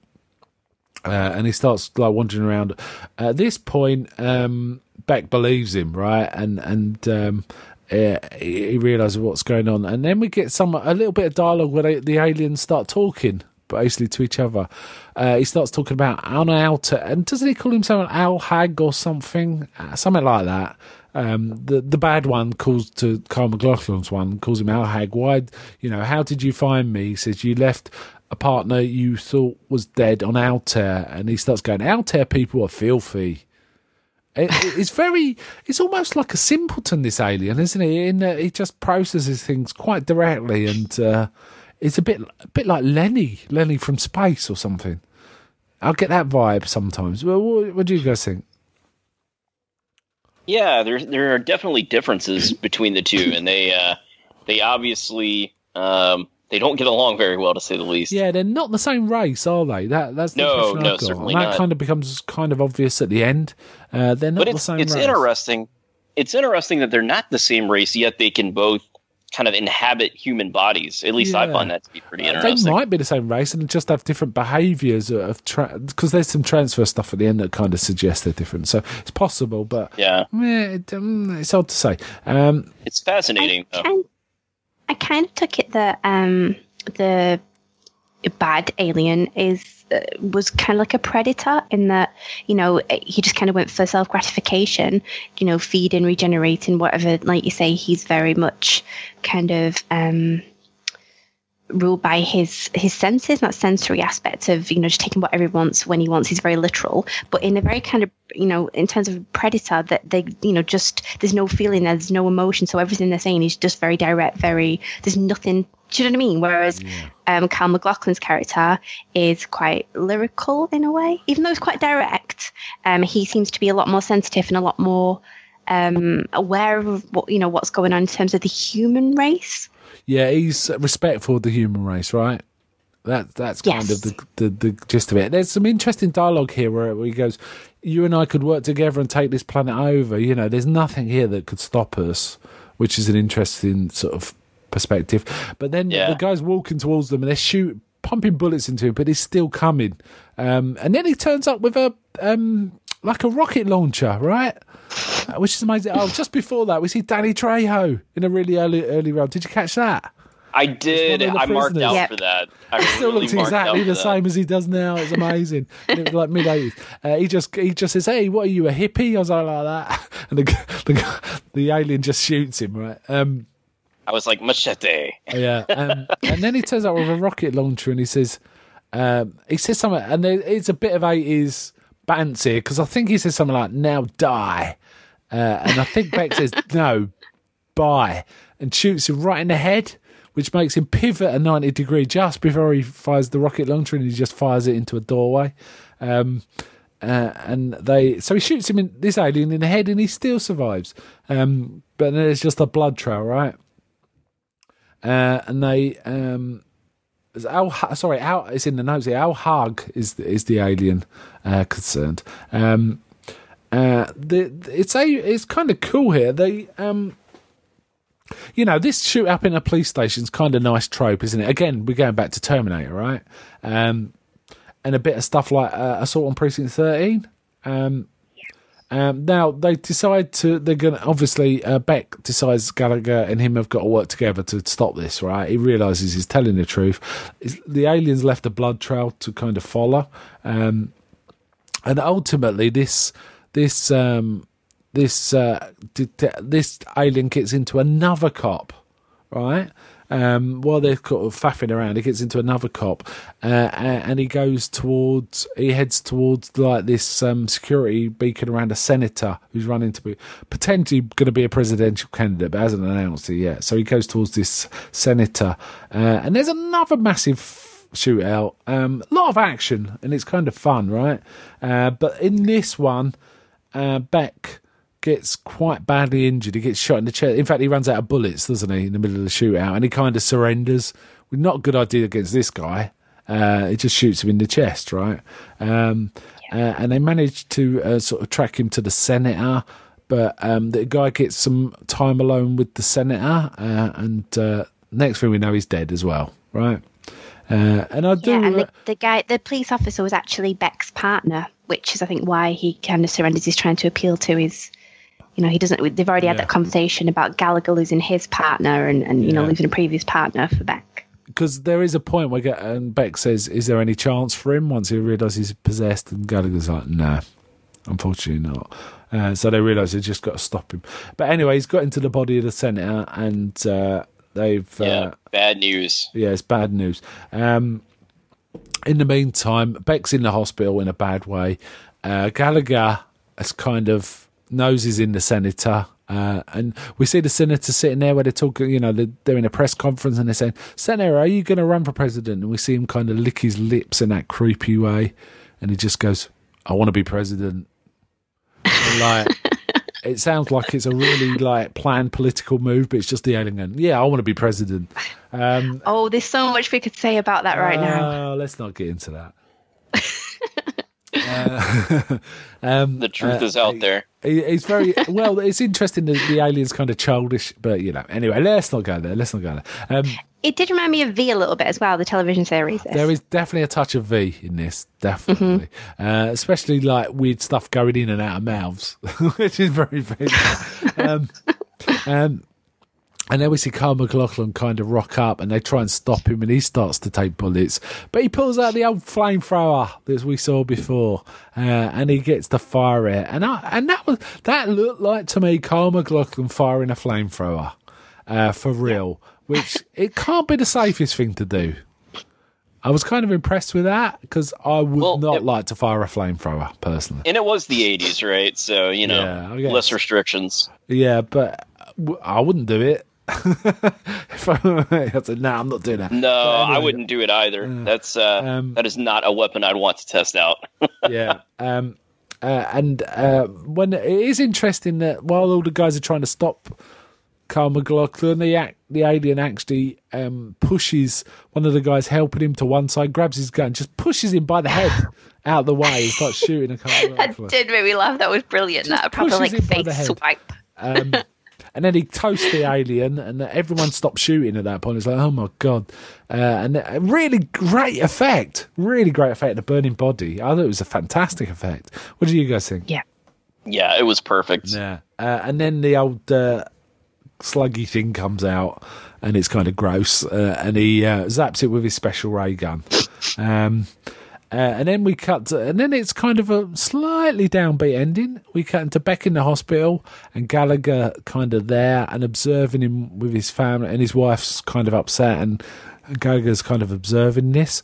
Speaker 3: Uh, and he starts like wandering around. At this point, um, Beck believes him, right? And and um, uh, he realises what's going on. And then we get some a little bit of dialogue where they, the aliens start talking basically to each other. Uh, he starts talking about an outer, and doesn't he call himself an Al Hag or something? Uh, something like that. Um, the the bad one calls to Kyle MacLachlan's one, calls him Al Hag. Why, you know, how did you find me? He says, you left a partner you thought was dead on Altair, and he starts going, Altair people are filthy. It, it's very, it's almost like a simpleton, this alien, isn't he? In that he just processes things quite directly, and uh, it's a bit, a bit like Lenny, Lenny from space or something. I'll get that vibe sometimes. Well, what, what do you guys think?
Speaker 1: Yeah, there there are definitely differences between the two, and they uh, they obviously um, they don't get along very well, to say the least.
Speaker 3: Yeah, they're not the same race, are they? That that's the
Speaker 1: no,
Speaker 3: no,
Speaker 1: no, certainly
Speaker 3: and that
Speaker 1: not.
Speaker 3: kind of becomes kind of obvious at the end. Uh, they're not
Speaker 1: but
Speaker 3: the same
Speaker 1: it's
Speaker 3: race.
Speaker 1: interesting. It's interesting that they're not the same race, yet they can both kind of inhabit human bodies. At least yeah. I find that to be pretty interesting.
Speaker 3: They might be the same race and just have different behaviours of tra- because there's some transfer stuff at the end that kind of suggests they're different. So it's possible, but
Speaker 1: yeah,
Speaker 3: yeah it, um, it's hard to say. Um,
Speaker 1: it's fascinating.
Speaker 2: I kind, I kind of took it that um, the bad alien is uh, was kind of like a predator in that, you know, he just kind of went for self gratification, you know, feeding, regenerating, whatever. Like you say, he's very much kind of um, ruled by his his senses, that sensory aspect of, you know, just taking whatever he wants when he wants. He's very literal, but in a very kind of, you know, in terms of predator, that they, you know, just there's no feeling, there's no emotion, so everything they're saying is just very direct, very, there's nothing. Do you know what I mean? Whereas yeah. um, Kyle MacLachlan's character is quite lyrical in a way, even though he's quite direct. Um, he seems to be a lot more sensitive and a lot more um, aware of what, you know, what's going on in terms of the human race.
Speaker 3: Yeah, he's respectful of the human race, right? That that's kind yes. of the, the the gist of it. There's some interesting dialogue here where, where he goes, "You and I could work together and take this planet over. You know, there's nothing here that could stop us," which is an interesting sort of perspective. But then yeah. the guy's walking towards them and they're shooting, pumping bullets into him, but he's still coming. Um, and then he turns up with a um, like a rocket launcher, right? Uh, which is amazing. Oh, just before that, we see Danny Trejo in a really early early round. Did you catch that?
Speaker 1: I did. I marked out yep. for that. I
Speaker 3: he still really looks exactly the same as he does now. It's amazing. And it was like mid eighties. Uh, he just he just says, "Hey, what are you, a hippie?" or something like that. And the the, the alien just shoots him, right? Um,
Speaker 1: I was like, machete.
Speaker 3: Yeah. Um, and then he turns up with a rocket launcher and he says, um, he says something, and it's a bit of eighties banter because I think he says something like, "Now die." Uh, and I think Beck says, "No, bye," and shoots him right in the head, which makes him pivot a ninety degree just before he fires the rocket launcher, and he just fires it into a doorway. Um, uh, and they, so he shoots him in this alien in the head, and he still survives. Um, but then there's just a blood trail, right? Uh, and they, um, Al, sorry, Al, it's in the notes here. Al Hag is is the alien uh, concerned. Um, uh, the it's a it's kind of cool here. They, um, you know, this shoot up in a police station is kind of nice trope, isn't it? Again, we're going back to Terminator, right? Um, and a bit of stuff like uh, Assault on Precinct thirteen. Um, Um, now they decide to. They're gonna obviously. Uh, Beck decides Gallagher and him have got to work together to stop this. Right? He realizes he's telling the truth. It's, the aliens left a blood trail to kind of follow, um, and ultimately this this um, this uh, this alien gets into another cop, right? Um, while they're kind of faffing around, he gets into another cop, uh, and he goes towards, he heads towards like this um, security beacon around a senator who's running to be potentially going to be a presidential candidate, but hasn't announced it yet. So he goes towards this senator, uh, and there's another massive shootout, um, a lot of action, and it's kind of fun, right? Uh, but in this one, uh, Beck gets quite badly injured. He gets shot in the chest. In fact, he runs out of bullets, doesn't he, in the middle of the shootout, and he kind of surrenders. Not a good idea against this guy. Uh, it just shoots him in the chest, right? Um, yeah. uh, and they manage to uh, sort of track him to the senator, but um, the guy gets some time alone with the senator, uh, and uh, next thing we know, he's dead as well, right? Uh, and I do.
Speaker 2: Yeah, and the, the guy, the police officer, was actually Beck's partner, which is, I think, why he kind of surrenders. He's trying to appeal to his. You know, he doesn't. They've already had yeah. that conversation about Gallagher losing his partner and, and you yeah. know, losing a previous partner for Beck.
Speaker 3: because there is a point where and Beck says, "Is there any chance for him?" Once he realises he's possessed, and Gallagher's like, "No, unfortunately not." Uh, so they realise they've just got to stop him. But anyway, he's got into the body of the senator, and uh, they've
Speaker 1: yeah,
Speaker 3: uh,
Speaker 1: bad news.
Speaker 3: Yeah, it's bad news. Um, in the meantime, Beck's in the hospital in a bad way. Uh, Gallagher has kind of noses in the senator. Uh, and we see the senator sitting there where they're talking, you know, they're, they're in a press conference and they're saying, "Senator, are you going to run for president?" And we see him kind of lick his lips in that creepy way. And he just goes, "I want to be president." And like, it sounds like it's a really like planned political move, but it's just the alien going, "Yeah, I want to be president." Um,
Speaker 2: oh, there's so much we could say about that right uh, now.
Speaker 3: Let's not get into that. uh, um,
Speaker 1: the truth
Speaker 3: uh,
Speaker 1: is out there.
Speaker 3: He, he's very well. It's interesting that the alien's kind of childish, but you know. Anyway, let's not go there. Let's not go there. Um,
Speaker 2: it did remind me of V a little bit as well. The television series.
Speaker 3: There is definitely a touch of V in this, definitely, mm-hmm. uh, especially like weird stuff going in and out of mouths, which is very V. um, um, And then we see Kyle MacLachlan kind of rock up and they try and stop him and he starts to take bullets. But he pulls out the old flamethrower that we saw before uh, and he gets to fire it. And I, and that was that looked like to me Kyle MacLachlan firing a flamethrower uh, for real, which it can't be the safest thing to do. I was kind of impressed with that because I would well, not it, like to fire a flamethrower personally.
Speaker 1: And it was the eighties, right? So, you know, yeah, less restrictions.
Speaker 3: Yeah, but I wouldn't do it. if I, I said, "No, nah, I'm not doing that."
Speaker 1: No, anyway, I wouldn't do it either. Uh, That's uh, um, that is not a weapon I'd want to test out.
Speaker 3: yeah, um, uh, and uh, when it is interesting that while all the guys are trying to stop Kyle MacLachlan, the act, the alien actually um, pushes one of the guys helping him to one side, grabs his gun, just pushes him by the head out of the way, and starts shooting a Kyle MacLachlan.
Speaker 2: That did make me laugh. That was brilliant. Just that proper like face swipe.
Speaker 3: Um, And then he toasts the alien, and everyone stops shooting at that point. It's like, oh my god! Uh, and a really great effect, really great effect. The burning body. I thought it was a fantastic effect. What do you guys think?
Speaker 2: Yeah,
Speaker 1: yeah, it was perfect.
Speaker 3: Yeah, uh, and then the old uh, sluggy thing comes out, and it's kind of gross. Uh, and he uh, zaps it with his special ray gun. Um, Uh, and then we cut to, and then it's kind of a slightly downbeat ending. We cut into Beck in the hospital and Gallagher kind of there and observing him with his family, and his wife's kind of upset and, and Gallagher's kind of observing this.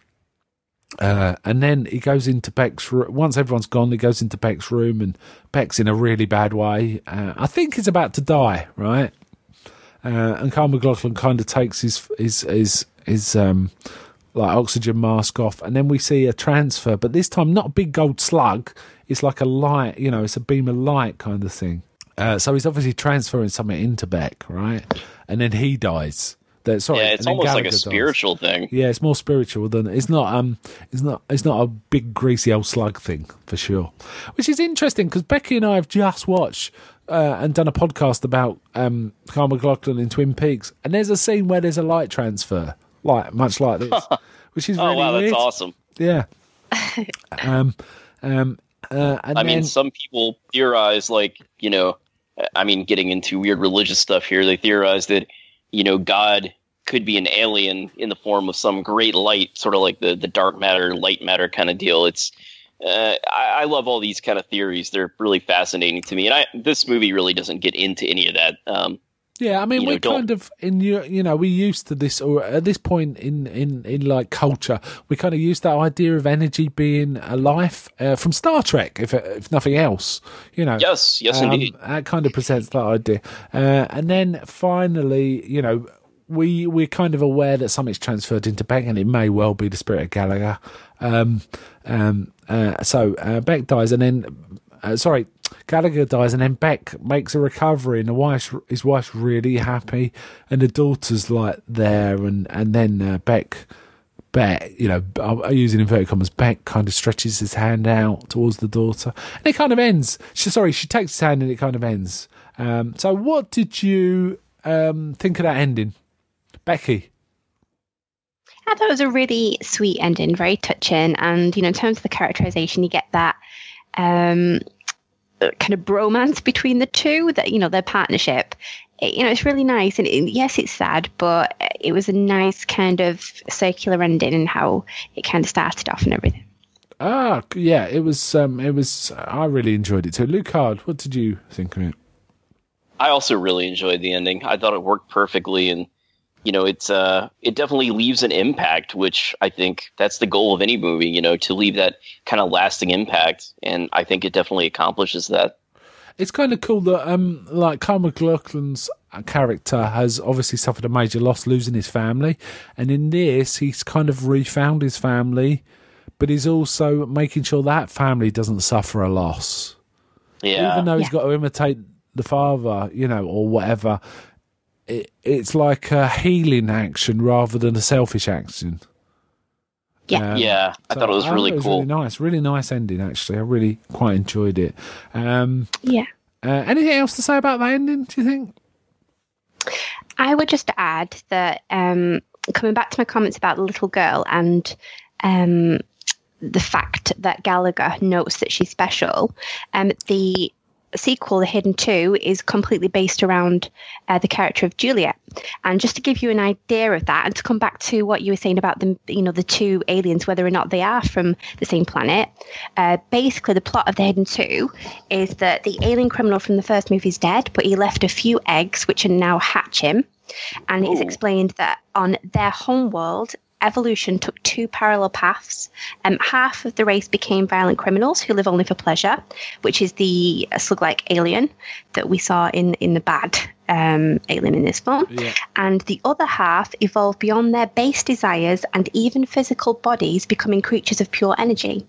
Speaker 3: Uh, and then he goes into Beck's room. Once everyone's gone, he goes into Beck's room and Beck's in a really bad way. Uh, I think he's about to die, right? Uh, and Kyle MacLachlan kind of takes his, his, his, his, um, like oxygen mask off, and then we see a transfer, but this time not a big gold slug. It's like a light, you know, it's a beam of light kind of thing. Uh, so he's obviously transferring something into Beck, right? And then he dies. That, sorry,
Speaker 1: yeah, it's almost Gallagher like a spiritual dies. thing.
Speaker 3: Yeah, it's more spiritual than it's not. Um, it's not. It's not a big greasy old slug thing for sure. Which is interesting because Becky and I have just watched uh, and done a podcast about um, Kyle MacLachlan in Twin Peaks, and there's a scene where there's a light transfer. Like much like this, which is really
Speaker 1: oh wow, that's
Speaker 3: weird.
Speaker 1: awesome.
Speaker 3: Yeah. um, um, uh, and
Speaker 1: I
Speaker 3: then,
Speaker 1: mean, some people theorize, like you know, I mean, getting into weird religious stuff here, they theorize that you know God could be an alien in the form of some great light, sort of like the the dark matter, light matter kind of deal. It's uh, I, I love all these kind of theories; they're really fascinating to me. And I this movie really doesn't get into any of that. Um,
Speaker 3: Yeah, I mean,
Speaker 1: you
Speaker 3: we
Speaker 1: know,
Speaker 3: kind of in you know we used to this, or at this point in in in like culture, we kind of used that idea of energy being a life uh, from Star Trek, if if nothing else, you know.
Speaker 1: Yes, yes, um, indeed.
Speaker 3: That kind of presents that idea, uh, and then finally, you know, we we're kind of aware that something's transferred into Beck, and it may well be the spirit of Gallagher. Um, um, uh, so uh, Beck dies, and then uh, sorry. Gallagher dies, and then Beck makes a recovery, and the wife, his wife's really happy, and the daughter's like there, and and then uh, Beck, Beck, you know, I'm using inverted commas, Beck kind of stretches his hand out towards the daughter, and it kind of ends. She, sorry, she takes his hand, and it kind of ends. Um, so, what did you um, think of that ending, Becky?
Speaker 2: I thought it was a really sweet ending, very touching, and you know, in terms of the characterization, you get that. Um, kind of bromance between the two, that you know, their partnership it, you know, it's really nice. And it, yes, it's sad, but it was a nice kind of circular ending and how it kind of started off and everything.
Speaker 3: Ah, yeah, it was. Um, it was. I really enjoyed it too. Lucard, what did you think of it?
Speaker 1: I also really enjoyed the ending. I thought it worked perfectly, and you know, it's uh, it definitely leaves an impact, which I think that's the goal of any movie. You know, to leave that kind of lasting impact, and I think it definitely accomplishes that.
Speaker 3: It's kind of cool that, um, like, Kyle MacLachlan's character has obviously suffered a major loss, losing his family, and in this, he's kind of refound his family, but he's also making sure that family doesn't suffer a loss.
Speaker 1: Yeah,
Speaker 3: even though he's
Speaker 2: yeah.
Speaker 3: got to imitate the father, you know, or whatever. It, it's like a healing action rather than a selfish action.
Speaker 2: Yeah,
Speaker 1: um, yeah. I so thought it was really it was
Speaker 3: cool. Really nice, really nice ending. Actually, I really quite enjoyed it. Um,
Speaker 2: yeah.
Speaker 3: Uh, anything else to say about that ending? Do you think?
Speaker 2: I would just add that um, coming back to my comments about the little girl and um, the fact that Gallagher notes that she's special, um, the sequel, The Hidden Two, is completely based around uh, the character of Juliet. And just to give you an idea of that, and to come back to what you were saying about the, you know, the two aliens, whether or not they are from the same planet, uh, basically the plot of The Hidden Two is that the alien criminal from the first movie is dead, but he left a few eggs which are now hatching. And it's explained that on their homeworld, evolution took two parallel paths. Um, half of the race became violent criminals who live only for pleasure, which is the slug-like alien that we saw in, in the bad um, alien in this film.
Speaker 3: Yeah.
Speaker 2: And the other half evolved beyond their base desires and even physical bodies, becoming creatures of pure energy.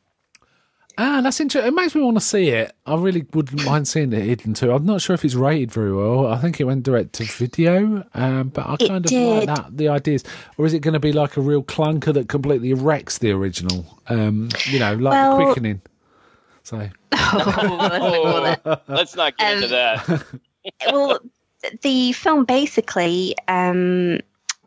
Speaker 3: Ah, that's interesting. It makes me want to see it. I really wouldn't mind seeing it Hidden Two. I'm not sure if it's rated very well. I think it went direct to video, um, but I
Speaker 2: It
Speaker 3: kind of
Speaker 2: did.
Speaker 3: like that, the ideas. Or is it going to be like a real clunker that completely wrecks the original? Um, you know, like
Speaker 2: Well-
Speaker 3: The Quickening. So,
Speaker 1: Oh, let's not get
Speaker 2: Um,
Speaker 1: into that.
Speaker 2: well, the film basically um,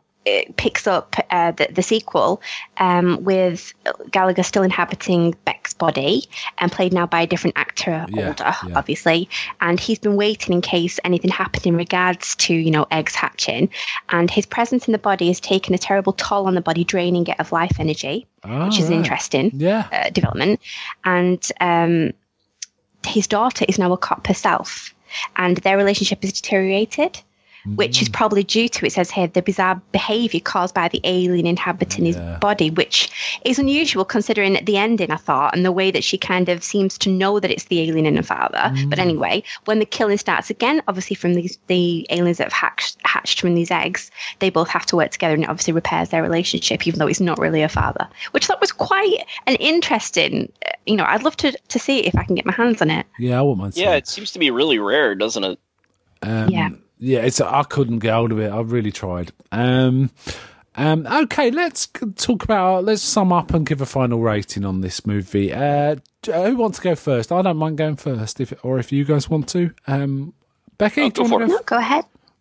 Speaker 2: it picks up uh, the, the sequel um, with Gallagher still inhabiting Beck's body and played now by a different actor,
Speaker 3: Yeah,
Speaker 2: older,
Speaker 3: yeah.
Speaker 2: obviously. And he's been waiting in case anything happened in regards to, you know, eggs hatching. And his presence in the body has taken a terrible toll on the body, draining it of life energy,
Speaker 3: Ah,
Speaker 2: which is an
Speaker 3: right.
Speaker 2: interesting
Speaker 3: Yeah.
Speaker 2: uh, development. And um, his daughter is now a cop herself, and their relationship has deteriorated, which is probably due to, it says here, the bizarre behaviour caused by the alien inhabiting
Speaker 3: Yeah.
Speaker 2: his body, which is unusual considering the ending, I thought, and the way that she kind of seems to know that it's the alien in her father. But anyway, when the killing starts again, obviously from these the aliens that have hatched, hatched from these eggs, they both have to work together, and it obviously repairs their relationship, even though it's not really her father, which I thought was quite an interesting, uh, you know, I'd love to, to see it if I can get my hands on it.
Speaker 3: Yeah, I wouldn't mind seeing
Speaker 1: Yeah,
Speaker 3: it.
Speaker 1: it seems to be really rare, doesn't it?
Speaker 3: Um,
Speaker 2: Yeah.
Speaker 3: Yeah, it's. I couldn't get hold of it. I really tried. Um, um, okay, let's c- talk about. Let's sum up and give a final rating on this movie. Uh, d- who wants to go first? I don't mind going first, if or if you guys want to. Um, Becky,
Speaker 1: I'll
Speaker 3: do you
Speaker 1: go
Speaker 3: want to
Speaker 1: for
Speaker 3: go
Speaker 2: No, go ahead.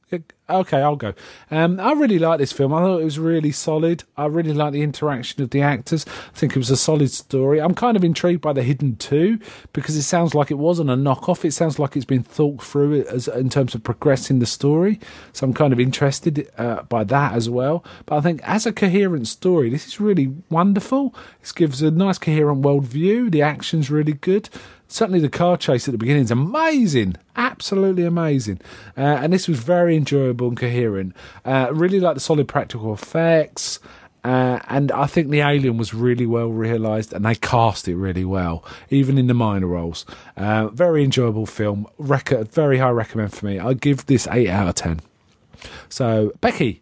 Speaker 3: Okay, I'll go. Um, I really like this film. I thought it was really solid. I really like the interaction of the actors. I think it was a solid story. I'm kind of intrigued by The Hidden Two because it sounds like it wasn't a knockoff. It sounds like it's been thought through as in terms of progressing the story. So I'm kind of interested uh, by that as well. But I think as a coherent story, this is really wonderful. This gives a nice coherent worldview. The action's really good. Certainly the car chase at the beginning is amazing. Absolutely amazing. Uh, and this was very enjoyable and coherent. Uh, really like the solid practical effects. Uh, and I think the alien was really well realised and they cast it really well, even in the minor roles. Uh, very enjoyable film. Rec- very high recommend for me. I give this eight out of ten. So, Becky.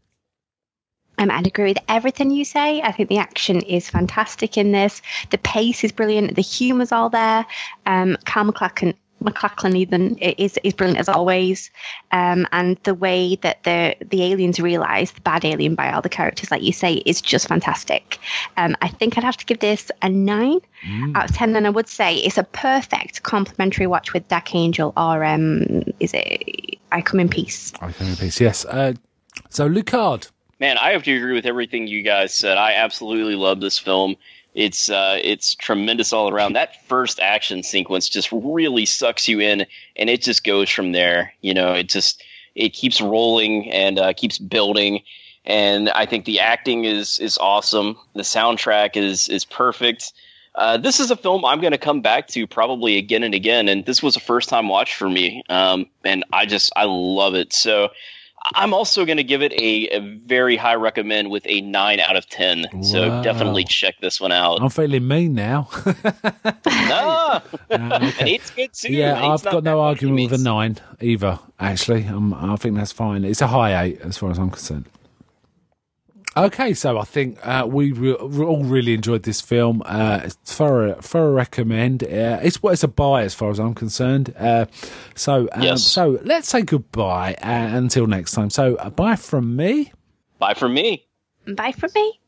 Speaker 2: Um, I'd agree with everything you say. I think the action is fantastic in this. The pace is brilliant. The humour's all there. Um, Kyle MacLachlan, MacLachlan even is is brilliant as always. Um, and the way that the the aliens realise the bad alien by all the characters, like you say, is just fantastic. Um, I think I'd have to give this a nine
Speaker 3: Mm.
Speaker 2: out of ten, and I would say it's a perfect complimentary watch with Dark Angel or um, is it I Come in Peace?
Speaker 3: I come in peace. Yes. Uh, so, Lucard.
Speaker 1: Man, I have to agree with everything you guys said. I absolutely love this film. It's uh, it's tremendous all around. That first action sequence just really sucks you in, and it just goes from there. You know, it just it keeps rolling and uh, keeps building. And I think the acting is is awesome. The soundtrack is is perfect. Uh, this is a film I'm going to come back to probably again and again. And this was a first time watch for me. Um, and I just, I love it. So I'm also going to give it a, a very high recommend with a nine out of ten. Wow. So definitely check this one out.
Speaker 3: I'm feeling mean now.
Speaker 1: no, uh, okay. And eight's good too.
Speaker 3: Yeah,
Speaker 1: eight's
Speaker 3: I've got no argument with a nine either, actually. Um, I think that's fine. It's a high eight as far as I'm concerned. Okay, so I think uh, we re- all really enjoyed this film. Uh, for a, for a recommend, uh, it's what it's a buy as far as I'm concerned. Uh, so um,
Speaker 1: yes.
Speaker 3: so let's say goodbye uh, until next time. So uh, bye from me.
Speaker 1: Bye from me.
Speaker 2: Bye from me.